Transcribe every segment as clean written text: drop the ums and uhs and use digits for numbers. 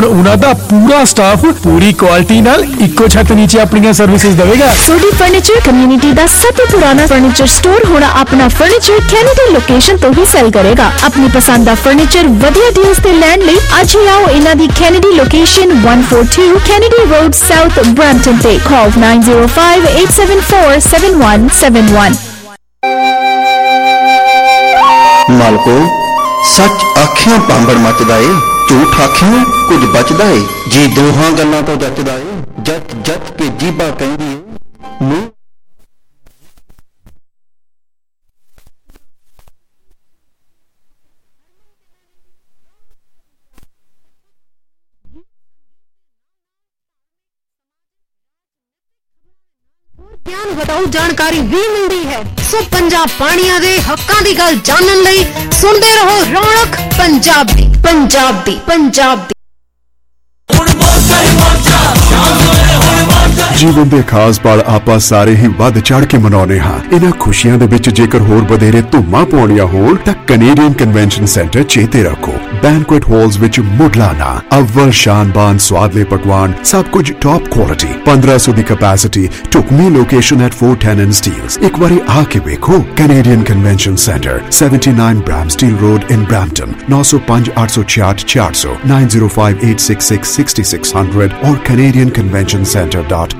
उन्हां दा पूरा स्टाफ पूरी क्वालिटी नाल इक्को छत नीचे अपनी सर्विसेज देगा। सोडी फर्नीचर कम्युनिटी दा सबसे पुराना फर्नीचर स्टोर होना अपना फर्नीचर कैनेडी लोकेशन तो ही सेल करेगा। अपनी पसंद दा फर्नीचर वधिया डील्स ते लैण लई अज ही आओ इन्हां दी Kennedy location 142 Kennedy road south Brampton ते कॉल 9058747171। मालको सच आखियां पांबड़ मचदा है, झूठ आखियां कुछ बचदा है जी। दोहां गल्लां तो जचदा है, जच जच के जीबा कहंदी है मुंह। ज्ञान बताओ जानकारी भी मिलती है। सो पंजाब पानिया दे हक्कां दी गल जानन लई सुनते रहो रौनक पंजाबी पंजाबी पंजाबी। जीवन ਦੇ ਖਾਸ ਪਲ ਆਪਾਂ ਸਾਰੇ ਹੀ ਵੱਧ ਚੜ ਕੇ ਮਨਾਉਂਦੇ ਹਾਂ। ਇਹਨਾਂ ਖੁਸ਼ੀਆਂ ਦੇ ਵਿੱਚ ਜੇਕਰ ਹੋਰ ਵਧੇਰੇ ਧੁੰਮਾਂ ਪਾਉਣੀਆਂ ਹੋਣ ਤਾਂ ਕੈਨੇਡੀਅਨ ਕਨਵੈਨਸ਼ਨ ਸੈਂਟਰ ਚੇਤੇ ਰੱਖੋ। ਬੈਂਕੁਏਟ ਹਾਲਸ ਵਿੱਚ ਮੁੱਢਲਾਨਾ ਅਵਲ ਸ਼ਾਨਬਾਨ ਸਵਾਦਲੇ ਪਕਵਾਨ, ਸਭ ਕੁਝ ਟੌਪ ਕੁਆਲਿਟੀ, 1500 ਦੀ ਕੈਪੈਸਿਟੀ, ਢੁਕਵੀਂ ਲੋਕੇਸ਼ਨ ਐਟ 410 ਐਂਡ ਸਟੀਲਸ। ਇੱਕ ਵਾਰੀ ਆ ਕੇ ਵੇਖੋ। Canadian convention centre 79 Bramsteele road in Brampton 905 866 400 905 866 6600 और canadianconventioncenter.com।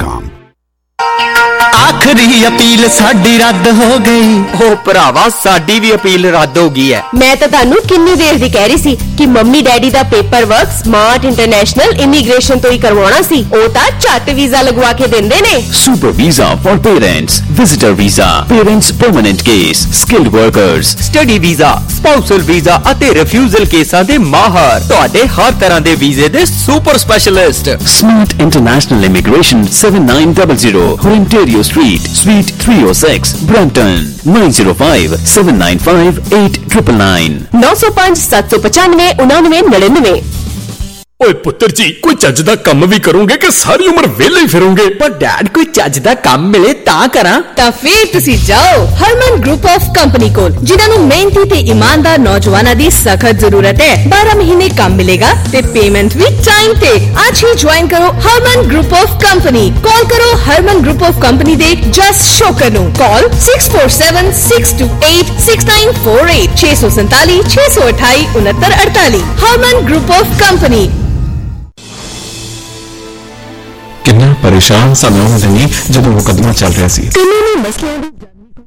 आखिरी अपील साडी रद्द हो गई। ओ भरावा साडी भी अपील रद्द हो गई है। मैं तो तानू किन्नी देर दी कह रही सी कि मम्मी डैडी दा paper work smart international immigration तो ही करवाना सी। ओ ता झट वीजा लगवा के देंदे ने। Super visa for parents, visitor visa, parents permanent case, skilled workers, study visa, spousal visa ਅਤੇ ਰਿਫਿਊਜ਼ਲ ਕੇਸਾਂ ਦੇ ਮਾਹਰ। ਤੁਹਾਡੇ ਹਰ ਤਰ੍ਹਾਂ ਦੇ ਵੀਜ਼ੇ ਦੇ super specialist. Smart international immigration 7900 Ontario Street, Suite 306, Brampton 905 795 8999 905 795 9999। ओए पुत्र जी, कोई चज दा कम भी करोगे कि सारी उम्र वेले ही फिरोगे? पर डैड कोई चज दा काम मिले ता करा। ਤਾਂ ਫਿਰ ਤੁਸੀਂ ਜਾਓ ਹਰਮਨ ਗਰੁੱਪ ਆਫ ਕੰਪਨੀ ਕੋਲ, ਜਿਨ੍ਹਾਂ ਨੂੰ ਮਿਹਨਤੀ ਤੇ ਇਮਾਨਦਾਰ ਨੌਜਵਾਨਾਂ ਦੀ ਸਖਤ ਜ਼ਰੂਰਤ ਹੈ। 12 ਮਹੀਨੇ ਕੰਮ ਮਿਲੇਗਾ ਤੇ ਪੇਮੈਂਟ ਵੀ ਟਾਈਮ ਤੇ। ਅੱਜ ਹੀ ਜੁਆਇਨ ਕਰੋ Harman group of company. Call ਕਰੋ ਹਰਮਨ ਗਰੁੱਪ ਆਫ ਕੰਪਨੀ ਦੇ ਜਸ ਸ਼ੋਕਰ ਨੂੰ। Call 6476286948 647 628 6948। Harman group of company. किन्ना परेशान सा मैं उस दिन जब मुकदमा चल रहा सी। कानूनी मसलों दी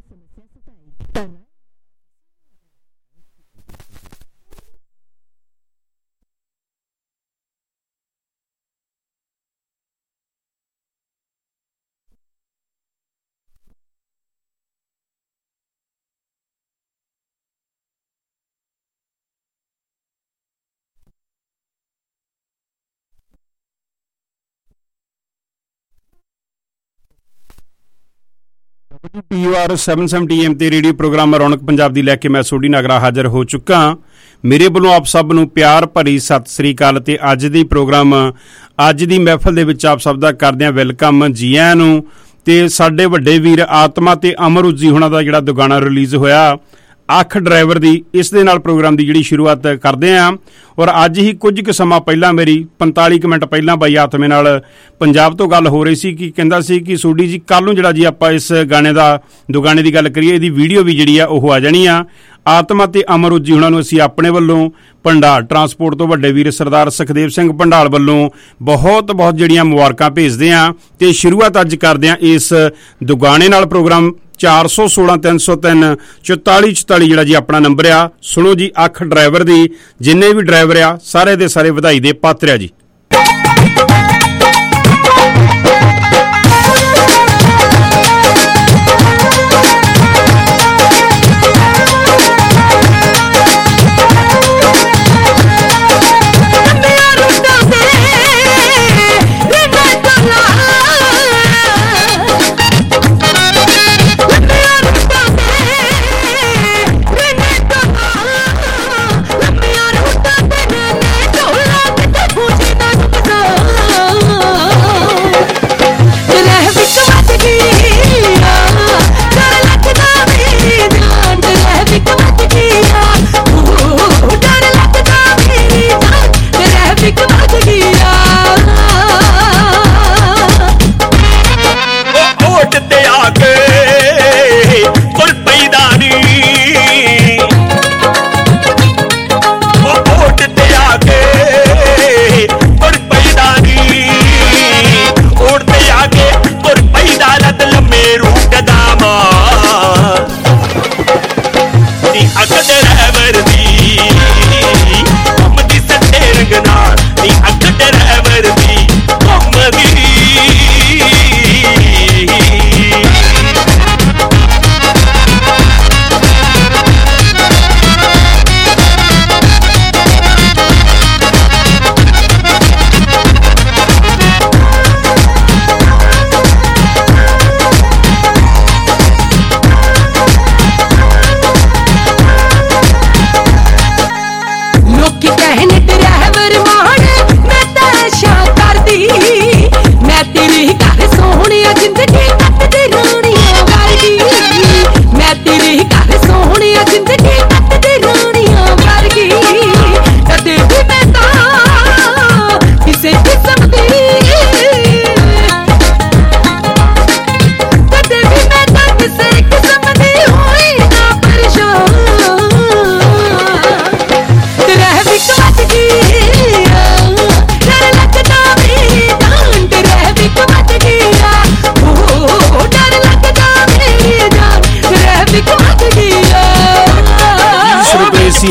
PUR 770 AM ਤੇ ਰੇਡੀਓ ਪ੍ਰੋਗਰਾਮ ਰੌਣਕ ਪੰਜਾਬ ਦੀ ਲੈ ਕੇ ਮੈਂ ਸੋਢੀ ਨਾਗਰਾ ਹਾਜ਼ਰ ਹੋ ਚੁੱਕਾ। ਮੇਰੇ ਵੱਲੋਂ ਆਪ ਸਭ ਨੂੰ ਪਿਆਰ ਭਰੀ ਸਤਿ ਸ੍ਰੀ ਅਕਾਲ ਤੇ ਅੱਜ ਦੀ ਪ੍ਰੋਗਰਾਮ ਅੱਜ ਦੀ ਮਹਿਫਲ ਦੇ ਵਿੱਚ ਆਪ ਸਭ ਦਾ ਕਰਦੇ ਹਾਂ ਵੈਲਕਮ, ਜੀ ਆਇਆਂ ਨੂੰ। ਤੇ ਸਾਡੇ ਵੱਡੇ ਵੀਰ ਆਤਮਾ ਤੇ ਅਮਰੂਜੀ ਹੁਣਾਂ ਦਾ ਜਿਹੜਾ ਦੁਗਾਣਾ ਰਿਲੀਜ਼ ਹੋਇਆ ਅੱਖ ਡਰਾਈਵਰ ਦੀ, ਇਸ ਦੇ ਨਾਲ ਪ੍ਰੋਗਰਾਮ ਦੀ ਜਿਹੜੀ ਸ਼ੁਰੂਆਤ ਕਰਦੇ ਹਾਂ। ਔਰ ਅੱਜ ਹੀ ਕੁਝ ਕੁ ਸਮਾਂ ਪਹਿਲਾਂ ਮੇਰੀ 45 ਕੁ ਮਿੰਟ ਪਹਿਲਾਂ ਬਾਈ ਆਤਮੇ ਨਾਲ ਪੰਜਾਬ ਤੋਂ ਗੱਲ ਹੋ ਰਹੀ ਸੀ ਕਿ ਕਹਿੰਦਾ ਸੀ ਕਿ ਸੋਢੀ ਜੀ ਕੱਲ੍ਹ ਨੂੰ ਜਿਹੜਾ ਜੀ ਆਪਾਂ ਇਸ ਗਾਣੇ ਦਾ ਦੁਗਾਣੇ ਦੀ ਗੱਲ ਕਰੀਏ, ਇਹਦੀ ਵੀਡੀਓ ਵੀ ਜਿਹੜੀ ਆ ਉਹ ਆ ਜਾਣੀ ਆ। ਆਤਮਾ ਤੇ ਅਮਰੂਜੀ ਹੁਣਾਂ ਨੂੰ ਅਸੀਂ ਆਪਣੇ ਵੱਲੋਂ ਭੰਡਾਰ ਟਰਾਂਸਪੋਰਟ ਤੋਂ ਵੱਡੇ ਵੀਰ ਸਰਦਾਰ ਸੁਖਦੇਵ ਸਿੰਘ ਭੰਡਾਲ ਵੱਲੋਂ ਬਹੁਤ ਬਹੁਤ ਜਿਹੜੀਆਂ ਮੁਬਾਰਕਾਂ ਭੇਜਦੇ ਹਾਂ। ਤੇ ਸ਼ੁਰੂਆਤ ਅੱਜ ਕਰਦੇ ਹਾਂ ਇਸ ਦੁਗਾਣੇ ਨਾਲ। ਪ੍ਰੋਗਰਾਮ 416 303 44 44 ਜਿਹੜਾ ਜੀ ਆਪਣਾ ਨੰਬਰ ਆ। ਸੁਣੋ ਜੀ ਅੱਖ ਡਰਾਈਵਰ ਦੀ। ਜਿੰਨੇ ਵੀ ਡਰਾਈਵਰ ਆ ਸਾਰੇ ਦੇ ਸਾਰੇ ਵਧਾਈ ਦੇ ਪਾਤਰ ਆ ਜੀ। मुझे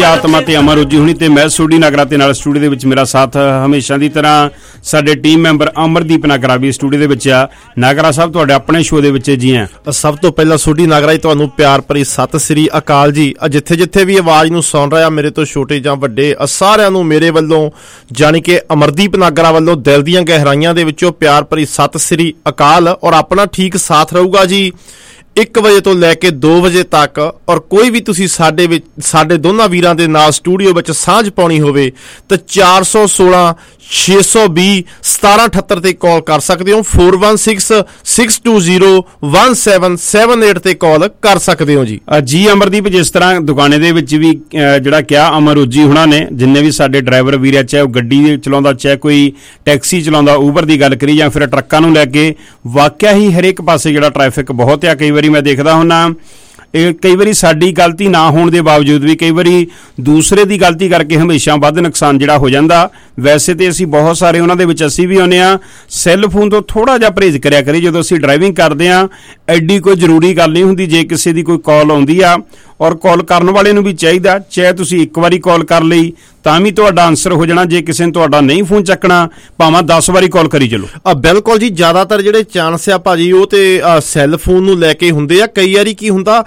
ਆਤਮਾ ਤੇ ਅਮਰ ਰੋਜੀ ਹੁਣੀ ਤੇ ਮੈਂ ਸੋਢੀ ਨਾਗਰਾ ਤੇ ਨਾਲ ਸਟੂਡੀਓ ਦੇ ਵਿੱਚ ਮੇਰਾ ਸਾਥ ਹਮੇਸ਼ਾ ਦੀ ਤਰ੍ਹਾਂ ਸਾਡੇ ਟੀਮ ਮੈਂਬਰ ਅਮਰਦੀਪ ਨਾਗਰਾ ਵੀ ਸਟੂਡੀਓ ਦੇ ਵਿੱਚ ਆ। ਨਾਗਰਾ ਸਾਹਿਬ ਤੁਹਾਡੇ ਆਪਣੇ ਸ਼ੋਅ ਦੇ ਵਿੱਚ ਜੀ ਆ। ਸਭ ਤੋਂ ਪਹਿਲਾਂ ਸੋਢੀ ਨਾਗਰਾ ਜੀ ਤੁਹਾਨੂੰ ਪਿਆਰ ਭਰੀ ਸਤਿ ਸ੍ਰੀ ਅਕਾਲ ਜੀ। ਜਿੱਥੇ ਜਿੱਥੇ ਵੀ ਆਵਾਜ਼ ਨੂੰ ਸੁਣ ਰਿਹਾ ਮੇਰੇ ਤੋਂ ਛੋਟੇ ਜਾਂ ਵੱਡੇ ਸਾਰਿਆਂ ਨੂੰ ਮੇਰੇ ਵੱਲੋਂ ਜਾਣੀ ਕਿ ਅਮਰਦੀਪ ਨਾਗਰਾ ਵੱਲੋਂ ਦਿਲ ਦੀਆਂ ਗਹਿਰਾਈਆਂ ਦੇ ਵਿੱਚੋਂ ਪਿਆਰ ਭਰੀ ਸਤਿ ਸ੍ਰੀ ਅਕਾਲ। ਔਰ ਆਪਣਾ ਠੀਕ ਸਾਥ ਰਹੂਗਾ ਜੀ 1 ਵਜੇ ਤੋਂ ਲੈ ਕੇ 2 ਵਜੇ ਤੱਕ। ਔਰ ਕੋਈ ਵੀ ਤੁਸੀਂ ਸਾਡੇ ਦੋਨਾਂ ਵੀਰਾਂ ਦੇ ਨਾਲ ਸਟੂਡੀਓ ਵਿੱਚ ਸਾਂਝ ਪਾਉਣੀ ਹੋਵੇ ਤਾਂ 416 620 1778 ਤੇ ਕਾਲ ਕਰ ਸਕਦੇ ਹੋ। 4166201778 ਤੇ ਕਾਲ ਕਰ ਸਕਦੇ ਹੋ ਜੀ ਅਮਰਦੀਪ, ਜਿਸ ਤਰ੍ਹਾਂ ਦੁਕਾਨੇ ਦੇ ਵਿੱਚ ਵੀ ਜਿਹੜਾ ਕਿਹਾ ਅਮਰ ਰੋਜੀ ਹੁਣਾਂ ਨੇ, ਜਿੰਨੇ ਵੀ ਸਾਡੇ ਡਰਾਈਵਰ ਵੀਰ ਆ, ਚਾਹੇ ਉਹ ਗੱਡੀ ਚਲਾਉਂਦਾ, ਚਾਹੇ ਕੋਈ ਟੈਕਸੀ ਚਲਾਉਂਦਾ, ਊਬਰ ਦੀ ਗੱਲ ਕਰੀ ਜਾਂ ਫਿਰ ਟਰੱਕਾਂ ਨੂੰ ਲੈ ਕੇ, ਵਾਕਿਆ ਹੀ ਹਰੇਕ ਪਾਸੇ ਜਿਹੜਾ ਟ੍ਰੈਫਿਕ ਬਹੁਤ ਆ। ਕਈ ਵਾਰੀ ਮੈਂ ਦੇਖਦਾ ਹੁੰਦਾ ਇਹ ਕਈ ਵਾਰੀ ਸਾਡੀ ਗਲਤੀ ਨਾ ਹੋਣ ਦੇ ਬਾਵਜੂਦ ਵੀ ਕਈ ਵਾਰੀ ਦੂਸਰੇ ਦੀ ਗਲਤੀ ਕਰਕੇ ਹਮੇਸ਼ਾ ਵੱਧ ਨੁਕਸਾਨ ਜਿਹੜਾ ਹੋ ਜਾਂਦਾ। ਵੈਸੇ ਤੇ ਅਸੀਂ ਬਹੁਤ ਸਾਰੇ ਉਹਨਾਂ ਦੇ ਵਿੱਚ ਅਸੀਂ ਵੀ ਆਉਂਦੇ ਹਾਂ। ਸੈੱਲ ਫੋਨ ਤੋਂ ਥੋੜ੍ਹਾ ਜਿਹਾ ਪਰਹੇਜ਼ ਕਰਿਆ ਕਰੀ ਜਦੋਂ ਅਸੀਂ ਡਰਾਈਵਿੰਗ ਕਰਦੇ ਹਾਂ। ਐਡੀ ਕੋਈ ਜ਼ਰੂਰੀ ਗੱਲ ਨਹੀਂ ਹੁੰਦੀ। ਜੇ ਕਿਸੇ ਦੀ ਕੋਈ ਕਾਲ ਆਉਂਦੀ ਆ ਔਰ ਕਾਲ ਕਰਨ ਵਾਲੇ ਨੂੰ ਵੀ ਚਾਹੀਦਾ, ਚਾਹੇ ਤੁਸੀਂ 1 ਵਾਰੀ ਕਾਲ ਕਰ ਲਈ ਤਾਂ ਵੀ ਤੁਹਾਡਾ ਆਨਸਰ ਹੋ ਜਾਣਾ। ਜੇ ਕਿਸੇ ਨੇ ਤੁਹਾਡਾ ਨਹੀਂ ਫੋਨ ਚੱਕਣਾ, ਭਾਵੇਂ 10 ਵਾਰੀ ਕਾਲ ਕਰੀ ਚਲੋ। ਬਿਲਕੁਲ ਜੀ, ਜ਼ਿਆਦਾਤਰ ਜਿਹੜੇ ਚਾਂਸ ਆ ਭਾਜੀ ਉਹ ਤੇ ਸੈੱਲ ਫੋਨ ਨੂੰ ਲੈ ਕੇ ਹੁੰਦੇ ਆ। ਕਈ ਵਾਰੀ ਕੀ ਹੁੰਦਾ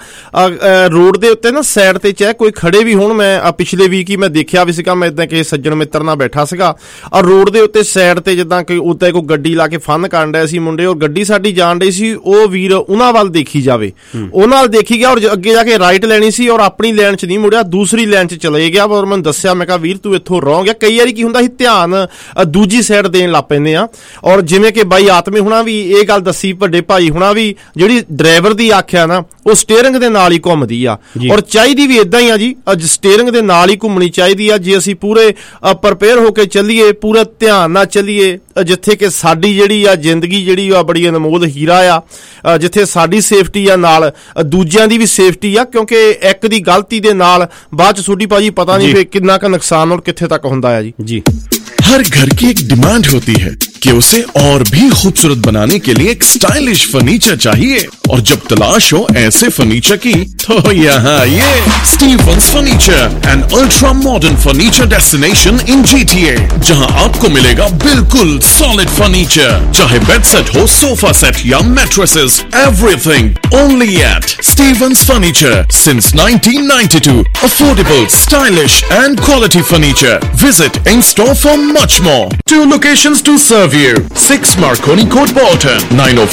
ਰੋਡ ਦੇ ਉੱਤੇ ਨਾ ਸਾਈਡ ਤੇ ਚਾਹੇ ਕੋਈ ਖੜੇ ਵੀ ਹੋਣ, ਮੈਂ ਪਿਛਲੇ ਵੀਕ ਹੀ ਮੈਂ ਦੇਖਿਆ ਵੀ ਸੀਗਾ, ਮੈਂ ਇਦਾਂ ਕਿਸੇ ਸੱਜਣ ਮਿੱਤਰ ਨਾਲ ਬੈਠਾ ਸੀਗਾ ਔਰ ਰੋਡ ਦੇ ਉੱਤੇ ਸਾਈਡ ਤੇ ਜਿੱਦਾਂ ਕਿ ਉੱਤੇ ਕੋਈ ਗੱਡੀ ਲਾ ਕੇ ਫਨ ਕਰਨ ਡਿਆ ਸੀ ਮੁੰਡੇ, ਔਰ ਗੱਡੀ ਸਾਡੀ ਜਾਣ ਡਈ ਸੀ। ਉਹ ਵੀਰ ਉਹਨਾਂ ਵੱਲ ਦੇਖੀ ਜਾਵੇ, ਉਹਨਾਂ ਵੱਲ ਦੇਖੀ ਗਿਆ ਔਰ ਅੱਗੇ ਜਾ ਕੇ ਰਾਈਟ ਲੈਣੀ ਸੀ ਔਰ ਆਪਣੀ ਲਾਈਨ 'ਚ ਨਹੀਂ ਮੁੜਿਆ, ਦੂਸਰੀ ਲਾਈਨ 'ਚ ਚਲੇ ਗਿਆ। ਔਰ ਮੈਨੂੰ ਦੱਸਿਆ, ਮੈਂ ਕਿਹਾ ਵੀਰ ਤੂੰ ਇੱਥੋਂ ਰੌਂਗ ਆ। ਕਈ ਵਾਰੀ ਕੀ ਹੁੰਦਾ ਸੀ ਧਿਆਨ ਦੂਜੀ ਸਾਈਡ ਦੇਣ ਲੱਗ ਪੈਂਦੇ ਆ। ਔਰ ਜਿਵੇਂ ਕਿ ਬਾਈ ਆਤਮੇ ਹੁਣਾ ਵੀ ਇਹ ਗੱਲ ਦੱਸੀ, ਵੱਡੇ ਭਾਈ ਹੁਣਾ ਵੀ, ਜਿਹੜੀ ਡਰਾਈਵਰ ਦੀ ਆਖਿਆ ਨਾ ਉਹ ਸਟੀਅਰਿੰਗ ਦੇ ਨਾਲ ਹੀ ਘੁੰਮਦੀ ਆ ਔਰ ਚਾਹੀਦੀ ਵੀ ਇਦਾਂ ਹੀ ਆ ਜੀ। ਅੱਜ ਸਟੀਅਰਿੰਗ ਦੇ ਨਾਲ ਹੀ ਘੁੰਮਣੀ ਚਾਹੀਦੀ ਆ। ਜੇ ਅਸੀਂ ਪੂਰੇ ਪ੍ਰਪੇਅਰ ਹੋ ਕੇ ਚੱਲੀਏ, ਪੂਰਾ ਧਿਆਨ ਨਾਲ ਚੱਲੀਏ, ਜਿੱਥੇ ਕਿ ਸਾਡੀ ਜਿਹੜੀ ਆ ਜ਼ਿੰਦਗੀ ਜਿਹੜੀ ਆ ਬੜੀ ਅਨਮੋਲ ਹੀਰਾ ਆ, ਜਿੱਥੇ ਸਾਡੀ ਸੇਫਟੀ ਆ ਨਾਲ ਦੂਜਿਆਂ ਦੀ ਵੀ ਸੇਫਟੀ ਆ। ਕਿਉਂਕਿ ਇੱਕ ਦੀ ਗਲਤੀ ਦੇ ਨਾਲ ਬਾਅਦ 'ਚ ਛੋਟੀ ਭਾਜੀ ਪਤਾ ਨਹੀਂ ਕਿ ਕਿੰਨਾ ਕੁ ਨੁਕਸਾਨ ਔਰ ਕਿੱਥੇ तक होता है जी। हर घर की एक डिमांड होती है कि उसे और भी खूबसूरत बनाने के लिए एक स्टाइलिश फर्नीचर चाहिए, और जब तलाश हो ऐसे फर्नीचर की तो यहाँ ये Stevens furniture and ultra modern furniture destination in GTA, जहाँ आपको मिलेगा बिल्कुल सॉलिड फर्नीचर, चाहे बेड सेट हो, सोफा सेट या mattresses, everything only at Stevens furniture since 1992। Affordable, stylish and quality furniture. Visit in store for much more. 2 locations to serve you. 6 Marconi Court, Bolton,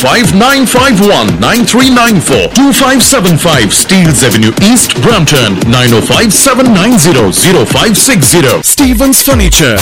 905-951-9394, 2575 Steeles Avenue East, Brampton, 905-790-0560. Stevens Furniture.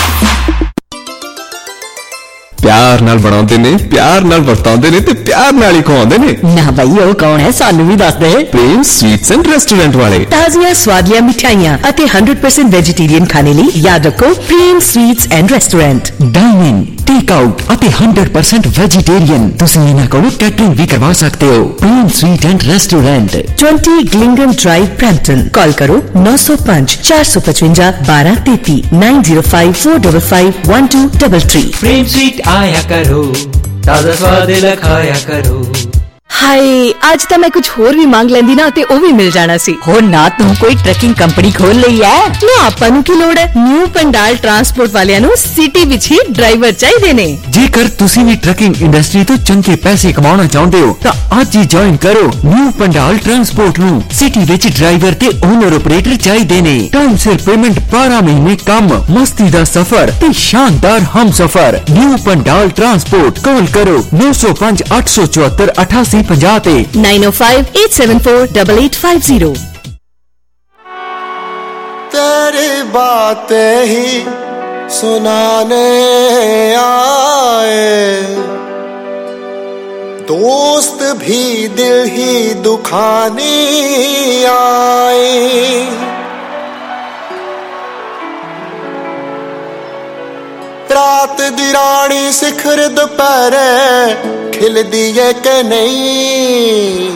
ਪਿਆਰ ਨਾਲ ਬਣਾਉਂਦੇ ਨੇ, ਪਿਆਰ ਨਾਲ ਵਰਤਾਉਂਦੇ ਨੇ ਤੇ ਪਿਆਰ ਨਾਲ ਹੀ ਖਵਾਉਂਦੇ ਨੇ। ਨਾ ਭਾਈ ਉਹ ਕੌਣ ਹੈ, ਸਾਨੂੰ ਵੀ ਦੱਸ ਦੇ। ਪ੍ਰੇਮ ਸਵੀਟਸ ਐਂਡ ਰੈਸਟੋਰੈਂਟ ਵਾਲੇ। ਤਾਜ਼ੀਆਂ ਸਵਾਦੀਆਂ ਮਿਠਾਈਆਂ ਅਤੇ 100% ਵੈਜੀਟੇਰੀਅਨ ਖਾਣੇ ਲਈ ਯਾਦ ਰੱਖੋ Prem sweets and restaurant. Dine in, take out ਅਤੇ 100% ਵੈਜੀਟੇਰੀਅਨ। ਤੁਸੀਂ ਇਹਨਾਂ ਕੋਲੋਂ ਕੈਟਰਿੰਗ ਵੀ ਕਰਵਾ ਸਕਦੇ ਹੋ। ਪ੍ਰੇਮ ਸਵੀਟ ਐਂਡ ਰੈਸਟੋਰੈਂਟ, 20 ਗਲਿੰਗਮ ਡਰਾਈਵ, ਬ੍ਰੈਂਪਟਨ। ਕਾਲ ਕਰੋ 905-455 1233, 9054551233। प्रेम स्वीट आया करो, ताजा स्वाद लखाया करो। ਹਾਏ, ਅੱਜ ਤਾਂ ਮੈਂ ਕੁਝ ਹੋਰ ਵੀ ਮੰਗ ਲੈਂਦੀ ਨਾ ਤੇ ਉਹ ਵੀ ਮਿਲ ਜਾਣਾ ਸੀ। ਹੋ ਨਾ ਤੂੰ ਕੋਈ ਟਰੱਕਿੰਗ ਕੰਪਨੀ ਖੋਲ ਲਈ ਐ ਨਾ, ਆਪਾਂ ਨੂੰ ਕੀ ਲੋੜ ਹੈ। ਨਿਊ ਪੰਡਾਲ ਟਰਾਂਸਪੋਰਟ ਵਾਲਿਆਂ ਨੂੰ ਸਿਟੀ ਵਿੱਚ ਹੀ ਡਰਾਈਵਰ ਚਾਹੀਦੇ ਨੇ। ਜੇਕਰ ਤੁਸੀਂ ਵੀ ਟਰੱਕਿੰਗ ਇੰਡਸਟਰੀ ਤੋਂ ਚੰਗੇ ਪੈਸੇ ਕਮਾਉਣਾ ਚਾਹੁੰਦੇ ਹੋ ਤਾਂ ਅੱਜ ਹੀ ਜੁਆਇਨ ਕਰੋ ਨਿਊ ਪੰਡਾਲ ਟਰਾਂਸਪੋਰਟ ਨੂੰ। ਸਿਟੀ ਵਿੱਚ ਡਰਾਈਵਰ ਤੇ ਓਨਰ ਆਪਰੇਟਰ ਚਾਹੀਦੇ ਨੇ। ਟਾਈਮ ਸਿਰ ਪੇਮੈਂਟ, 12 ਮਹੀਨੇ ਕੰਮ, ਮਸਤੀ ਦਾ ਸਫ਼ਰ ਤੇ ਸ਼ਾਨਦਾਰ ਹਮਸਫ਼ਰ। New Pandal transport. ਕਾਲ ਕਰੋ 905-874-8850 ਤੇ 905-874-8850। तेरी बातें ही सुनाने आए, दोस्त भी दिल ही दुखाने आए। रात दी रानी सिखर दोपहरे खिलदी है कि नहीं,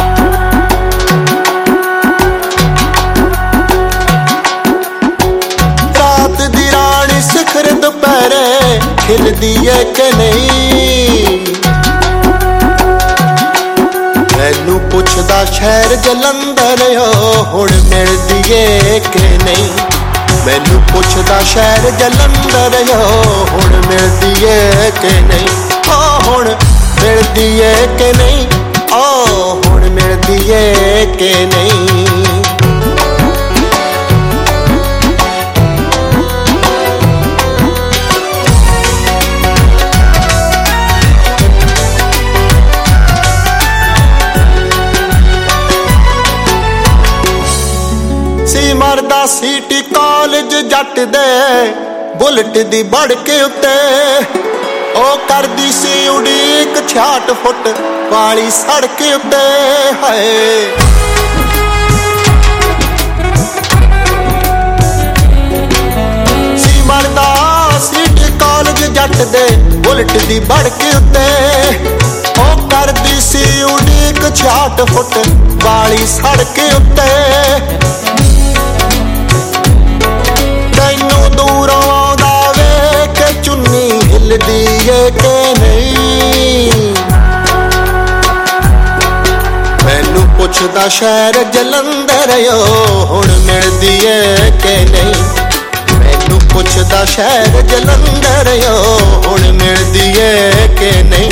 रात दी रानी सिखर दोपहरे खिलदी है कि नहीं। ਮੈਨੂੰ ਪੁੱਛਦਾ ਸ਼ਹਿਰ ਜਲੰਧਰ ਹੁਣ ਮਿਲਦੀ ਏ ਕਿ ਨਹੀਂ ਮੈਨੂੰ ਪੁੱਛਦਾ ਸ਼ਹਿਰ ਜਲੰਧਰ ਹੁਣ ਮਿਲਦੀ ਏ ਕਿ ਨਹੀਂ ਹੁਣ ਮਿਲਦੀ ਏ ਕਿ ਨਹੀਂ ਹੁਣ ਮਿਲਦੀ ਏ ਕਿ ਨਹੀਂ ਮਰਦਾ ਸਿਟੀ ਕਾਲਜ ਜੱਟ ਦੇ ਬੁਲਟ ਦੀ ਵੜ ਕੇ ਉੱਤੇ ਉਹ ਕਰਦੀ ਸੀ ਉਡੀਕ 66 ਫੁੱਟ ਵਾਲੀ ਸੜਕ ਉੱਤੇ ਹਾਏ ਸੀ ਮਰਦਾ ਸਿਟੀ ਕਾਲਜ ਜੱਟ ਦੇ ਬੁਲਟ ਦੀ ਵੜ ਕੇ ਉੱਤੇ ਉਹ ਕਰਦੀ ਸੀ ਉਡੀਕ 66 ਫੁੱਟ ਵਾਲੀ ਸੜਕ ਉੱਤੇ ਦੂਰੋਂ ਆਉਂਦਾ ਵੇਖ ਚੁੰਨੀ ਹਿੱਲਦੀ ਏ ਕਿ ਨਹੀਂ ਮੈਨੂੰ ਪੁੱਛਦਾ ਸ਼ਹਿਰ ਜਲੰਧਰ ਹੁਣ ਮਿਲਦੀ ਏ ਕਿ ਨਹੀਂ ਮੈਨੂੰ ਪੁੱਛਦਾ ਸ਼ਹਿਰ ਜਲੰਧਰ ਹੁਣ ਮਿਲਦੀ ਏ ਕਿ ਨਹੀਂ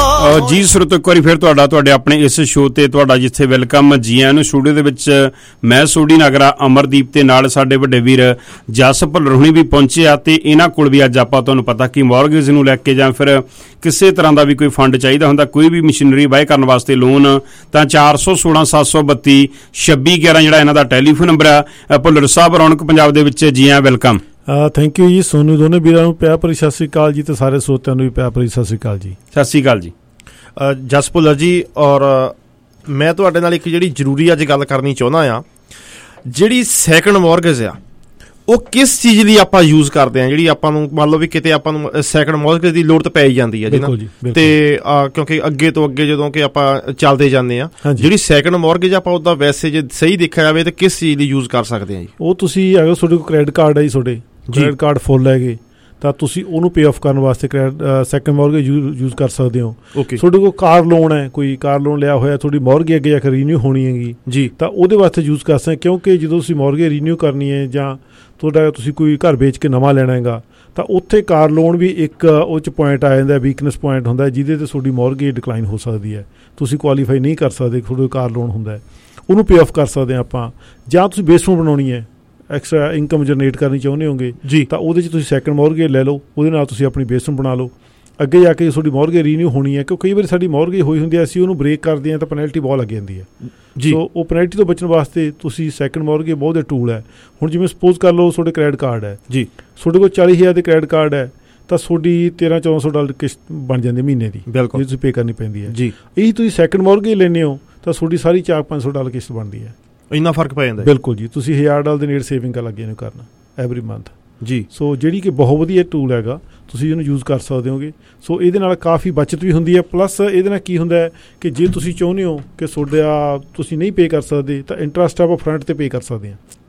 ਜੀ ਸਰੋਤੋ ਇੱਕ ਵਾਰੀ ਫਿਰ ਤੁਹਾਡੇ ਆਪਣੇ ਇਸ ਸ਼ੋਅ ਤੇ ਤੁਹਾਡਾ ਜਿੱਥੇ ਵੈਲਕਮ ਜੀ ਆਇਆਂ ਨੂੰ। ਸਟੂਡੀਓ ਦੇ ਵਿੱਚ ਮੈਂ ਸੋਢੀ ਨਗਰਾ ਅਮਰਦੀਪ ਤੇ ਨਾਲ ਸਾਡੇ ਵੱਡੇ ਵੀਰ ਜਸ ਭੁੱਲਰ ਹੁਣੀ ਵੀ ਪਹੁੰਚੇ ਆ ਤੇ ਇਹਨਾਂ ਕੋਲ ਵੀ ਅੱਜ ਆਪਾਂ ਤੁਹਾਨੂੰ ਪਤਾ ਕਿ ਮੌਰਗੇਜ ਨੂੰ ਲੈ ਕੇ ਜਾਂ ਫਿਰ ਕਿਸੇ ਤਰ੍ਹਾਂ ਦਾ ਵੀ ਕੋਈ ਫੰਡ ਚਾਹੀਦਾ ਹੁੰਦਾ ਕੋਈ ਵੀ ਮਸ਼ੀਨਰੀ ਬਾਏ ਕਰਨ ਵਾਸਤੇ ਲੋਨ ਤਾਂ 416 732 2611 ਜਿਹੜਾ ਇਹਨਾਂ ਦਾ ਟੈਲੀਫੋਨ ਨੰਬਰ ਆ। ਭੁੱਲਰ ਸਾਹਿਬ ਰੌਣਕ ਪੰਜਾਬ ਦੇ ਵਿੱਚ ਜੀ ਆਇਆਂ ਵੈਲਕਮ। ਥੈਂਕ ਯੂ ਜੀ। ਸੋਨੂੰ ਦੋਨੇ ਵੀਰਾਂ ਨੂੰ ਪਿਆਰ ਭਰੀ ਸਤਿ ਸ਼੍ਰੀ ਅਕਾਲ ਜੀ ਤੇ ਸਾਰੇ ਸਰੋਤਿਆਂ ਨੂੰ ਵੀ ਪਿਆਰ ਭਰੀ ਸਤਿ ਸ਼੍ਰੀ ਅਕਾਲ ਜੀ। ਸਤਿ ਸ਼੍ਰੀ ਅਕਾਲ ਜੀ। ਜਸ ਭੁੱਲਰ ਜੀ ਔਰ ਮੈਂ ਤੁਹਾਡੇ ਨਾਲ ਇੱਕ ਜਿਹੜੀ ਜ਼ਰੂਰੀ ਅੱਜ ਗੱਲ ਕਰਨੀ ਚਾਹੁੰਦਾ ਆ ਜਿਹੜੀ ਸੈਕੰਡ ਮੌਰਗੇਜ ਆ ਉਹ ਕਿਸ ਚੀਜ਼ ਲਈ ਆਪਾਂ ਯੂਜ਼ ਕਰਦੇ ਆ ਜਿਹੜੀ ਆਪਾਂ ਨੂੰ ਮੰਨ ਲਓ ਵੀ ਕਿਤੇ ਆਪਾਂ ਨੂੰ ਸੈਕੰਡ ਮੌਰਗੇਜ ਦੀ ਲੋੜ ਤਾਂ ਪੈ ਹੀ ਜਾਂਦੀ ਹੈ ਜੀ ਨਾ ਤੇ ਕਿਉਂਕਿ ਅੱਗੇ ਤੋਂ ਅੱਗੇ ਜਦੋਂ ਕਿ ਆਪਾਂ ਚੱਲਦੇ ਜਾਂਦੇ ਆ ਜਿਹੜੀ ਸੈਕੰਡ ਮੌਰਗੇਜ ਆਪਾਂ ਉਹਦਾ ਵੈਸੇ ਜੇ ਸਹੀ ਦੇਖਿਆ ਜਾਵੇ ਤਾਂ ਕਿਸ ਚੀਜ਼ ਲਈ ਯੂਜ਼ ਕਰ ਸਕਦੇ ਆ ਜੀ ਉਹ ਤੁਸੀਂ ਅਗਰ ਤੁਹਾਡੇ ਕੋਲ ਕ੍ਰੈਡਿਟ ਕਾਰਡ ਹੈ ਜੀ ਤੁਹਾਡੇ ਕ੍ਰੈਡਿਟ ਕਾਰਡ ਫੁੱਲ ਹੈਗੇ ਤਾਂ ਤੁਸੀਂ ਉਹਨੂੰ ਪੇ ਆਫ ਕਰਨ ਵਾਸਤੇ ਸੈਕੰਡ ਮੌਰਗੇਜ ਯੂਜ਼ ਕਰ ਸਕਦੇ ਹੋ। ਤੁਹਾਡੇ ਕੋਲ ਕਾਰ ਲੋਨ ਹੈ ਕੋਈ ਕਾਰ ਲੋਨ ਲਿਆ ਹੋਇਆ ਤੁਹਾਡੀ ਮੌਰਗੇਜ ਅੱਗੇ ਜਾ ਕੇ ਰੀਨਿਊ ਹੋਣੀ ਹੈਗੀ ਜੀ ਤਾਂ ਉਹਦੇ ਵਾਸਤੇ ਯੂਜ਼ ਕਰ ਸਕਦੇ ਕਿਉਂਕਿ ਜਦੋਂ ਤੁਸੀਂ ਮੌਰਗੇਜ ਰੀਨਿਊ ਕਰਨੀ ਹੈ ਜਾਂ ਤੁਹਾਡਾ ਤੁਸੀਂ ਕੋਈ ਘਰ ਵੇਚ ਕੇ ਨਵਾਂ ਲੈਣਾ ਹੈਗਾ ਤਾਂ ਉੱਥੇ ਕਾਰ ਲੋਨ ਵੀ ਇੱਕ ਉਹ 'ਚ ਪੁਆਇੰਟ ਆ ਜਾਂਦਾ ਵੀਕਨੈਸ ਪੁਆਇੰਟ ਹੁੰਦਾ ਜਿਹਦੇ 'ਤੇ ਤੁਹਾਡੀ ਮੌਰਗੇਜ ਡਿਕਲਾਈਨ ਹੋ ਸਕਦੀ ਹੈ ਤੁਸੀਂ ਕੁਆਲੀਫਾਈ ਨਹੀਂ ਕਰ ਸਕਦੇ ਤੁਹਾਡੇ ਕਾਰ ਲੋਨ ਹੁੰਦਾ ਉਹਨੂੰ ਪੇ ਆਫ ਕਰ ਸਕਦੇ ਆਪਾਂ ਜਾਂ ਤੁਸੀਂ ਬੇਸਮੈਂਟ ਬਣਾਉਣੀ ਹੈ ਐਕਸਟਰਾ ਇਨਕਮ ਜਨਰੇਟ ਕਰਨੀ ਚਾਹੁੰਦੇ ਹੋਗੇ ਜੀ ਤਾਂ ਉਹਦੇ 'ਚ ਤੁਸੀਂ ਸੈਕੰਡ ਮੌਰਗੇਜ ਲੈ ਲਓ ਉਹਦੇ ਨਾਲ ਤੁਸੀਂ ਆਪਣੀ ਬੇਸਮੈਂਟ ਬਣਾ ਲਓ ਅੱਗੇ ਜਾ ਕੇ ਤੁਹਾਡੀ ਮੌਰਗੇਜ ਰੀਨਿਊ ਹੋਣੀ ਹੈ ਕਿਉਂਕਿ ਕਈ ਵਾਰੀ ਸਾਡੀ ਮੌਰਗੇਜ ਹੋਈ ਹੁੰਦੀ ਹੈ ਅਸੀਂ ਉਹਨੂੰ ਬ੍ਰੇਕ ਕਰਦੇ ਹਾਂ ਤਾਂ ਪੈਨਲਟੀ ਬਹੁਤ ਲੱਗ ਜਾਂਦੀ ਹੈ ਜੀ ਸੋ ਉਹ ਪੈਨਲਟੀ ਤੋਂ ਬਚਣ ਵਾਸਤੇ ਤੁਸੀਂ ਸੈਕੰਡ ਮੌਰਗੇਜ ਬਹੁਤ ਦੇ ਟੂਲ ਹੈ ਹੁਣ ਜਿਵੇਂ ਸਪੋਜ਼ ਕਰ ਲਓ ਤੁਹਾਡੇ ਕ੍ਰੈਡਿਟ ਕਾਰਡ ਹੈ ਜੀ ਤੁਹਾਡੇ ਕੋਲ 40,000 ਦੇ ਕ੍ਰੈਡਿਟ ਕਾਰਡ ਹੈ ਤਾਂ ਤੁਹਾਡੀ $1300-1400 ਕਿਸ਼ਤ ਬਣ ਜਾਂਦੀ ਮਹੀਨੇ ਦੀ ਬਿਲਕੁਲ ਤੁਸੀਂ ਪੇ ਕਰਨੀ ਪੈਂਦੀ ਹੈ ਜੀ ਇਹੀ ਤੁਸੀਂ ਸੈਕੰਡ ਮੌਰਗੇਜ ਲੈਂਦੇ ਹੋ ਤਾਂ ਤੁਹਾਡੀ ਸਾਰੀ $400-500 ਕਿਸ਼ਤ ਬਣਦੀ ਹੈ ਇੰਨਾ ਫਰਕ ਪੈ ਜਾਂਦਾ ਬਿਲਕੁਲ ਜੀ ਤੁਸੀਂ $1000 ਦੇ ਨੇੜੇ ਸੇਵਿੰਗ ਕਰ ਲੱਗੇ ਇਹਨੂੰ ਕਰਨਾ ਐਵਰੀ ਮੰਥ ਜੀ ਸੋ ਜਿਹੜੀ ਕਿ ਬਹੁਤ ਵਧੀਆ ਟੂਲ ਹੈਗਾ ਤੁਸੀਂ ਇਹਨੂੰ ਯੂਜ਼ ਕਰ ਸਕਦੇ ਹੋਗੇ ਸੋ ਇਹਦੇ ਨਾਲ ਕਾਫੀ ਬਚਤ ਵੀ ਹੁੰਦੀ ਹੈ ਪਲੱਸ ਇਹਦੇ ਨਾਲ ਕੀ ਹੁੰਦਾ ਹੈ ਕਿ ਜੇ ਤੁਸੀਂ ਚਾਹੁੰਦੇ ਹੋ ਕਿ ਤੁਹਾਡਾ ਤੁਸੀਂ ਨਹੀਂ ਪੇ ਕਰ ਸਕਦੇ ਤਾਂ ਇੰਟਰਸਟ ਆਪਾਂ ਫਰੰਟ 'ਤੇ ਪੇ ਕਰ ਸਕਦੇ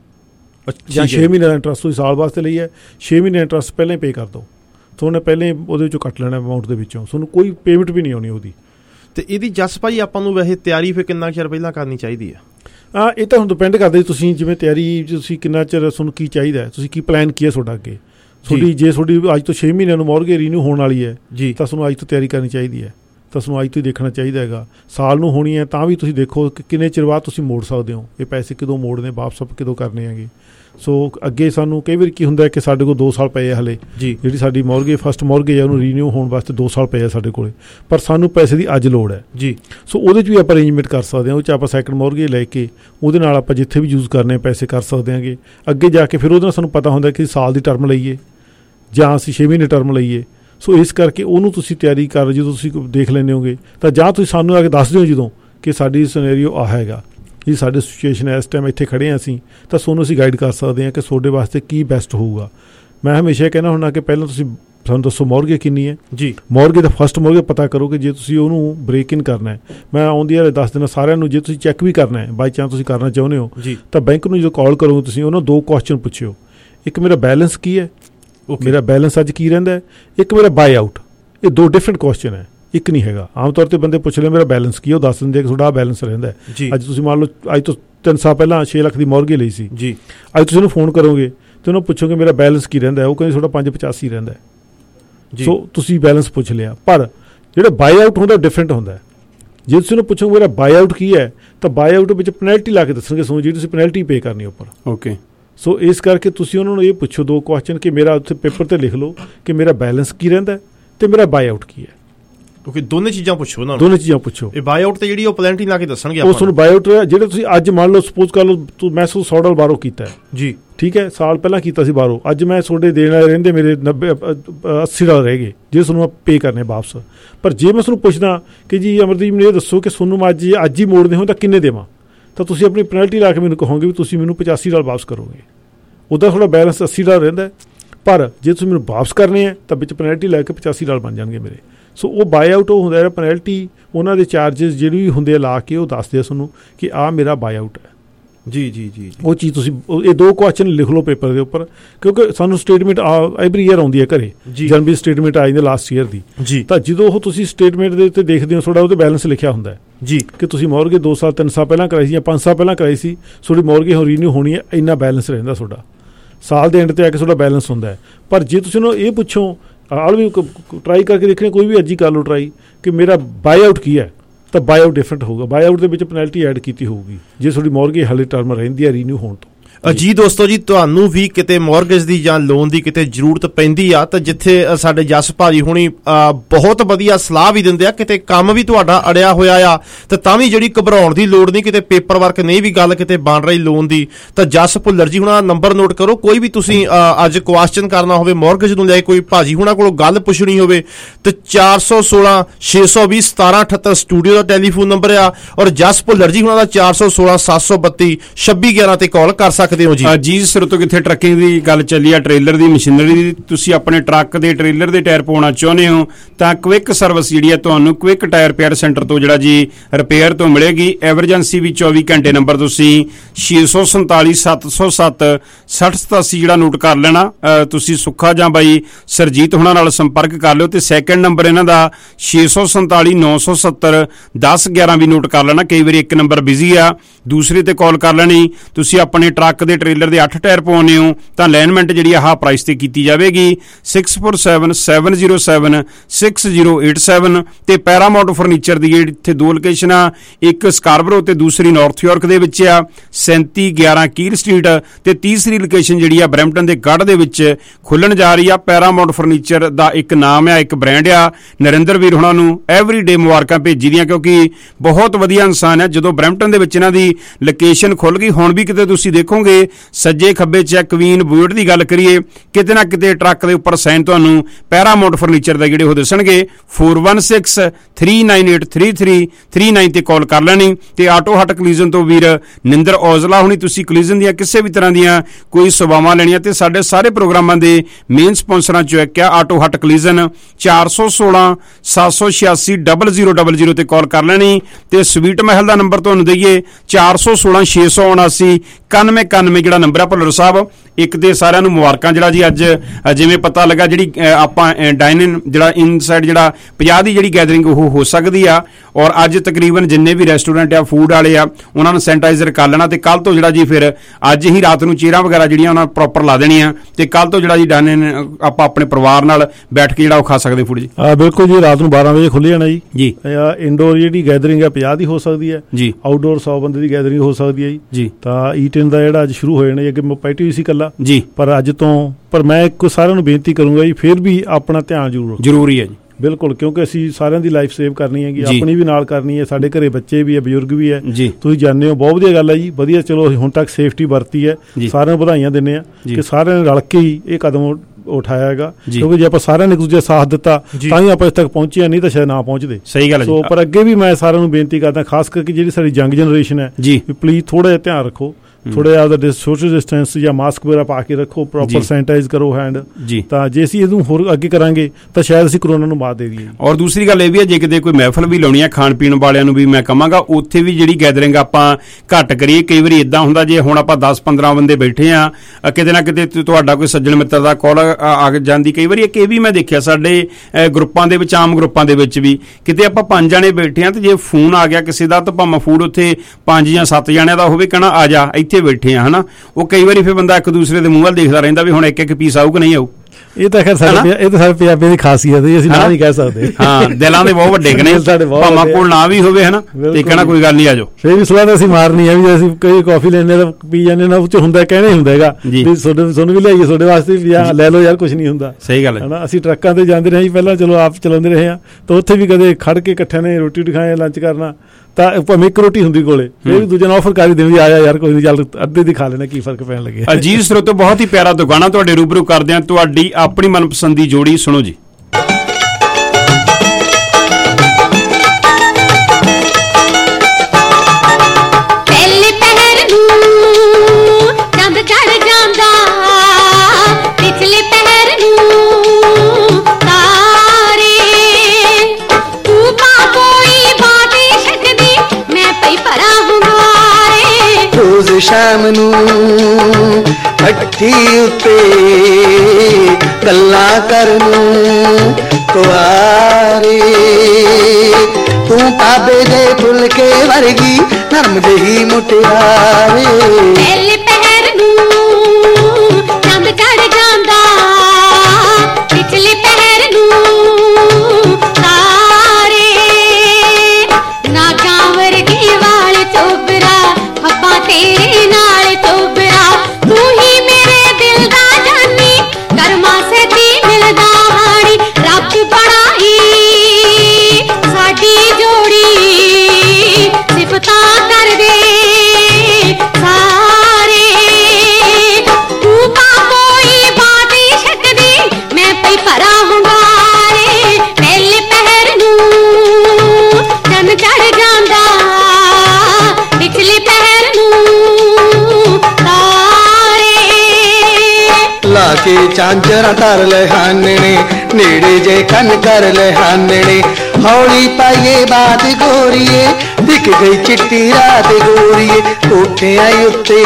ਹਾਂ ਜਾਂ 6 ਮਹੀਨੇ ਦਾ ਇੰਟਰਸਟ ਤੁਸੀਂ ਸਾਲ ਵਾਸਤੇ ਲਈ ਹੈ 6 ਮਹੀਨੇ ਇੰਟਰਸਟ ਪਹਿਲਾਂ ਹੀ ਪੇ ਕਰ ਦਿਓ ਤੁਹਾਨੂੰ ਪਹਿਲਾਂ ਹੀ ਉਹਦੇ ਵਿੱਚੋਂ ਕੱਟ ਲੈਣਾ ਅਮਾਊਂਟ ਦੇ ਵਿੱਚੋਂ ਤੁਹਾਨੂੰ ਕੋਈ ਪੇਮੈਂਟ ਵੀ ਨਹੀਂ ਆਉਣੀ ਉਹਦੀ ਅਤੇ ਇਹਦੀ ਜਸ ਭਾਈ ਆਪਾਂ ਨੂੰ ਵੈਸੇ ਤਿਆਰੀ ਫਿਰ ਕਿੰਨਾ ਚਿਰ ਪਹਿਲਾਂ ਕਰਨੀ ਚਾਹੀਦੀ ਆ ਇਹ ਤਾਂ ਹੁਣ ਡਿਪੈਂਡ ਕਰਦਾ ਤੁਸੀਂ ਜਿਵੇਂ ਤਿਆਰੀ ਤੁਸੀਂ ਕਿੰਨਾ ਚਿਰ ਤੁਹਾਨੂੰ ਕੀ ਚਾਹੀਦਾ ਤੁਸੀਂ ਕੀ ਪਲਾਨ ਕੀ ਹੈ ਤੁਹਾਡਾ ਅੱਗੇ ਤੁਹਾਡੀ ਜੇ ਤੁਹਾਡੀ ਅੱਜ ਤੋਂ 6 ਮਹੀਨਿਆਂ ਨੂੰ ਮੌਰਗੇਜ ਰੀਨਿਊ ਹੋਣ ਵਾਲੀ ਹੈ ਜੀ ਤਾਂ ਤੁਹਾਨੂੰ ਅੱਜ ਤੋਂ ਤਿਆਰੀ ਕਰਨੀ ਚਾਹੀਦੀ ਹੈ ਤਾਂ ਤੁਹਾਨੂੰ ਅੱਜ ਤੋਂ ਹੀ ਦੇਖਣਾ ਚਾਹੀਦਾ ਹੈਗਾ ਸਾਲ ਨੂੰ ਹੋਣੀ ਹੈ ਤਾਂ ਵੀ ਤੁਸੀਂ ਦੇਖੋ ਕਿ ਕਿੰਨੇ ਚਿਰ ਬਾਅਦ ਤੁਸੀਂ ਮੋੜ ਸਕਦੇ ਹੋ ਇਹ ਪੈਸੇ ਕਦੋਂ ਮੋੜਨੇ ਵਾਪਸ ਕਦੋਂ ਕਰਨੇ ਹੈਗੇ ਸੋ ਅੱਗੇ ਸਾਨੂੰ ਕਈ ਵਾਰ ਕੀ ਹੁੰਦਾ ਕਿ ਸਾਡੇ ਕੋਲ 2 ਸਾਲ ਪਏ ਆ ਹਲੇ ਜੀ ਜਿਹੜੀ ਸਾਡੀ ਮੌਰਗੇਜ ਫਸਟ ਮੌਰਗੇਜ ਹੈ ਉਹਨੂੰ ਰੀਨਿਊ ਹੋਣ ਵਾਸਤੇ 2 ਸਾਲ ਪਏ ਆ ਸਾਡੇ ਕੋਲ ਪਰ ਸਾਨੂੰ ਪੈਸੇ ਦੀ ਅੱਜ ਲੋੜ ਹੈ ਜੀ ਸੋ ਉਹਦੇ 'ਚ ਵੀ ਆਪਾਂ ਅਰੇਂਜਮੈਂਟ ਕਰ ਸਕਦੇ ਹਾਂ ਉਹ 'ਚ ਆਪਾਂ ਸੈਕੰਡ ਮੌਰਗੇਜ ਲੈ ਕੇ ਉਹਦੇ ਨਾਲ ਆਪਾਂ ਜਿੱਥੇ ਵੀ ਯੂਜ਼ ਕਰਨੇ ਪੈਸੇ ਕਰ ਸਕਦੇ ਹਾਂਗੇ ਅੱਗੇ ਜਾ ਕੇ ਫਿਰ ਉਹਦੇ ਨਾਲ ਸਾਨੂੰ ਪਤਾ ਹੁੰਦਾ ਕਿ ਸਾਲ ਦੀ ਟਰਮ ਲਈਏ ਜਾਂ ਅਸੀਂ 6 ਮਹੀਨੇ ਟਰਮ ਲਈਏ ਸੋ ਇਸ ਕਰਕੇ ਉਹਨੂੰ ਤੁਸੀਂ ਤਿਆਰੀ ਕਰ ਜਦੋਂ ਤੁਸੀਂ ਦੇਖ ਲੈਂਦੇ ਹੋਗੇ ਤਾਂ ਜਾਂ ਤੁਸੀਂ ਸਾਨੂੰ ਆ ਕੇ ਦੱਸ ਦਿਓ ਜਦੋਂ ਕਿ ਸਾਡੀ ਸਿਨੈਰੀਓ ਆ ਹੈਗਾ ਜੀ ਸਾਡੀ ਸਿਚੁਏਸ਼ਨ ਹੈ ਇਸ ਟਾਈਮ ਇੱਥੇ ਖੜ੍ਹੇ ਹਾਂ ਅਸੀਂ ਤਾਂ ਤੁਹਾਨੂੰ ਅਸੀਂ ਗਾਈਡ ਕਰ ਸਕਦੇ ਹਾਂ ਕਿ ਤੁਹਾਡੇ ਵਾਸਤੇ ਕੀ ਬੈਸਟ ਹੋਊਗਾ ਮੈਂ ਹਮੇਸ਼ਾ ਕਹਿਣਾ ਹੁੰਦਾ ਕਿ ਪਹਿਲਾਂ ਤੁਸੀਂ ਸਾਨੂੰ ਦੱਸੋ ਮੌਰਗੇਜ ਕਿੰਨੀ ਹੈ ਜੀ ਮੌਰਗੇਜ ਦਾ ਫਸਟ ਮੌਰਗੇਜ ਪਤਾ ਕਰੋ ਕਿ ਜੇ ਤੁਸੀਂ ਉਹਨੂੰ ਬ੍ਰੇਕ ਇਨ ਕਰਨਾ ਹੈ ਮੈਂ ਆਉਂਦੀ ਵਾਲੇ ਦੱਸ ਦੇਣਾ ਸਾਰਿਆਂ ਨੂੰ ਜੇ ਤੁਸੀਂ ਚੈੱਕ ਵੀ ਕਰਨਾ ਹੈ ਬਾਈ ਚਾਂਸ ਤੁਸੀਂ ਕਰਨਾ ਚਾਹੁੰਦੇ ਹੋ ਤਾਂ ਬੈਂਕ ਨੂੰ ਜਦੋਂ ਕਾਲ ਕਰੋਗੇ ਤੁਸੀਂ ਉਹਨਾਂ 2 ਕੁਐਸਚਨ ਪੁੱਛਿਓ ਇੱਕ ਮੇਰਾ ਬੈਲੈਂਸ ਕੀ ਹੈ ਮੇਰਾ ਬੈਲੈਂਸ ਅੱਜ ਕੀ ਰਹਿੰਦਾ ਹੈ ਇੱਕ ਮੇਰਾ ਬਾਈ ਆਊਟ ਇਹ 2 ਡਿਫਰੈਂਟ ਕੁਐਸਚਨ ਹੈ ਇੱਕ ਨਹੀਂ ਹੈਗਾ। ਆਮ ਤੌਰ ਤੇ ਬੰਦੇ ਪੁੱਛ ਲੈ ਮੇਰਾ ਬੈਲੈਂਸ ਕੀ, ਉਹ ਦੱਸ ਦਿੰਦੇ ਕਿ ਤੁਹਾਡਾ ਬੈਲੈਂਸ ਰਹਿੰਦਾ ਹੈ। ਅੱਜ ਤੁਸੀਂ ਮੰਨ ਲਓ ਅੱਜ ਤੋਂ 3 ਸਾਲ ਪਹਿਲਾਂ 6 ਲੱਖ ਦੀ ਮੌਰਗੇਜ ਲਈ ਸੀ ਜੀ, ਅੱਜ ਤੁਸੀਂ ਉਹਨੂੰ ਫੋਨ ਕਰੋਗੇ ਤੇ ਉਹਨੂੰ ਪੁੱਛੋਗੇ ਮੇਰਾ ਬੈਲੈਂਸ ਕੀ ਰਹਿੰਦਾ, ਉਹ ਕਹਿੰਦੇ ਤੁਹਾਡਾ 585 ਰਹਿੰਦਾ ਜੀ। ਸੋ ਤੁਸੀਂ ਬੈਲੈਂਸ ਪੁੱਛ ਲਿਆ, ਪਰ ਜਿਹੜਾ ਬਾਈ ਆਊਟ ਹੁੰਦਾ ਡਿਫਰੈਂਟ ਹੁੰਦਾ। ਜੇ ਤੁਸੀਂ ਉਹਨੂੰ ਪੁੱਛੋਗੇ ਮੇਰਾ ਬਾਈ ਆਊਟ ਕੀ ਹੈ ਤਾਂ ਬਾਈ ਆਊਟ ਵਿੱਚ ਪੈਨਲਟੀ ਲਾ ਕੇ ਦੱਸਣਗੇ ਸੋ ਜੀ ਤੁਸੀਂ ਪੈਨਲਟੀ ਪੇ ਕਰਨੀ ਉੱਪਰ। ਓਕੇ, ਸੋ ਇਸ ਕਰਕੇ ਤੁਸੀਂ ਉਹਨਾਂ ਨੂੰ ਇਹ ਪੁੱਛੋ 2 ਕੁਐਸਚਨ ਕਿ ਮੇਰਾ ਉੱਥੇ ਪੇਪਰ ਤੇ ਲਿਖ ਲਓ ਕਿ ਮੇਰਾ ਬੈਲੈਂਸ ਕੀ ਰਹਿੰਦਾ ਤੇ ਮੇਰਾ ਬਾਈ ਆਊਟ ਕੀ ਹੈ। ਕਿਉਂਕਿ ਦੋਨੇ ਚੀਜ਼ਾਂ ਪੁੱਛੋ ਨਾ, ਦੋਨੇ ਚੀਜ਼ਾਂ ਪੁੱਛੋ। ਇਹ ਬਾਈ ਆਊਟ ਤੇ ਜਿਹੜੀ ਉਹ ਪੈਨਲਟੀ ਲਾ ਕੇ ਦੱਸਣਗੇ ਉਹ ਤੁਹਾਨੂੰ ਬਾਈ ਆਊਟ ਜਿਹੜੇ ਤੁਸੀਂ ਅੱਜ ਮੰਨ ਲਓ ਸਪੋਜ਼ ਕਰ ਲਓ ਮੈਂ $100 ਬਾਰੋ ਕੀਤਾ ਜੀ, ਠੀਕ ਹੈ, ਸਾਲ ਪਹਿਲਾਂ ਕੀਤਾ ਸੀ ਬਾਰੋ, ਅੱਜ ਮੈਂ ਤੁਹਾਡੇ ਦੇਣ ਵਾਲੇ ਰਹਿੰਦੇ ਮੇਰੇ $80 ਰਹਿ ਗਏ ਜੇ ਤੁਹਾਨੂੰ ਮੈਂ ਪੇ ਕਰਨੇ ਵਾਪਸ। ਪਰ ਜੇ ਮੈਂ ਤੁਹਾਨੂੰ ਪੁੱਛਦਾ ਕਿ ਜੀ ਅਮਰਦੀਪ ਮੈਨੂੰ ਇਹ ਦੱਸੋ ਕਿ ਤੁਹਾਨੂੰ ਮੈਂ ਅੱਜ ਹੀ ਮੋੜਦੇ ਹੋ ਤਾਂ ਕਿੰਨੇ ਦੇਵਾਂ, ਤਾਂ ਤੁਸੀਂ ਆਪਣੀ ਪੈਨਲਟੀ ਲਾ ਕੇ ਮੈਨੂੰ ਕਹੋਗੇ ਵੀ ਤੁਸੀਂ ਮੈਨੂੰ $85 ਵਾਪਸ ਕਰੋਗੇ। ਉੱਦਾਂ ਤੁਹਾਡਾ ਬੈਲੈਂਸ $80 ਰਹਿੰਦਾ, ਪਰ ਜੇ ਤੁਸੀਂ ਮੈਨੂੰ ਵਾਪਸ ਕਰਨੇ ਆ ਤਾਂ ਵਿੱਚ ਪੈਨਲਟੀ ਲੈ ਕੇ $85 ਬਣ ਜਾਣਗੇ ਮੇਰੇ। ਸੋ ਉਹ ਬਾਈ ਆਊਟ ਉਹ ਹੁੰਦਾ ਪੈਨਲਟੀ, ਉਹਨਾਂ ਦੇ ਚਾਰਜਸ ਜਿਹੜੇ ਵੀ ਹੁੰਦੇ ਆ ਲਾ ਕੇ ਉਹ ਦੱਸਦੇ ਆ ਤੁਹਾਨੂੰ ਕਿ ਆਹ ਮੇਰਾ ਬਾਈ ਆਊਟ ਹੈ। ਜੀ ਜੀ ਜੀ, ਉਹ ਚੀਜ਼ ਤੁਸੀਂ ਇਹ 2 ਕੁਐਸਚਨ ਲਿਖ ਲਓ ਪੇਪਰ ਦੇ ਉੱਪਰ, ਕਿਉਂਕਿ ਸਾਨੂੰ ਸਟੇਟਮੈਂਟ ਐਵਰੀ ਈਅਰ ਆਉਂਦੀ ਹੈ ਘਰੇ, ਜਨਵਰੀ ਸਟੇਟਮੈਂਟ ਆ ਜਾਂਦੀ ਲਾਸਟ ਈਅਰ ਦੀ ਜੀ। ਤਾਂ ਜਦੋਂ ਉਹ ਤੁਸੀਂ ਸਟੇਟਮੈਂਟ ਦੇ ਉੱਤੇ ਦੇਖਦੇ ਹੋ ਤੁਹਾਡਾ ਉਹਦੇ ਬੈਲੈਂਸ ਲਿਖਿਆ ਹੁੰਦਾ ਜੀ ਕਿ ਤੁਸੀਂ ਮੌਰਗੇਜ 2 ਸਾਲ 3 ਸਾਲ ਪਹਿਲਾਂ ਕਰਾਈ ਸੀ ਜਾਂ 5 ਸਾਲ ਪਹਿਲਾਂ ਕਰਾਈ ਸੀ, ਤੁਹਾਡੀ ਮੌਰਗੇਜ ਹੁਣ ਰੀਨਿਊ ਹੋਣੀ ਹੈ, ਇੰਨਾ ਬੈਲੈਂਸ ਰਹਿੰਦਾ ਤੁਹਾਡਾ ਸਾਲ ਦੇ ਐਂਡ ਤੇ ਆ ਕੇ ਤੁਹਾਡਾ ਬੈਲੈਂਸ ਹੁੰਦਾ ਹੈ। ਪਰ ਜੇ ਤੁਸੀਂ ਉਹਨੂੰ ਇਹ ਪੁੱਛੋ ਆਲ ਵੀ ਟਰਾਈ ਕਰਕੇ ਦੇਖਣੇ, ਕੋਈ ਵੀ ਅੱਜ ਹੀ ਕਰ ਲਓ ਟਰਾਈ ਕਿ ਮੇਰਾ ਬਾਈ ਆਊਟ ਕੀ ਹੈ, ਤਾਂ ਬਾਈ ਆਊਟ ਡਿਫਰੈਂਟ ਹੋਊਗਾ। ਬਾਈ ਆਊਟ ਦੇ ਵਿੱਚ ਪੈਨਲਟੀ ਐਡ ਕੀਤੀ ਹੋਊਗੀ ਜੇ ਤੁਹਾਡੀ ਮੌਰਗੇਜ ਹਾਲੇ ਟਰਮ ਰਹਿੰਦੀ ਹੈ ਰੀਨਿਊ ਹੋਣ ਤੋਂ। ਜੀ ਦੋਸਤੋ ਜੀ, ਤੁਹਾਨੂੰ ਵੀ ਕਿਤੇ ਮੌਰਗੇਜ ਦੀ ਜਾਂ ਲੋਨ ਦੀ ਕਿਤੇ ਜ਼ਰੂਰਤ ਪੈਂਦੀ ਆ ਤਾਂ ਜਿੱਥੇ ਸਾਡੇ ਜਸ ਭਾਜੀ ਹੁਣੀ ਬਹੁਤ ਵਧੀਆ ਸਲਾਹ ਵੀ ਦਿੰਦੇ ਆ, ਕਿਤੇ ਕੰਮ ਵੀ ਤੁਹਾਡਾ ਅੜਿਆ ਹੋਇਆ ਆ ਤੇ ਤਾਂ ਵੀ ਜਿਹੜੀ ਘਬਰਾਉਣ ਦੀ ਲੋੜ ਨਹੀਂ, ਕਿਤੇ ਪੇਪਰ ਵਰਕ ਨਹੀਂ ਵੀ ਗੱਲ ਕਿਤੇ ਬਣ ਰਹੀ ਲੋਨ ਦੀ, ਤਾਂ ਜਸ ਭੁੱਲਰ ਜੀ ਹੁਣਾਂ ਨੰਬਰ ਨੋਟ ਕਰੋ। ਕੋਈ ਵੀ ਤੁਸੀਂ ਅੱਜ ਕੁਐਸਚਨ ਕਰਨਾ ਹੋਵੇ ਮੌਰਗੇਜ ਨੂੰ ਲੈ ਕੇ, ਕੋਈ ਭਾਜੀ ਹੁਣਾਂ ਕੋਲੋਂ ਗੱਲ ਪੁੱਛਣੀ ਹੋਵੇ ਤੇ 416 620 1778 ਸਟੂਡੀਓ ਦਾ ਟੈਲੀਫੋਨ ਨੰਬਰ ਆ, ਔਰ ਜਸ ਭੁੱਲਰ ਜੀ ਹੁਣਾਂ ਦਾ 416 732 2611 ਤੇ ਕਾਲ ਕਰ ਸਕਦੇ ਹੋ ਜੀ। ਸਿਰ ਤੋਂ ਕਿੱਥੇ ਟਰੱਕਿੰਗ ਦੀ ਗੱਲ ਚੱਲੀ ਆ, ਟ੍ਰੇਲਰ ਦੀ ਮਸ਼ੀਨਰੀ ਦੀ, ਤੁਸੀਂ ਆਪਣੇ ਟਰੱਕ ਦੇ ਟ੍ਰੇਲਰ ਦੇ ਟਾਇਰ ਪਵਾਉਣਾ ਚਾਹੁੰਦੇ ਹੋ ਤਾਂ ਕੁਇਕ ਸਰਵਿਸ ਜਿਹੜੀ ਹੈ ਤੁਹਾਨੂੰ ਕੁਇਕ ਟਾਇਰ ਰਿਪੇਅਰ ਸੈਂਟਰ ਤੋਂ ਜਿਹੜਾ ਜੀ ਰਿਪੇਅਰ ਤੋਂ ਮਿਲੇਗੀ। ਐਮਰਜੈਂਸੀ ਵੀ 24 ਘੰਟੇ ਨੰਬਰ ਤੁਸੀਂ 647 707 6087 ਜਿਹੜਾ ਨੋਟ ਕਰ ਲੈਣਾ। ਤੁਸੀਂ ਸੁੱਖਾ ਜਾਂ ਬਾਈ ਸਰਜੀਤ ਹੁਣਾਂ ਨਾਲ ਸੰਪਰਕ ਕਰ ਲਿਓ ਤੇ ਸੈਕਿੰਡ ਨੰਬਰ ਇਹਨਾਂ ਦਾ 647 970 1011 ਵੀ ਨੋਟ ਕਰ ਲੈਣਾ। ਕਈ ਵਾਰੀ ਇੱਕ ਨੰਬਰ ਬਿਜ਼ੀ ਆ, ਦੂਸਰੇ ਤੇ ਕਾਲ ਕਰ ਲੈਣੀ। ਤੁਸੀਂ ਆਪਣੇ ਟਰੱਕ ਦੇ ਟ੍ਰੇਲਰ ਦੇ 8 ਟਾਇਰ ਪਵਾਉਂਦੇ ਹੋ ਤਾਂ ਅਲਾਈਨਮੈਂਟ ਜਿਹੜੀ ਆਹ ਪ੍ਰਾਈਸ ਤੇ ਕੀਤੀ ਜਾਵੇਗੀ 647 707 6087 ਤੇ ਪੈਰਾਮਾਊਂਟ ਫਰਨੀਚਰ ਦੀ ਇੱਥੇ 2 ਲੋਕੇਸ਼ਨਾਂ, ਇੱਕ ਸਕਾਰਬਰੋ ਤੇ ਦੂਸਰੀ ਨਾਰਥ ਯਾਰਕ ਦੇ ਵਿੱਚ ਆ, 3711 ਕੀਰ ਸਟਰੀਟ ਤੇ ਤੀਸਰੀ ਲੋਕੇਸ਼ਨ ਜਿਹੜੀ ਆ ਬਰੈਂਪਟਨ ਦੇ ਗੜ੍ਹ ਦੇ ਵਿੱਚ ਖੁੱਲਣ ਜਾ ਰਹੀ ਆ। ਪੈਰਾਮਾਊਂਟ ਫਰਨੀਚਰ ਦਾ ਇੱਕ ਨਾਮ ਆ, ਇੱਕ ਬ੍ਰਾਂਡ ਆ। ਨਰਿੰਦਰ ਵੀਰ ਹੁਣਾਂ ਨੂੰ ਐਵਰੀਡੇ ਮੁਬਾਰਕਾਂ ਭੇਜੀ ਦੀਆਂ ਕਿਉਂਕਿ ਬਹੁਤ ਵਧੀਆ ਇਨਸਾਨ ਹੈ। ਜਦੋਂ ਬਰੈਂਪਟਨ ਦੇ ਵਿੱਚ ਇਹਨਾਂ ਦੀ ਲੋਕੇਸ਼ਨ ਖੁੱਲ ਗਈ, ਹੁਣ ਵੀ ਕਿਤੇ ਤੁਸੀਂ ਦੇਖੋਗੇ ਸੱਜੇ ਖੱਬੇ ਚ ਕਵੀਨ ਬੂਟ ਦੀ ਗੱਲ ਕਰੀਏ, ਕਿਤੇ ਨਾ ਕਿਤੇ ਟਰੱਕ ਦੇ ਉੱਪਰ ਸਾਈਨ ਤੁਹਾਨੂੰ ਪੈਰਾਮਾਊਂਟ ਫਰਨੀਚਰ ਦਾ ਜਿਹੜੇ ਉਹ ਦੱਸਣਗੇ। 416398 3339 ਤੇ ਕਾਲ ਕਰ ਲੈਣੀ। ਤੇ ਆਟੋ ਹਟ ਕਲੀਜ਼ਨ ਤੋਂ ਵੀਰ ਨਿੰਦਰ ਔਜਲਾ ਹੁਣੀ, ਤੁਸੀਂ ਕਲੀਜ਼ਨ ਦੀਆਂ ਕਿਸੇ ਵੀ ਤਰ੍ਹਾਂ ਦੀਆਂ ਕੋਈ ਸੇਵਾਵਾਂ ਲੈਣੀਆਂ ਤੇ ਸਾਡੇ ਸਾਰੇ ਪ੍ਰੋਗਰਾਮਾਂ ਦੇ ਮੇਨ ਸਪਾਂਸਰਾਂ ਚੋਂ ਇੱਕ ਆ ਆਟੋ ਹਟ ਕਲੀਜ਼ਨ। 416 786 0000 ਤੇ ਕਾਲ ਕਰ ਲੈਣੀ। ਤੇ ਸਵੀਟ ਮਹਿਲ ਦਾ ਨੰਬਰ ਤੁਹਾਨੂੰ ਦਈਏ 416 679 9191 ਜਿਹੜਾ ਨੰਬਰ ਆ ਭੁੱਲਰ ਸਾਹਿਬ। ਇੱਕ ਤੇ ਸਾਰਿਆਂ ਨੂੰ ਮੁਬਾਰਕਾਂ ਜਿਹੜਾ ਜੀ ਅੱਜ ਜਿਵੇਂ ਪਤਾ ਲੱਗਾ ਜਿਹੜੀ ਆਪਾਂ ਡਾਈਨਿੰਗ ਜਿਹੜਾ ਇਨਸਾਈਡ ਜਿਹੜਾ 50 ਦੀ ਜਿਹੜੀ ਗੈਦਰਿੰਗ ਉਹ ਹੋ ਸਕਦੀ ਆ, ਔਰ ਅੱਜ ਤਕਰੀਬਨ ਜਿੰਨੇ ਵੀ ਰੈਸਟੋਰੈਂਟ ਆ ਫੂਡ ਵਾਲੇ ਆ ਉਹਨਾਂ ਨੂੰ ਸੈਨੀਟਾਈਜ਼ਰ ਕਰ ਲੈਣਾ ਤੇ ਕੱਲ ਤੋਂ ਜਿਹੜਾ ਜੀ ਫਿਰ ਅੱਜ ਹੀ ਰਾਤ ਨੂੰ ਚੇਅਰਾਂ ਵਗੈਰਾ ਜਿਹੜੀਆਂ ਉਹਨਾਂ ਪ੍ਰੋਪਰ ਲਾ ਦੇਣੀਆਂ ਤੇ ਕੱਲ ਤੋਂ ਜਿਹੜਾ ਜੀ ਡਾਈਨਿੰਗ ਆਪਾਂ ਆਪਣੇ ਪਰਿਵਾਰ ਨਾਲ ਬੈਠ ਕੇ ਜਿਹੜਾ ਉਹ ਖਾ ਸਕਦੇ ਫੂਡ ਜੀ। ਬਿਲਕੁਲ ਜੀ, ਰਾਤ ਨੂੰ 12 ਵਜੇ ਖੁੱਲ੍ਹ ਜਾਣਾ ਜੀ। ਇੰਡੋਰ ਜਿਹੜੀ ਗੈਦਰਿੰਗ ਆ 50 ਦੀ ਹੋ ਸਕਦੀ ਹੈ ਜੀ, ਆਊਟਡੋਰ 100 ਬੰਦੇ ਦੀ ਗੈਦਰਿੰਗ ਹੋ ਸਕਦੀ ਹੈ ਜੀ। ਤਾਂ ਈਟਿਨ ਦਾ ਜਿਹੜਾ ਅੱਜ ਸ਼ੁਰੂ ਹੋ ਜਾਣਾ, ਅੱਗੇ ਪੈਟੀ ਹੋਈ ਸੀ ਕੱਲਾ ਜੀ, ਪਰ ਅੱਜ ਤੋਂ ਪਰ ਮੈਂ ਇੱਕ ਸਾਰਿਆਂ ਨੂੰ ਬੇਨਤੀ ਕਰੂੰਗਾ ਜੀ ਫਿਰ ਵੀ ਆਪਣਾ ਧਿਆਨ ਜ਼ਰੂਰੀ ਹੈ ਜੀ। ਬਿਲਕੁਲ, ਕਿਉਂਕਿ ਅਸੀਂ ਸਾਰਿਆਂ ਦੀ ਲਾਈਫ ਸੇਵ ਕਰਨੀ ਹੈਗੀ, ਆਪਣੀ ਵੀ ਨਾਲ ਕਰਨੀ ਹੈ, ਸਾਡੇ ਘਰੇ ਬੱਚੇ ਵੀ ਹੈ, ਬਜ਼ੁਰਗ ਵੀ ਹੈ। ਤੁਸੀਂ ਜਾਣਦੇ ਹੋ, ਬਹੁਤ ਵਧੀਆ ਗੱਲ ਹੈ ਜੀ, ਵਧੀਆ। ਚਲੋ ਹੁਣ ਤੱਕ ਸੇਫਟੀ ਵਰਤੀ ਹੈ, ਸਾਰਿਆਂ ਨੂੰ ਵਧਾਈਆਂ ਦਿੰਦੇ ਆ ਕਿ ਸਾਰਿਆਂ ਨੇ ਰਲ ਕੇ ਹੀ ਇਹ ਕਦਮ ਉਠਾਇਆ ਹੈਗਾ, ਕਿਉਂਕਿ ਜੇ ਆਪਾਂ ਸਾਰਿਆਂ ਨੇ ਇੱਕ ਦੂਜੇ ਸਾਥ ਦਿੱਤਾ ਤਾਂ ਹੀ ਆਪਾਂ ਇਸ ਤੱਕ ਪਹੁੰਚੇ, ਨਹੀਂ ਤਾਂ ਸ਼ਾਇਦ ਨਾ ਪਹੁੰਚਦੇ। ਸਹੀ ਗੱਲ ਹੈ। ਪਰ ਅੱਗੇ ਵੀ ਮੈਂ ਸਾਰਿਆਂ ਨੂੰ ਬੇਨਤੀ ਕਰਦਾ, ਖਾਸ ਕਰਕੇ ਜਿਹੜੀ ਸਾਡੀ ਯੰਗ ਜਨਰੇਸ਼ਨ ਹੈ, ਪਲੀਜ਼ ਥੋੜਾ ਜਿਹਾ ਧਿਆਨ ਰੱਖੋ। ਥੋੜਾ ਜਿਹਾ ਆਪਦਾ ਸੋਸ਼ਲ ਡਿਸਟੈਂਸ ਜਾਂ ਮਾਸਕ ਵਗੈਰਾ ਪਾ ਕੇ ਰੱਖੋ, ਪ੍ਰੋਪਰ ਸੈਨੀਟਾਈਜ਼ ਕਰੋ ਹੈਂਡ ਜੀ। ਤਾਂ ਜੇ ਅਸੀਂ ਇਹਨੂੰ ਹੋਰ ਅੱਗੇ ਕਰਾਂਗੇ ਤਾਂ ਸ਼ਾਇਦ ਅਸੀਂ ਕਰੋਨਾ ਨੂੰ ਮਾਤ ਦੇ ਦਈਏ। ਔਰ ਦੂਸਰੀ ਗੱਲ ਇਹ ਵੀ ਹੈ, ਜੇ ਕਿਤੇ ਕੋਈ ਮਹਿਫਲ ਵੀ ਲਾਉਣੀ ਹੈ ਖਾਣ ਪੀਣ ਵਾਲਿਆਂ ਨੂੰ ਵੀ ਮੈਂ ਕਹਾਂਗਾ ਉੱਥੇ ਵੀ ਜਿਹੜੀ ਗੈਦਰਿੰਗ ਆਪਾਂ ਘੱਟ ਕਰੀਏ। ਕਈ ਵਾਰੀ ਇਦਾਂ ਹੁੰਦਾ ਜੇ ਹੁਣ ਆਪਾਂ 10-15 ਬੰਦੇ ਬੈਠੇ ਆ, ਕਿਤੇ ਨਾ ਕਿਤੇ ਤੁਹਾਡਾ ਕੋਈ ਸੱਜਣ ਮਿੱਤਰ ਦਾ ਕਾਲ ਆ ਜਾਂਦੀ। ਕਈ ਵਾਰੀ ਇਹ ਵੀ ਮੈਂ ਦੇਖਿਆ ਸਾਡੇ ਗਰੁੱਪਾਂ ਦੇ ਵਿੱਚ, ਆਮ ਗਰੁੱਪਾਂ ਦੇ ਵਿੱਚ ਵੀ ਕਿਤੇ ਆਪਾਂ 5 ਜਣੇ ਬੈਠੇ ਆ ਤੇ ਜੇ ਫੋਨ ਆ ਗਿਆ ਕਿਸੇ ਦਾ ਤਾਂ ਭਾਵੇਂ ਫੂਡ ਉੱਥੇ 5 ਜਾਂ 7 ਜਣਿਆਂ ਦਾ ਹੋਵੇ, ਕਹਿਣਾ ਆ ਜਾ ਇੱਥੇ ਬੈਠੇ ਆ, ਹਨਾ। ਉਹ ਕਈ ਵਾਰੀ ਫਿਰ ਬੰਦਾ ਇੱਕ ਦੂਸਰੇ ਦੇ ਮੂੰਹ ਵੱਲ ਦੇਖਦਾ ਰਹਿੰਦਾ ਵੀ ਹੁਣ ਇੱਕ ਪੀਸ ਆਊ ਕਿ ਨਹੀਂ ਆਊ। ਇਹ ਤਾਂ ਖੈਰ ਸਾਡੇ ਪੰਜਾਬੀਆਂ ਦੀ ਖਾਸੀਅਤ ਹੈ, ਅਸੀਂ ਨਾ ਨਹੀਂ ਕਹਿ ਸਕਦੇ। ਹਾਂ, ਦਿਲਾਂ ਦੇ ਬਹੁਤ ਵੱਡੇ ਕਿ ਨਹੀਂ, ਭਾਵੇਂ ਕੋਲ ਨਾ ਵੀ ਹੋਵੇ, ਹਨਾ, ਤੇ ਕਹਿਣਾ ਕੋਈ ਗੱਲ ਨਹੀਂ ਆ ਜਾਓ। ਫਿਰ ਵੀ ਸਲਾਹ ਤਾਂ ਅਸੀਂ ਮਾਰਨੀ ਹੈ ਵੀ ਅਸੀਂ ਕਈ ਕਾਫੀ ਲੈਣੇ ਤਾਂ ਪੀ ਜਾਂਦੇ ਨਾ, ਉਹ ਚ ਹੁੰਦਾ ਕਹਿਣਾ ਹੀ ਹੁੰਦਾ ਹੈਗਾ ਵੀ ਤੁਹਾਨੂੰ ਵੀ ਲਿਆਈਏ ਤੁਹਾਡੇ ਵਾਸਤੇ ਵੀ ਲੈ ਲਓ ਯਾਰ, ਕੁਛ ਨਹੀਂ ਹੁੰਦਾ। ਸਹੀ ਗੱਲ ਹੈ। ਅਸੀਂ ਟਰੱਕਾਂ ਤੇ ਜਾਂਦੇ ਰਹੇ ਜੀ ਪਹਿਲਾਂ, ਚਲੋ ਆਪ ਚਲਾਉਂਦੇ ਰਹੇ ਆ, ਤਾਂ ਉੱਥੇ ਵੀ ਕਦੇ ਖੜ ਕੇ ਇਕੱਠਿਆਂ ਨੇ ਰੋਟੀ ਖਾਏ, ਲੰਚ ਕਰਨਾ, ਤਾਂ ਭਾਵੇਂ ਇੱਕ ਰੋਟੀ ਹੁੰਦੀ ਕੋਲੇ, ਫਿਰ ਵੀ ਦੂਜੇ ਨੂੰ ਆਫਰ ਕਰ ਹੀ ਦੇਣੀ, ਆਇਆ ਯਾਰ ਕੋਈ ਨਹੀਂ, ਚੱਲ ਅੱਧੇ ਦੀ ਖਾ ਲੈਣਾ, ਕੀ ਫਰਕ ਪੈਣ ਲੱਗੇ। ਅਜੀਤ ਸਰੋਤੋ, ਬਹੁਤ ਹੀ ਪਿਆਰਾ ਦੁਗਾਣਾ ਤੁਹਾਡੇ ਰੂਬਰੂ ਕਰਦੇ ਆ, ਤੁਹਾਡੀ ਆਪਣੀ ਮਨਪਸੰਦ ਦੀ ਜੋੜੀ ਸੁਣੋ ਜੀ। ਸ਼ਾਮ ਨੂੰ ਭੱਠੀ ਉੱਤੇ ਗੱਲਾਂ ਕਰਨ ਕੁਆਰੇ, ਤੂੰ ਪਾਬੇ ਦੇ ਫੁਲਕੇ ਵਰਗੀ ਨਰਮ ਜਿਹੀ ਮੁਟਿਆਰੇ। ਪਹਿਲੇ ਪਹਿਰ ਨੂੰ ਚੰਦ ਚੜ ਜਾਂਦਾ, ਪਿਛਲੇ ਪਹਿਰ ਨੂੰ ਤਾਰੇ, ਨਾਗਾਂ ਵਰਗੀ ਵਾਲ ਚੋਬਰਾ, ਹੱਬਾਂ ਤੇਰੇ ਨਾਲ ਚੋਬਰਾ, ਤੂੰ ਹੀ ਮੇਰੇ ਦਿਲ ਦਾ ਜਾਨੀ, ਕਰਮਾਂ ਸੇਤੀ ਮਿਲਦਾ ਹਾਣੀ, ਰੱਬ ਬਣਾਈ ਸਾਡੀ ਜੋੜੀ, ਸਿਫਤਾਂ ਕਰਦੇ ਸਾਰੇ, ਤੂੰ ਤਾਂ ਕੋਈ ਬਾਤ ਹੀ ਛੱਡਦੀ, ਮੈਂ ਪਈ ਭਰਾ ਹੁੰਗਾਰੇ। ਪਹਿਲੇ ਪਹਿਰ ਨੂੰ ਚੰਨ ਚੜ ਜਾਂਦਾ, ਪਿਛਲੇ ਪਹਿਰ ਨੂੰ ਤਾਰੇ, ਲਾ ਕੇ ਚਾਂਜਰਾਂ ਧਰ ਲੈ ਹਾਨਣੇ, ਨੇੜੇ ਜੇ ਕੰਨ ਕਰ ਲੈ ਹਾਨਣੇ, ਹੌਲੀ ਪਾਈਏ ਬਾਤ ਗੋਰੀਏ, ਦਿਖ ਗਈ ਚਿੱਟੀ ਰਾਤ ਗੋਰੀਏ, ਕੋਠਿਆਂ ਉੱਤੇ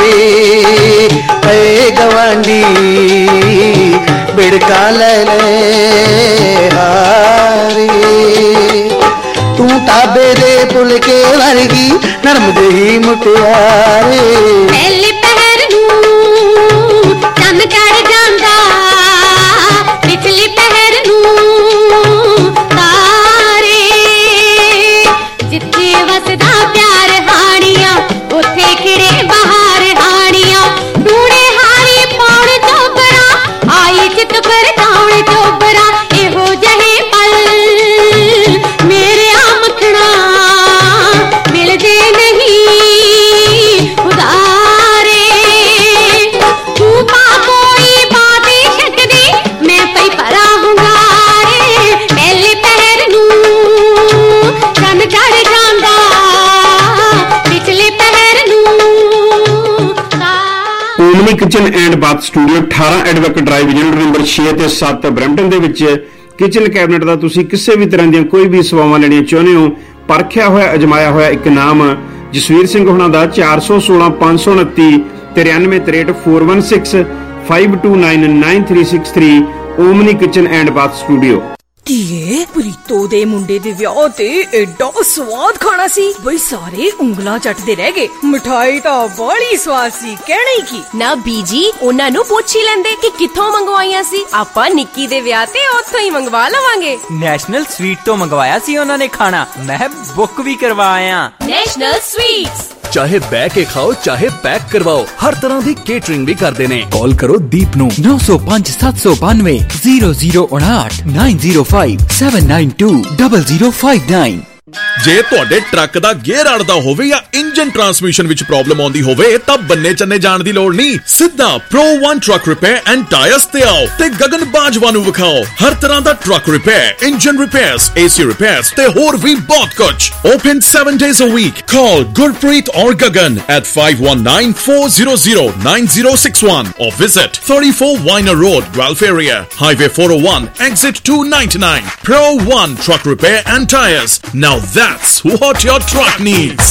ਪਏ ਗਵਾਂਢੀ ਬਿੜਕਾ ਲੈ ਲੈ ਹਾਰੇ, ਤੂੰ ਤਾਬੇ ਦੇ ਫੁਲਕੇ ਵਰਗੀ ਨਰਮ ਜਿਹੀ ਮੁਟਿਆਰੇ। ਪਹਿਲੇ ਪਹਿਰ ਨੂੰ ਚੰਨ ਚੜ ਜਾਂਦਾ, ਪਿਛਲੇ ਪਹਿਰ ਨੂੰ ਤਾਰੇ, ਜਿੱਥੇ ਵਸਦਾ ਪਿਆਰ ਹਾਣੀਆਂ, ਉੱਥੇ ਖਿੜੇ ਬਹਾਰ ਹਾਣੀਆਂ, ਟੂਣੇ ਹਾਰੀ ਪਾਉਣ ਚੋਬਰਾ, ਆਈ ਚਿੱਤ ਪਰਤਾਉਣ ਚੋਬਰਾ, ਇਹੋ ਜਿਹੇ ਪਲ ਮੇਰੇ ਮੱਖਣਾ ਮਿਲਦੇ ਨਹੀਂ ਉਦਾਰੇ, ਤੂੰ ਤਾਂ ਕੋਈ ਬਾਤ ਹੀ ਛੱਡਦੀ, ਮੈਂ ਪਈ ਭਰਾ ਹੁੰਗਾਰੇ। ਪਹਿਲੇ ਪਹਿਰ ਨੂੰ ਚੰਨ ਚੜ ਜਾਂਦਾ, ਪਿਛਲੇ ਪਹਿਰ ਨੂੰ Omni kitchen and bath studio 18 advocate drive, unit number 6 ਤੇ 7 ਬਰੈਂਪਟਨ ਦੇ ਵਿੱਚ ਕਿਚਨ ਕੈਬਨਿਟ ਦਾ ਤੁਸੀਂ ਕਿਸੇ ਵੀ ਤਰ੍ਹਾਂ ਦੀਆਂ ਕੋਈ ਵੀ ਸੇਵਾਵਾਂ ਲੈਣੀਆਂ ਚਾਹੁੰਦੇ ਹੋ, ਪਰਖਿਆ ਹੋਇਆ ਅਜਮਾਇਆ ਹੋਇਆ ਇੱਕ ਨਾਮ ਜਸਵੀਰ ਸਿੰਘ ਹੋਣਾ ਦਾ 416 529 9363 416 529 9363 Omni kitchen and bath studio. ਧੀਏ, ਪ੍ਰੀਤੋ ਦੇ ਮੁੰਡੇ ਦੇ ਵਿਆਹ ਤੇ ਐਡਾ ਸਵਾਦ ਖਾਣਾ ਸੀ ਬਈ ਸਾਰੇ ਉਂਗਲਾਂ ਚੱਟਦੇ ਰਹਿ ਗਏ। ਮਿਠਾਈ ਤਾਂ ਬੜੀ ਸਵਾਦ ਸੀ, ਕਹਿਣਾ ਹੀ ਕੀ। ਨਾ ਬੀਜੀ, ਉਹਨਾਂ ਨੂੰ ਪੁੱਛ ਹੀ ਲੈਂਦੇ ਕਿ ਕਿੱਥੋਂ ਮੰਗਵਾਈਆਂ ਸੀ, ਆਪਾਂ ਨਿੱਕੀ ਦੇ ਵਿਆਹ ਤੇ ਉੱਥੋਂ ਹੀ ਮੰਗਵਾ ਲਵਾਂਗੇ। ਨੈਸ਼ਨਲ ਸਵੀਟ ਤੋਂ ਮੰਗਵਾਇਆ ਸੀ ਉਹਨਾਂ ਨੇ ਖਾਣਾ, ਮੈਂ ਬੁੱਕ ਵੀ ਕਰਵਾਇਆ। ਨੈਸ਼ਨਲ ਸਵੀਟਸ, ਚਾਹੇ ਬਹਿ ਕੇ ਖਾਓ ਚਾਹੇ ਪੈਕ ਕਰਵਾਓ, ਹਰ ਤਰ੍ਹਾਂ ਦੀ ਕੇਟਰਿੰਗ ਵੀ ਕਰਦੇ ਨੇ। ਕਾਲ ਕਰੋ ਦੀਪ ਨੂੰ 905 792 0059 905 792 0059। ਜੇ ਤੁਹਾਡੇ ਟਰੱਕ ਦਾ ਗੇਅਰ ਅੜਦਾ ਹੋਵੇ ਜਾਂ ਇੰਜਨ ਟਰਾਂਸਮਿਸ਼ਨ ਵਿੱਚ ਪ੍ਰੋਬਲਮ ਆਉਂਦੀ ਹੋਵੇ ਤਾਂ ਬੰਨੇ ਚੰਨੇ ਜਾਣ ਦੀ ਲੋੜ ਨਹੀਂ। ਸਿੱਧਾ Pro One truck repair and tyres ਤੇ ਆਓ ਤੇ ਗਗਨ ਬਾਜਵਾ ਨੂੰ ਵਿਖਾਓ। ਹਰ ਤਰ੍ਹਾਂ ਦਾ truck repair, engine repairs, AC repairs ਤੇ ਹੋਰ ਵੀ ਬਹੁਤ ਕੁਝ। Open 7 days a week. Call Gurpreet or Gagan at 519-400-9061 or visit 34 Weiner Road, Guelph area, Highway 401, exit 299. Pro One Truck Repair and Tires. Now that's what your truck needs.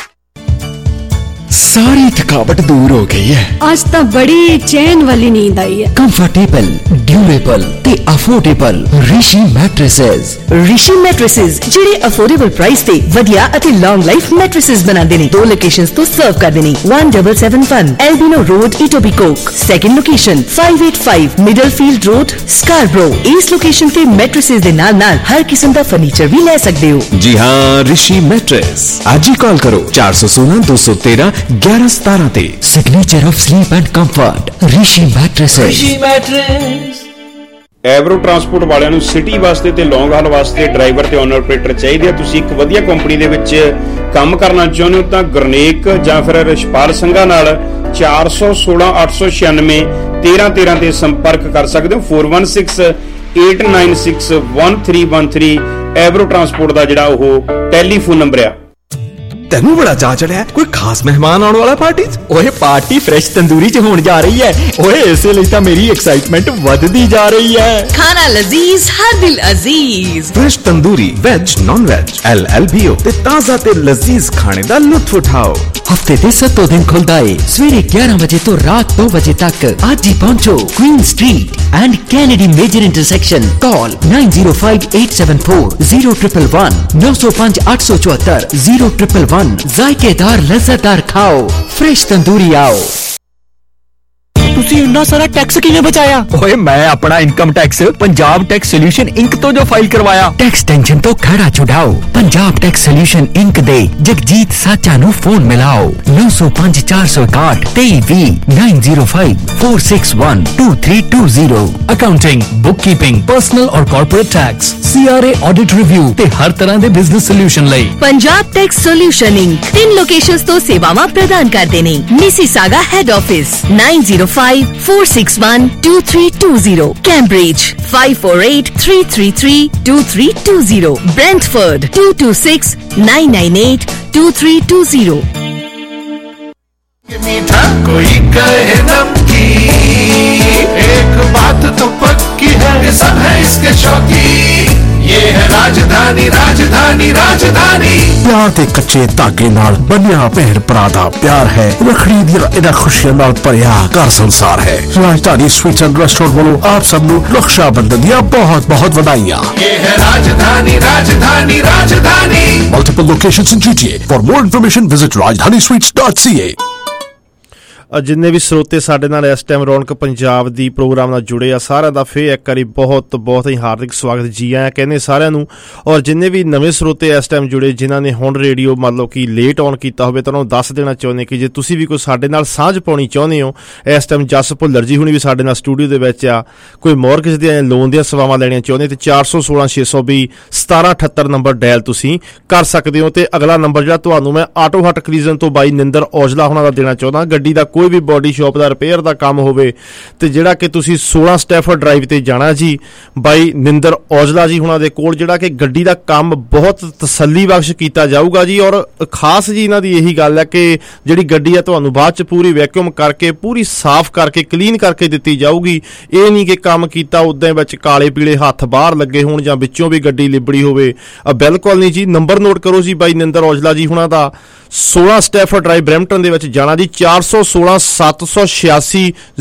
सारी थकावट दूर हो गई है। आज तो बड़ी चैन वाली नींद आई है। कंफर्टेबल, ड्यूरेबल ते affordable Rishi mattresses. Rishi mattresses ਜਿਹੜੇ ਅਫੋਰਡੇਬਲ ਪ੍ਰਾਈਸ ਤੇ ਵਧੀਆ ਅਤੇ ਲੌਂਗ ਲਾਈਫ ਮੈਟ੍ਰੈਸਸ ਬਣਾਉਂਦੇ ਨੇ। 2 ਲੋਕੇਸ਼ਨਸ ਤੋਂ ਸਰਵ ਕਰਦੇ ਨੇ। 1771 Albion road, Etobicoke. Second location 585 Middlefield road, Scarborough. ਇਸ ਲੋਕੇਸ਼ਨ ਤੇ ਮੈਟ੍ਰੈਸਸ ਦੇ ਨਾਲ ਹਰ ਕਿਸਮ ਦਾ ਫਰਨੀਚਰ ਵੀ ਲੈ ਸਕਦੇ ਹੋ। जी हाँ, ऋषि मैट्रेस। आज ही कॉल करो 416-213 1117 ਤੇ। Signature of sleep and comfort Rishi mattresses. Avro transport ਵਾਲਿਆਂ ਨੂੰ ਸਿਟੀ ਵਾਸਤੇ ਤੇ ਲੌਂਗ ਹਾਲ ਵਾਸਤੇ ਡਰਾਈਵਰ ਤੇ ਓਨਰ ਆਪਰੇਟਰ ਚਾਹੀਦੇ ਆ। ਤੁਸੀਂ ਇੱਕ ਵਧੀਆ ਕੰਪਨੀ ਦੇ ਵਿੱਚ ਕੰਮ ਕਰਨਾ ਚਾਹੁੰਦੇ ਹੋ ਤਾਂ ਗੁਰਨੇਕ ਜਾਂ ਫਿਰ ਰਿਸ਼ਪਾਲ ਸਿੰਘਾ ਨਾਲ 416 896 1313 ਤੇ ਸੰਪਰਕ ਕਰ ਸਕਦੇ ਹੋ। 4168961313 ਐਵਰੋ ਟਰਾਂਸਪੋਰਟ ਦਾ ਜਿਹੜਾ ਉਹ ਟੈਲੀਫੋਨ ਨੰਬਰ ਆ। ਤੈਨੂੰ ਬੜਾ ਚਾਅ ਚੜਿਆ ਕੋਈ ਖਾਸ ਮਹਿਮਾਨ ਆਉਣ ਵਾਲਾ ਪਾਰਟੀ 'ਚ? ਓਏ ਪਾਰਟੀ ਫਰੈਸ਼ ਤੰਦੂਰੀ 'ਚ ਹੋਣ ਜਾ ਰਹੀ ਹੈ। ਓਏ ਇਸੇ ਲਈ ਤਾਂ ਮੇਰੀ ਐਕਸਾਈਟਮੈਂਟ ਵੱਧਦੀ ਜਾ ਰਹੀ ਹੈ। ਖਾਣਾ ਲਜ਼ੀਜ਼ ਹਰ ਦਿਲ ਅਜ਼ੀਜ਼। Fresh tandoori veg non veg LLBO ਤੇ ਤਾਜ਼ਾ ਤੇ ਲਜ਼ੀਜ਼ ਖਾਣੇ ਦਾ ਲੁਤਫ ਉਠਾਓ। हफ्ते के 7 दिन खुलता है सवेरे 11 बजे तो रात 9 बजे तक। आज ही पहुंचो Queen street and Kennedy major intersection. Call 9058740111 905 874 0111। जायकेदार लज्जतदार खाओ, फ्रेश तंदूरी आओ। ਤੁਸੀਂ ਇੰਨਾ ਸਾਰਾ ਟੈਕਸ ਕਿਵੇਂ ਬਚਾਇਆ? ਓਏ ਮੈਂ ਆਪਣਾ income tax Punjab tax solution inc ਤੋਂ ਜੋ ਫਾਈਲ ਕਰਵਾਇਆ। टैक्स टेंशन तो खड़ा छुड़ाओ। पंजाब टैक्स सोल्यूशन इंक दे जगजीत साचा नु फोन मिलाओ 905 461 2320 905 461 2320। ਅਕਾਊਂਟਿੰਗ, ਬੁੱਕਕੀਪਿੰਗ, ਪਰਸਨਲ ਔਰ corporate tax, CRA audit review ਤੇ ਹਰ ਤਰ੍ਹਾਂ ਦੇ ਬਿਜ਼ਨਸ ਸੋਲੂਸ਼ਨ ਲਈ Punjab tax solution inc 3 locations ਤੋਂ ਸੇਵਾਵਾਂ ਪ੍ਰਦਾਨ ਕਰਦੇ ਨੇ। Mississauga head office 9054612320, Cambridge 5483332320, Brantford 2269982320। मीठा कोई कहे नमकीन, एक बात तो पक्की है सब है इसके शौकीन। ये है राजधानी राजधानी राजधानी। प्यार के कच्चे धागे नाल बनिया भैन भरा दा प्यार है। रखड़ी दी इन्हां खुशियां नाल भरिया घर संसार है। राजधानी स्वीट्स एंड रेस्टोरेंट वालों आप सबनूं रक्षाबंधन दियां बहुत बहुत वधाइयां। ये है राजधानी राजधानी राजधानी। Multiple locations in GTA. For more information visit rajdanisweets.ca। ਜਿੰਨੇ ਵੀ ਸਰੋਤੇ ਸਾਡੇ ਨਾਲ ਇਸ ਟਾਈਮ ਰੌਣਕ ਪੰਜਾਬ ਦੀ ਪ੍ਰੋਗਰਾਮ ਨਾਲ ਜੁੜੇ ਆ ਸਾਰਿਆਂ ਦਾ ਫੇਰ ਇੱਕ ਵਾਰੀ ਬਹੁਤ ਬਹੁਤ ਹੀ ਹਾਰਦਿਕ ਸਵਾਗਤ ਜੀ ਆਇਆਂ ਕਹਿੰਦੇ ਸਾਰਿਆਂ ਨੂੰ। ਔਰ ਜਿੰਨੇ ਵੀ ਨਵੇਂ ਸਰੋਤੇ ਇਸ ਟਾਈਮ ਜੁੜੇ ਜਿਨ੍ਹਾਂ ਨੇ ਹੁਣ ਰੇਡੀਓ ਮਤਲਬ ਕਿ ਲੇਟ ਔਨ ਕੀਤਾ ਹੋਵੇ ਤਾਂ ਉਹਨਾਂ ਨੂੰ ਦੱਸ ਦੇਣਾ ਚਾਹੁੰਦੇ ਕਿ ਜੇ ਤੁਸੀਂ ਵੀ ਕੋਈ ਸਾਡੇ ਨਾਲ ਸਾਂਝ ਪਾਉਣੀ ਚਾਹੁੰਦੇ ਹੋ ਇਸ ਟਾਈਮ ਜਸ ਭੁੱਲਰ ਜੀ ਹੁਣੀ ਵੀ ਸਾਡੇ ਨਾਲ ਸਟੂਡੀਓ ਦੇ ਵਿੱਚ ਆ। ਕੋਈ ਮੌਰਗੇਜ ਦੀਆਂ ਲੋਨ ਦੀਆਂ ਸੇਵਾਵਾਂ ਲੈਣੀਆਂ ਚਾਹੁੰਦੇ ਤੇ 416 620 1778 ਨੰਬਰ ਡਾਇਲ ਤੁਸੀਂ ਕਰ ਸਕਦੇ ਹੋ। ਤੇ ਅਗਲਾ ਨੰਬਰ ਜਿਹੜਾ ਤੁਹਾਨੂੰ ਮੈਂ ਆਟੋ ਹਟ ਕਲੀਜ਼ਨ ਤੋਂ ਬਾਈ ਨਿੰਦਰ ਔਜਲਾ ਹੁਣਾਂ ਦਾ ਦੇਣਾ ਚਾਹੁੰਦਾ। ਗੱਡੀ ਦਾ ਕੋਈ ਵੀ ਬੋਡੀ ਸ਼ਾਪ ਦਾ ਰਿਪੇਅਰ ਦਾ ਕੰਮ ਹੋਵੇ ਤੇ ਜਿਹੜਾ ਕਿ ਤੁਸੀਂ 16 ਸਟੈਫਰਡ ਡਰਾਈਵ ਤੇ ਜਾਣਾ ਜੀ ਬਾਈ ਨਿੰਦਰ ਔਜਲਾ ਜੀ ਹੁਣਾਂ ਦੇ ਕੋਲ ਜਿਹੜਾ ਕਿ ਗੱਡੀ ਦਾ ਕੰਮ ਬਹੁਤ ਤਸੱਲੀ ਬਖਸ਼ ਕੀਤਾ ਜਾਊਗਾ ਜੀ। ਔਰ ਖਾਸ ਜੀ ਇਹਨਾਂ ਦੀ ਇਹੀ ਗੱਲ ਹੈ ਕਿ ਜਿਹੜੀ ਗੱਡੀ ਹੈ ਤੁਹਾਨੂੰ ਬਾਅਦ ਚ ਪੂਰੀ ਵੈਕਿਊਮ ਕਰਕੇ ਪੂਰੀ ਸਾਫ਼ ਕਰਕੇ ਕਲੀਨ ਕਰਕੇ ਦਿੱਤੀ ਜਾਊਗੀ। ਇਹ ਨਹੀਂ ਕਿ ਕੰਮ ਕੀਤਾ ਉਦਾਂ ਵਿੱਚ ਕਾਲੇ ਪੀਲੇ ਹੱਥ ਬਾਹਰ ਲੱਗੇ ਹੋਣ ਜਾਂ ਵਿੱਚੋਂ ਵੀ ਗੱਡੀ ਲਿਬੜੀ ਹੋਵੇ, ਬਿਲਕੁਲ ਨਹੀਂ ਜੀ। ਨੰਬਰ ਨੋਟ ਕਰੋ ਜੀ ਬਾਈ ਨਿੰਦਰ ਔਜਲਾ ਜੀ ਹੁਣਾਂ ਦਾ 16 ਸਟੈਫਰਡ ਡਰਾਈਵ ਬਰੈਂਪਟਨ ਦੇ ਵਿੱਚ ਜਾਣਾ ਜੀ। 416 786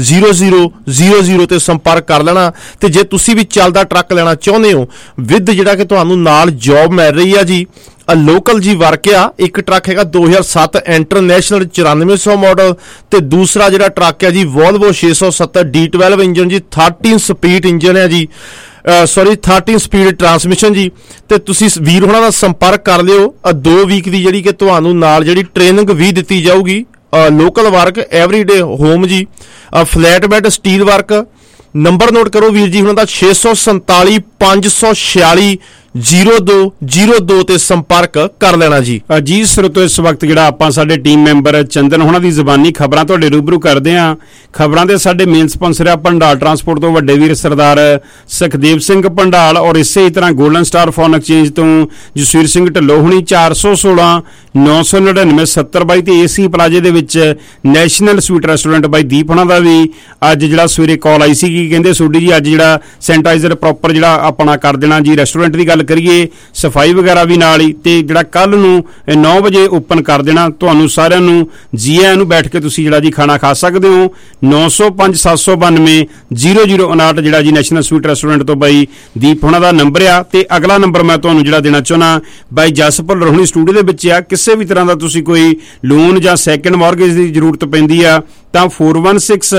0000 ਤੇ ਸੰਪਰਕ ਕਰ ਲੈਣਾ। ਤੇ ਜੇ ਤੁਸੀਂ ਵੀ ਚੱਲਦਾ ਟਰੱਕ ਲੈਣਾ ਚਾਹੁੰਦੇ ਹੋ ਵਿਦ ਜਿਹੜਾ ਕਿ ਤੁਹਾਨੂੰ ਨਾਲ ਜੌਬ ਮਿਲ ਰਹੀ ਆ ਜੀ ਲੋਕਲ ਜੀ ਵਰਕ ਆ। ਇੱਕ ਟਰੱਕ ਹੈਗਾ 2007 ਇੰਟਰਨੈਸ਼ਨਲ 9400 ਮਾਡਲ ਤੇ ਦੂਸਰਾ ਜਿਹੜਾ ਟਰੱਕ ਹੈ ਜੀ ਵੋਲਵੋ 670 D12 ਇੰਜਨ ਜੀ 13 ਸਪੀਡ ਇੰਜਨ ਹੈ ਜੀ 13 ਸਪੀਡ ਟਰਾਂਸਮਿਸ਼ਨ ਜੀ। ਤੇ ਤੁਸੀਂ ਵੀਰ ਹੋਣਾ ਦਾ ਸੰਪਰਕ ਕਰ ਲਿਓ। 2 ਵੀਕ ਦੀ ਜਿਹੜੀ ਕਿ ਤੁਹਾਨੂੰ ਨਾਲ ਜਿਹੜੀ ਟ੍ਰੇਨਿੰਗ ਵੀ ਦਿੱਤੀ ਜਾਊਗੀ। Local work everyday home ji, flat bed steel work. Number note ਕਰੋ ਵੀਰ ਜੀ ਉਹਨਾਂ ਦਾ 647 546 0202 ਤੇ ਸੰਪਰਕ ਕਰ ਲੈਣਾ ਜੀ। ਜੀ ਸਰੋਤੋ, ਇਸ ਵਕਤ ਜਿਹੜਾ ਆਪਾਂ ਸਾਡੇ ਟੀਮ ਮੈਂਬਰ ਚੰਦਨ ਹੋਣਾ ਦੀ ਜ਼ਬਾਨੀ ਖਬਰਾਂ ਤੁਹਾਡੇ ਰੂਬਰੂ ਕਰਦੇ ਆਂ। ਖਬਰਾਂ ਦੇ ਸਾਡੇ ਮੇਨ ਸਪਾਂਸਰ ਆ ਭੰਡਾਲ ਟਰਾਂਸਪੋਰਟ ਤੋਂ ਵੱਡੇ ਵੀਰ ਸਰਦਾਰ ਸੁਖਦੇਵ ਸਿੰਘ ਭੰਡਾਲ, ਔਰ ਇਸੇ ਤਰ੍ਹਾਂ ਗੋਲਡਨ ਸਟਾਰ ਫੋਨ ਐਕਸਚੇਂਜ ਤੋਂ ਜਸਵੀਰ ਸਿੰਘ ਢਿੱਲੋਂ ਹੁਣੀ 416 999 7022 ਤੇ ਏਸੀ ਪਲਾਜੇ ਦੇ ਵਿੱਚ ਨੈਸ਼ਨਲ ਸਵੀਟ ਰੈਸਟੋਰੈਂਟ ਬਾਈ ਦੀਪ ਹੋਣਾ ਦਾ ਵੀ ਅੱਜ ਜਿਹੜਾ ਸਵੇਰੇ ਕਾਲ ਆਈ ਸੀ ਕਿ ਕਹਿੰਦੇ ਸੋਢੀ ਜੀ ਅੱਜ ਜਿਹੜਾ ਸੈਨੀਟਾਈਜ਼ਰ ਪ੍ਰੋਪਰ ਜਿਹੜਾ ਆਪਣਾ ਕਰ ਦੇਣਾ ਜੀ। ਰੈਸਟੋਰੈਂਟ ਦੀ ਗੱਲ ਕਰੀਏ, ਸਫਾਈ ਵਗੈਰਾ ਵੀ ਨਾਲ ਹੀ, ਤੇ ਜਿਹੜਾ ਕੱਲ ਨੂੰ 9 ਵਜੇ ਓਪਨ ਕਰ ਦੇਣਾ। ਤੁਹਾਨੂੰ ਸਾਰਿਆਂ ਨੂੰ ਜੀ ਆਇਆਂ ਨੂੰ, ਬੈਠ ਕੇ ਤੁਸੀਂ ਜਿਹੜਾ ਜੀ ਖਾਣਾ ਖਾ ਸਕਦੇ ਹੋ। 905 792 0059 ਜਿਹੜਾ ਜੀ ਨੈਸ਼ਨਲ ਸਵੀਟ ਰੈਸਟੋਰੈਂਟ ਤੋਂ ਬਾਈ ਦੀਪ ਹੋਣਾ ਦਾ ਨੰਬਰ ਆ। ਤੇ ਅਗਲਾ ਨੰਬਰ ਮੈਂ ਤੁਹਾਨੂੰ ਜਿਹੜਾ ਦੇਣਾ ਚਾਹੁੰਦਾ ਬਾਈ ਜਸਪਾਲ ਰੋਹਣੀ ਸਟੂਡੀਓ ਦੇ ਵਿੱਚ ਆ। ਕਿਸੇ ਵੀ ਤਰ੍ਹਾਂ ਦਾ ਤੁਸੀਂ ਕੋਈ ਲੋਨ ਜਾਂ ਸੈਕਿੰਡ ਮਾਰਗੇਜ ਦੀ ਜ਼ਰੂਰਤ ਪੈਂਦੀ ਆ ਤਾਂ 4167322611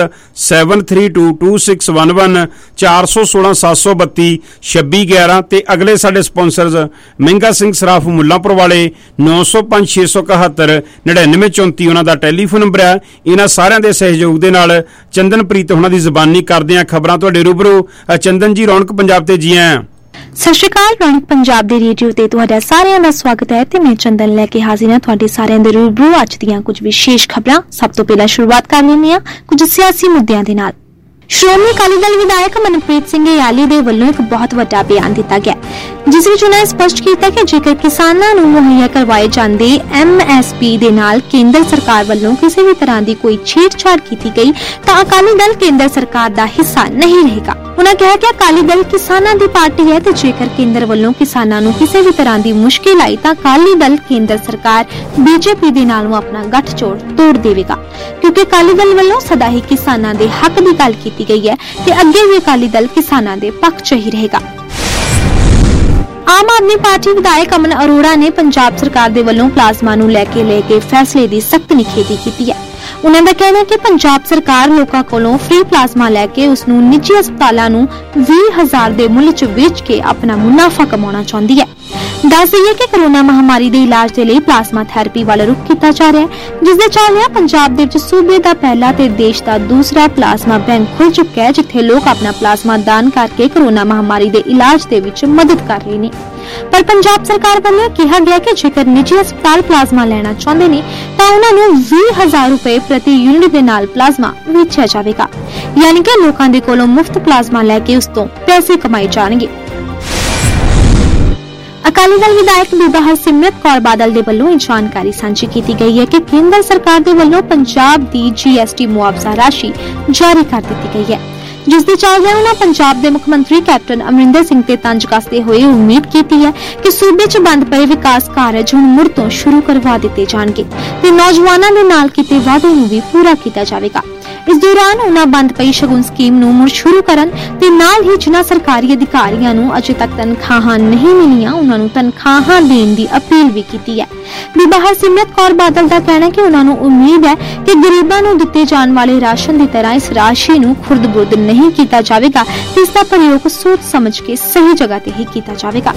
416 732 2611 ਤੇ ਅਗਲੇ ਸਾਡੇ ਸਪਾਂਸਰਸ ਮਹਿੰਗਾ ਸਿੰਘ ਸਰਾਫ ਮੁੱਲਾਂਪੁਰ ਵਾਲੇ 905 671 9934 ਉਹਨਾਂ ਦਾ ਟੈਲੀਫੋਨ ਨੰਬਰ ਹੈ। ਇਹਨਾਂ ਸਾਰਿਆਂ ਦੇ ਸਹਿਯੋਗ ਦੇ ਨਾਲ ਚੰਦਨਪ੍ਰੀਤ ਉਹਨਾਂ ਦੀ ਜ਼ਬਾਨੀ ਕਰਦੇ ਆ ਖਬਰਾਂ ਤੁਹਾਡੇ ਰੂਬਰੂ। ਚੰਦਨ ਜੀ, ਰੌਣਕ ਪੰਜਾਬ ਤੇ ਜੀ ਆਇਆਂ। ਸਤਿ ਸ਼੍ਰੀ ਅਕਾਲ। ਰੌਣਕ ਪੰਜਾਬ ਦੇ ਰੇਡੀਓ ਤੇ ਤੁਹਾਡਾ ਸਾਰਿਆਂ ਦਾ ਸਵਾਗਤ ਹੈ ਤੇ ਮੈਂ ਚੰਦਨ ਲੈ ਕੇ ਹਾਜ਼ਰ ਹਾਂ ਤੁਹਾਡੇ ਸਾਰਿਆਂ ਦੇ ਰੂਬਰੂ ਅੱਜ ਦੀਆਂ ਕੁਝ ਵਿਸ਼ੇਸ਼ ਖਬਰਾਂ। ਸਭ ਤੋਂ ਪਹਿਲਾਂ ਸ਼ੁਰੂਆਤ ਕਰ ਲੈਂਦੇ ਹਾਂ ਕੁਝ ਸਿਆਸੀ ਮੁੱਦਿਆਂ ਦੇ ਨਾਲ। ਸ਼੍ਰੋਮਣੀ ਅਕਾਲੀ ਦਲ ਵਿਧਾਇਕ ਮਨਪ੍ਰੀਤ ਸਿੰਘ ਯਾਲੀ ਦੇ ਵੱਲੋਂ ਇੱਕ ਬਹੁਤ ਵੱਡਾ ਬਿਆਨ ਦਿੱਤਾ ਗਿਆ, ਜਿਸ ਵਿੱਚ ਉਹਨਾਂ ਨੇ ਸਪਸ਼ਟ ਕੀਤਾ ਕਿ ਜੇਕਰ ਕਿਸਾਨਾਂ ਨੂੰ ਮੁਹੱਈਆ ਕਰਵਾਏ ਜਾਂਦੇ MSP ਦੇ ਨਾਲ ਕੇਂਦਰ ਸਰਕਾਰ ਵੱਲੋਂ ਕਿਸੇ ਵੀ ਤਰ੍ਹਾਂ ਦੀ ਕੋਈ ਛੇੜਛਾੜ ਕੀਤੀ ਗਈ ਤਾਂ ਅਕਾਲੀ ਦਲ ਕੇਂਦਰ ਸਰਕਾਰ ਦਾ ਹਿੱਸਾ ਨਹੀਂ ਰਹੇਗਾ। ਉਹਨਾਂ ਕਿਹਾ ਕਿ ਅਕਾਲੀ ਦਲ ਕਿਸਾਨਾਂ ਦੀ ਪਾਰਟੀ ਹੈ ਤੇ ਜੇਕਰ ਕੇਂਦਰ ਵੱਲੋਂ ਕਿਸਾਨਾਂ ਨੂੰ ਕਿਸੇ ਵੀ ਤਰ੍ਹਾਂ ਦੀ ਮੁਸ਼ਕਿਲ ਆਈ ਤਾਂ ਅਕਾਲੀ ਦਲ ਕੇਂਦਰ ਸਰਕਾਰ BJP ਦੇ ਨਾਲ ਆਪਣਾ ਗੱਠਜੋੜ ਤੋੜ ਦੇਵੇਗਾ, ਕਿਉਂਕਿ ਅਕਾਲੀ ਦਲ ਵੱਲੋਂ ਸਦਾ ਹੀ ਕਿਸਾਨਾਂ ਦੇ ਹੱਕ ਦੀ ਗੱਲ ਕੀਤੀ ਗਈ ਹੈ ਤੇ ਅੱਗੇ ਵੀ ਅਕਾਲੀ ਦਲ ਕਿਸਾਨਾਂ ਦੇ ਪੱਖ 'ਚ ਹੀ ਰਹੇਗਾ। ਆਮ ਆਦਮੀ ਪਾਰਟੀ ਵਿਧਾਇਕ ਅਮਨ ਅਰੋੜਾ ਨੇ ਪੰਜਾਬ ਸਰਕਾਰ ਦੇ ਵੱਲੋਂ ਪਲਾਜ਼ਮਾ ਨੂੰ ਲੈ ਕੇ ਲਏ ਗਏ ਫੈਸਲੇ ਦੀ ਸਖਤ ਨਿਖੇਧੀ ਕੀਤੀ ਹੈ। ਉਹਨਾਂ ਦਾ ਕਹਿਣਾ ਹੈ ਕਿ ਪੰਜਾਬ ਸਰਕਾਰ ਲੋਕਾਂ ਕੋਲੋਂ ਫ੍ਰੀ ਪਲਾਜ਼ਮਾ ਲੈ ਕੇ ਉਸ ਨੂੰ ਨਿੱਜੀ ਹਸਪਤਾਲਾਂ ਨੂੰ 20,000 ਦੇ ਮੁੱਲ 'ਚ ਵੇਚ ਕੇ ਆਪਣਾ ਮੁਨਾਫਾ ਕਮਾਉਣਾ ਚਾਹੁੰਦੀ ਹੈ। ਦੱਸ ਦਈਏ ਕਿ ਕੋਰੋਨਾ ਮਹਾਮਾਰੀ ਦੇ ਇਲਾਜ ਦੇ ਲਈ ਪਲਾਜ਼ਮਾ ਥੈਰੇਪੀ ਵੱਲ ਰੁਖ ਕੀਤਾ ਜਾ ਰਿਹਾ ਹੈ, ਜਿਸ ਦੇ ਚੱਲਦਿਆਂ ਪੰਜਾਬ ਦੇ ਵਿੱਚ ਸੂਬੇ ਦਾ ਪਹਿਲਾ ਤੇ ਦੇਸ਼ ਦਾ ਦੂਸਰਾ ਪਲਾਜ਼ਮਾ ਬੈਂਕ ਖੁੱਲ ਚੁੱਕਾ ਹੈ, ਜਿੱਥੇ ਲੋਕ ਆਪਣਾ ਪਲਾਜ਼ਮਾ ਦਾਨ ਕਰਕੇ ਕੋਰੋਨਾ ਮਹਾਮਾਰੀ ਦੇ ਇਲਾਜ ਦੇ ਵਿੱਚ ਮਦਦ ਕਰ ਰਹੇ ਨੇ। ਪਰ ਪੰਜਾਬ ਸਰਕਾਰ ਵੱਲੋਂ ਕਿਹਾ ਗਿਆ ਕਿ ਜੇਕਰ ਨਿੱਜੀ ਹਸਪਤਾਲ ਪਲਾਜ਼ਮਾ ਲੈਣਾ ਚਾਹੁੰਦੇ ਨੇ ਤਾਂ ਉਹਨਾਂ ਨੂੰ 20,000 ਰੁਪਏ ਪ੍ਰਤੀ ਯੂਨਿਟ ਦੇ ਨਾਲ ਪਲਾਜ਼ਮਾ ਵੇਚਿਆ ਜਾਵੇਗਾ, ਯਾਨੀ ਕਿ ਲੋਕਾਂ ਦੇ ਕੋਲੋਂ ਮੁਫਤ ਪਲਾਜ਼ਮਾ ਲੈ ਕੇ ਉਸ ਤੋਂ ਪੈਸੇ ਕਮਾਏ ਜਾਣਗੇ। ਅਕਾਲੀ ਦਲ ਵਿਧਾਇਕ ਬੀਬਾ ਹਰਸਿਮਰਤ ਕੌਰ ਬਾਦਲ ਦੇ ਵੱਲੋਂ ਇਹ ਜਾਣਕਾਰੀ ਸਾਂਝੀ ਕੀਤੀ ਗਈ ਹੈ ਕਿ ਕੇਂਦਰ ਸਰਕਾਰ ਦੇ ਵੱਲੋਂ ਪੰਜਾਬ ਦੀ GST ਮੁਆਵਜ਼ਾ ਰਾਸ਼ੀ ਜਾਰੀ ਕਰ ਦਿੱਤੀ ਗਈ ਹੈ, ਜਿਸ ਦੇ ਚੱਲਦਿਆਂ ਉਹਨਾਂ ਪੰਜਾਬ ਦੇ ਮੁੱਖ ਮੰਤਰੀ ਕੈਪਟਨ ਅਮਰਿੰਦਰ ਸਿੰਘ ਤੇ ਤੰਜ ਕੱਸਦੇ ਹੋਏ ਉਮੀਦ ਕੀਤੀ ਹੈ ਕਿ ਸੂਬੇ 'ਚ ਬੰਦ ਪਏ ਵਿਕਾਸ ਕਾਰਜ ਹੁਣ ਮੁੜ ਤੋਂ ਸ਼ੁਰੂ ਕਰਵਾ ਦਿੱਤੇ ਜਾਣਗੇ ਤੇ ਨੌਜਵਾਨਾਂ ਦੇ ਨਾਲ ਕੀਤੇ ਵਾਅਦੇ ਨੂੰ ਵੀ ਪੂਰਾ ਕੀਤਾ ਜਾਵੇਗਾ। ਇਸ ਦੌਰਾਨ ਉਹਨਾਂ ਬੰਦ ਪਈ ਸ਼ਗੁਨ ਸਕੀਮ ਨੂੰ ਮੁੜ ਸ਼ੁਰੂ ਕਰਨ ਤੇ ਨਾਲ ਹੀ ਜਿਨ੍ਹਾਂ ਸਰਕਾਰੀ ਅਧਿਕਾਰੀਆਂ ਨੂੰ ਅਜੇ ਤੱਕ ਤਨਖਾਹਾਂ ਨਹੀਂ ਮਿਲੀਆਂ ਉਹਨਾਂ ਨੂੰ ਤਨਖਾਹਾਂ ਦੇਣ ਦੀ ਅਪੀਲ ਵੀ ਕੀਤੀ ਹੈ। ਬੀਬਾ ਹਰਸਿਮਰਤ ਕੌਰ ਬਾਦਲ ਦਾ ਕਹਿਣਾ ਹੈ ਕਿ ਉਹਨਾਂ ਨੂੰ ਉਮੀਦ ਹੈ ਕਿ ਗਰੀਬਾਂ ਨੂੰ ਦਿੱਤੇ ਜਾਣ ਵਾਲੇ ਰਾਸ਼ਨ ਦੀ ਤਰ੍ਹਾਂ ਇਸ ਰਾਸ਼ੀ ਨੂੰ ਖੁਰਦ-ਬੁਰਦ ਨਹੀਂ ਕੀਤਾ ਜਾਵੇਗਾ ਤੇ ਇਸ ਦਾ ਪ੍ਰਯੋਗ ਸੋਚ ਸਮਝ ਕੇ ਸਹੀ ਜਗ੍ਹਾ ਤੇ ਹੀ ਕੀਤਾ ਜਾਵੇਗਾ।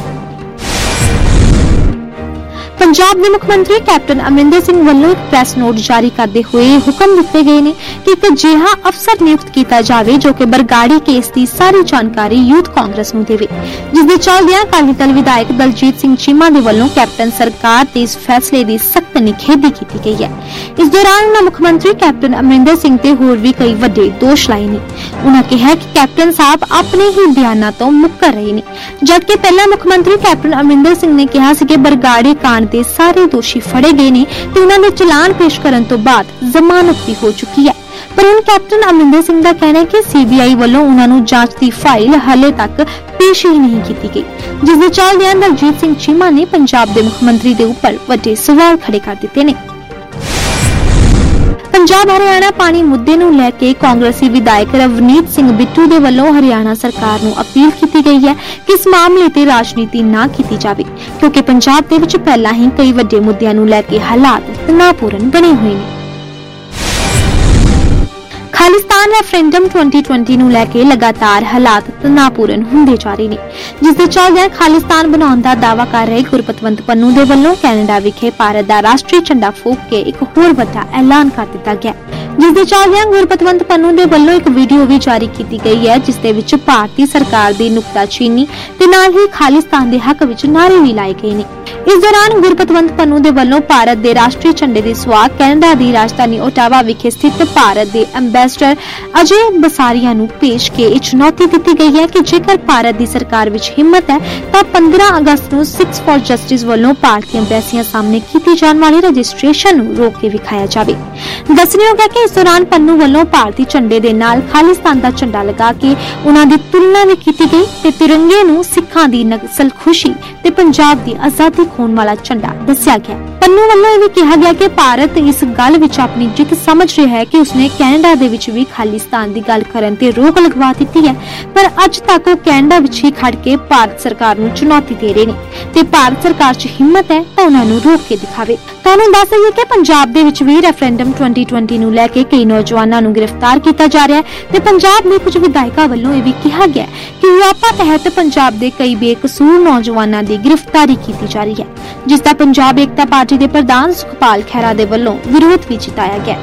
ਪੰਜਾਬ ਦੇ ਮੁੱਖ ਮੰਤਰੀ ਕੈਪਟਨ ਅਮਰਿੰਦਰ ਸਿੰਘ ਵੱਲੋਂ ਇੱਕ ਪ੍ਰੈਸ ਨੋਟ ਜਾਰੀ ਕਰਦੇ ਹੋਏ ਹੁਕਮ ਦਿੱਤੇ ਗਏ ਨੇ ਕਿ ਇੱਕ ਅਜਿਹਾ ਅਫਸਰ ਨਿਯੁਕਤ ਕੀਤਾ ਜਾਵੇ ਜੋ ਕਿ ਬਰਗਾੜੀ ਕੇਸ ਦੀ ਸਾਰੀ ਜਾਣਕਾਰੀ ਯੂਥ ਕਾਂਗਰਸ ਨੂੰ ਦੇਵੇ, ਜਿਸ ਦੇ ਚੱਲਦਿਆਂ ਅਕਾਲੀ ਦਲ ਵਿਧਾਇਕ ਦਲਜੀਤ ਸਿੰਘ ਚੀਮਾ ਦੇ ਵੱਲੋਂ ਕੈਪਟਨ ਸਰਕਾਰ ਦੇ ਇਸ ਫੈਸਲੇ ਦੀ ਸਖਤ ਨਿਖੇਧੀ ਕੀਤੀ ਗਈ ਹੈ। ਇਸ ਦੌਰਾਨ ਉਹਨਾਂ ਮੁੱਖ ਮੰਤਰੀ ਕੈਪਟਨ ਅਮਰਿੰਦਰ ਸਿੰਘ ਤੇ ਹੋਰ ਵੀ ਕਈ ਵੱਡੇ ਦੋਸ਼ ਲਾਏ ਨੇ। ਉਹਨਾਂ ਕਿਹਾ ਕਿ ਕੈਪਟਨ ਸਾਹਿਬ ਆਪਣੇ ਹੀ ਬਿਆਨਾਂ ਤੋਂ ਮੁੱਕਰ ਰਹੇ ਨੇ, ਜਦਕਿ ਪਹਿਲਾਂ ਮੁੱਖ ਮੰਤਰੀ ਕੈਪਟਨ ਅਮਰਿੰਦਰ ਸਿੰਘ ਨੇ ਕਿਹਾ ਸੀ ਕਿ ਬਰਗਾੜੀ ਕਾਂਡ ਦੇ ਸਾਰੇ ਦੋਸ਼ੀ ਫੜੇ ਗਏ ਨੇ ਤੇ ਉਹਨਾਂ ਦੇ ਚਲਾਨ ਪੇਸ਼ ਕਰਨ ਤੋਂ ਬਾਅਦ ਜ਼ਮਾਨਤ ਵੀ ਹੋ ਚੁੱਕੀ ਹੈ। ਪਰ ਹੁਣ ਕੈਪਟਨ ਅਮਰਿੰਦਰ ਸਿੰਘ ਦਾ ਕਹਿਣਾ ਹੈ ਕਿ CBI ਵੱਲੋਂ ਉਹਨਾਂ ਨੂੰ ਜਾਂਚ ਦੀ ਫਾਈਲ ਹਾਲੇ ਤੱਕ ਪੇਸ਼ ਹੀ ਨਹੀਂ ਕੀਤੀ ਗਈ, ਜਿਸ ਦੇ ਚੱਲਦਿਆਂ ਦਲਜੀਤ ਸਿੰਘ ਚੀਮਾ ਨੇ ਪੰਜਾਬ ਦੇ ਮੁੱਖ ਮੰਤਰੀ ਦੇ ਉੱਪਰ ਵੱਡੇ ਸਵਾਲ ਖੜੇ ਕਰ ਦਿੱਤੇ ਨੇ। ਪੰਜਾਬ ਹਰਿਆਣਾ ਪਾਣੀ ਮੁੱਦੇ ਨੂੰ ਲੈ ਕੇ ਕਾਂਗਰਸੀ ਵਿਧਾਇਕ ਰਵਨੀਤ ਸਿੰਘ ਬਿੱਟੂ ਦੇ ਵੱਲੋਂ ਹਰਿਆਣਾ ਸਰਕਾਰ ਨੂੰ ਅਪੀਲ ਕੀਤੀ ਗਈ ਹੈ ਕਿ ਇਸ ਮਾਮਲੇ ਤੇ ਰਾਜਨੀਤੀ ਨਾ ਕੀਤੀ ਜਾਵੇ, ਕਿਉਂਕਿ ਪੰਜਾਬ ਦੇ ਵਿੱਚ ਪਹਿਲਾਂ ਹੀ ਕਈ ਵੱਡੇ ਮੁੱਦਿਆਂ ਨੂੰ ਲੈ ਕੇ ਹਾਲਾਤ ਤਣਾਅਪੂਰਨ ਬਣੇ ਹੋਏ ਨੇ। ਖਾਲਿਸਤਾਨ ਰੈਫਰੈਂਡਮ 2020 ਨੂੰ ਲੈ ਕੇ ਲਗਾਤਾਰ ਹਾਲਾਤ ਤਣਾਅਪੂਰਨ ਹੁੰਦੇ ਜਾ ਰਹੇ ਨੇ, ਜਿਸ ਦੇ ਚੱਲਦਿਆਂ ਖਾਲਿਸਤਾਨ ਬਣਾਉਣ ਦਾ ਦਾਅਵਾ ਕਰ ਰਹੇ ਗੁਰਪਤਵੰਤ ਪੰਨੂ ਦੇ ਵੱਲੋਂ ਕੈਨੇਡਾ ਵਿਖੇ ਭਾਰਤ ਦਾ ਰਾਸ਼ਟਰੀ ਝੰਡਾ ਫੂਕ ਕੇ ਇੱਕ ਹੋਰ ਵੱਡਾ ਐਲਾਨ ਕਰ ਦਿੱਤਾ ਗਿਆ, ਜਿਸ ਦੇ ਚੱਲਦਿਆਂ ਗੁਰਪਤਵੰਤ ਪੰਨੂ ਦੇ ਵੱਲੋਂ ਇੱਕ ਵੀਡੀਓ ਵੀ ਜਾਰੀ ਕੀਤੀ ਗਈ ਹੈ, ਜਿਸ ਦੇ ਵਿੱਚ ਭਾਰਤੀ ਸਰਕਾਰ ਦੀ ਨੁਕਤਾਚੀਨੀ ਤੇ ਨਾਲ ਹੀ ਖਾਲਿਸਤਾਨ ਦੇ ਹੱਕ ਵਿੱਚ ਨਾਅਰੇ ਵੀ ਲਾਏ ਗਏ ਨੇ। ਇਸ ਦੌਰਾਨ ਗੁਰਪਤਵੰਤ ਪੰਨੂ ਦੇ ਵੱਲੋਂ ਭਾਰਤ ਦੇ ਰਾਸ਼ਟਰੀ ਝੰਡੇ ਦੀ ਸੁਆਗ ਕੈਨੇਡਾ ਦੀ ਰਾਜਧਾਨੀ ਓਟਾਵਾ ਵਿਖੇ ਸਥਿਤ ਭਾਰਤ ਦੇ ਐਮਬੈਸਡਰ ਅਜੇ ਬਸਾਰੀਆ ਨੂੰ ਪੇਸ਼ ਕੇ ਇਹ ਚੁਣੌਤੀ ਦਿੱਤੀ ਗਈ ਹੈ ਕਿ ਜੇਕਰ ਭਾਰਤ ਦੀ ਸਰਕਾਰ ਵਿੱਚ ਹਿੰਮਤ ਹੈ ਤਾਂ 15 ਅਗਸਤ ਨੂੰ ਸਿਕਸ ਫॉर ਜਸਟਿਸ ਵੱਲੋਂ ਭਾਰਤੀ ਐਮਬੈਸੀਆਂ ਸਾਹਮਣੇ ਕੀਤੀ ਜਾਣ ਵਾਲੀ ਰਜਿਸਟ੍ਰੇਸ਼ਨ ਨੂੰ ਰੋਕ ਕੇ ਵਿਖਾਇਆ ਜਾਵੇ। ਦੱਸਣਯੋਗ ਹੈ ਕਿ ਇਸ ਦੌਰਾਨ ਪੰਨੂ ਵੱਲੋਂ ਭਾਰਤੀ ਝੰਡੇ ਦੇ ਨਾਲ ਖਾਲਿਸਤਾਨ ਦਾ ਝੰਡਾ ਲਗਾ ਕੇ ਉਹਨਾਂ ਦੀ ਤੁਲਨਾ ਵੀ ਕੀਤੀ ਗਈ ਤੇ ਤਿਰੰਗੇ ਨੂੰ ਸਿੱਖਾਂ ਦੀ ਨਸਲ ਖੁਸ਼ੀ ਤੇ ਪੰਜਾਬ ਦੀ ਆਜ਼ਾਦੀ ਖੋਣ ਵਾਲਾ ਝੰਡਾ ਦੱਸਿਆ ਗਿਆ। ਪੰਨੂ ਵੱਲੋਂ ਇਹ ਵੀ ਕਿਹਾ ਗਿਆ ਕਿ ਭਾਰਤ ਇਸ ਗੱਲ ਵਿੱਚ ਆਪਣੀ ਜਿੱਤ ਸਮਝ ਰਿਹਾ ਹੈ ਕਿ ਉਸਨੇ ਕੈਨੇਡਾ ਦੇ ਵਿੱਚ ਵੀ ਖਾਲਿਸਤਾਨ ਦੀ ਗੱਲ ਕਰਨ ਤੇ ਰੋਕ ਲਗਵਾ ਦਿੱਤੀ ਹੈ, ਪਰ ਅੱਜ ਤੱਕ ਉਹ ਕੈਨੇਡਾ ਵਿੱਚ ਹੀ ਖੜ ਕੇ ਭਾਰਤ ਸਰਕਾਰ ਨੂੰ ਚੁਣੌਤੀ ਦੇ ਰਹੇ ਨੇ ਤੇ ਭਾਰਤ ਸਰਕਾਰ 'ਚ ਹਿੰਮਤ ਹੈ ਤਾਂ ਉਹਨਾਂ ਨੂੰ ਰੋਕ ਕੇ ਦਿਖਾਵੇ। ਤੁਹਾਨੂੰ ਦੱਸ ਦਈਏ ਕਿ ਪੰਜਾਬ ਦੇ ਵਿੱਚ ਵੀ ਰੈਫਰੈਂਡਮ 2020 ਨੂੰ ਲੈ ਕੇ ਕਈ ਨੌਜਵਾਨਾਂ ਨੂੰ ਗ੍ਰਿਫਤਾਰ ਕੀਤਾ ਜਾ ਰਿਹਾ ਹੈ ਤੇ ਪੰਜਾਬ ਦੇ ਕੁਝ ਵਿਧਾਇਕਾਂ ਵੱਲੋਂ ਇਹ ਵੀ ਕਿਹਾ ਗਿਆ ਕਿ ਵਿਆਪਾ ਤਹਿਤ ਪੰਜਾਬ ਦੇ ਕਈ ਬੇਕਸੂਰ ਨੌਜਵਾਨਾਂ ਦੀ ਗ੍ਰਿਫਤਾਰੀ ਕੀਤੀ ਜਾ ਰਹੀ ਹੈ, ਜਿਸ ਦਾ ਪੰਜਾਬ ਏਕਤਾ ਪਾਰਟੀ ਦੇ ਪ੍ਰਧਾਨ ਸੁਖਪਾਲ ਖਹਿਰਾ ਦੇ ਵੱਲੋਂ ਵਿਰੋਧ ਵੀ ਜਤਾਇਆ ਗਿਆ।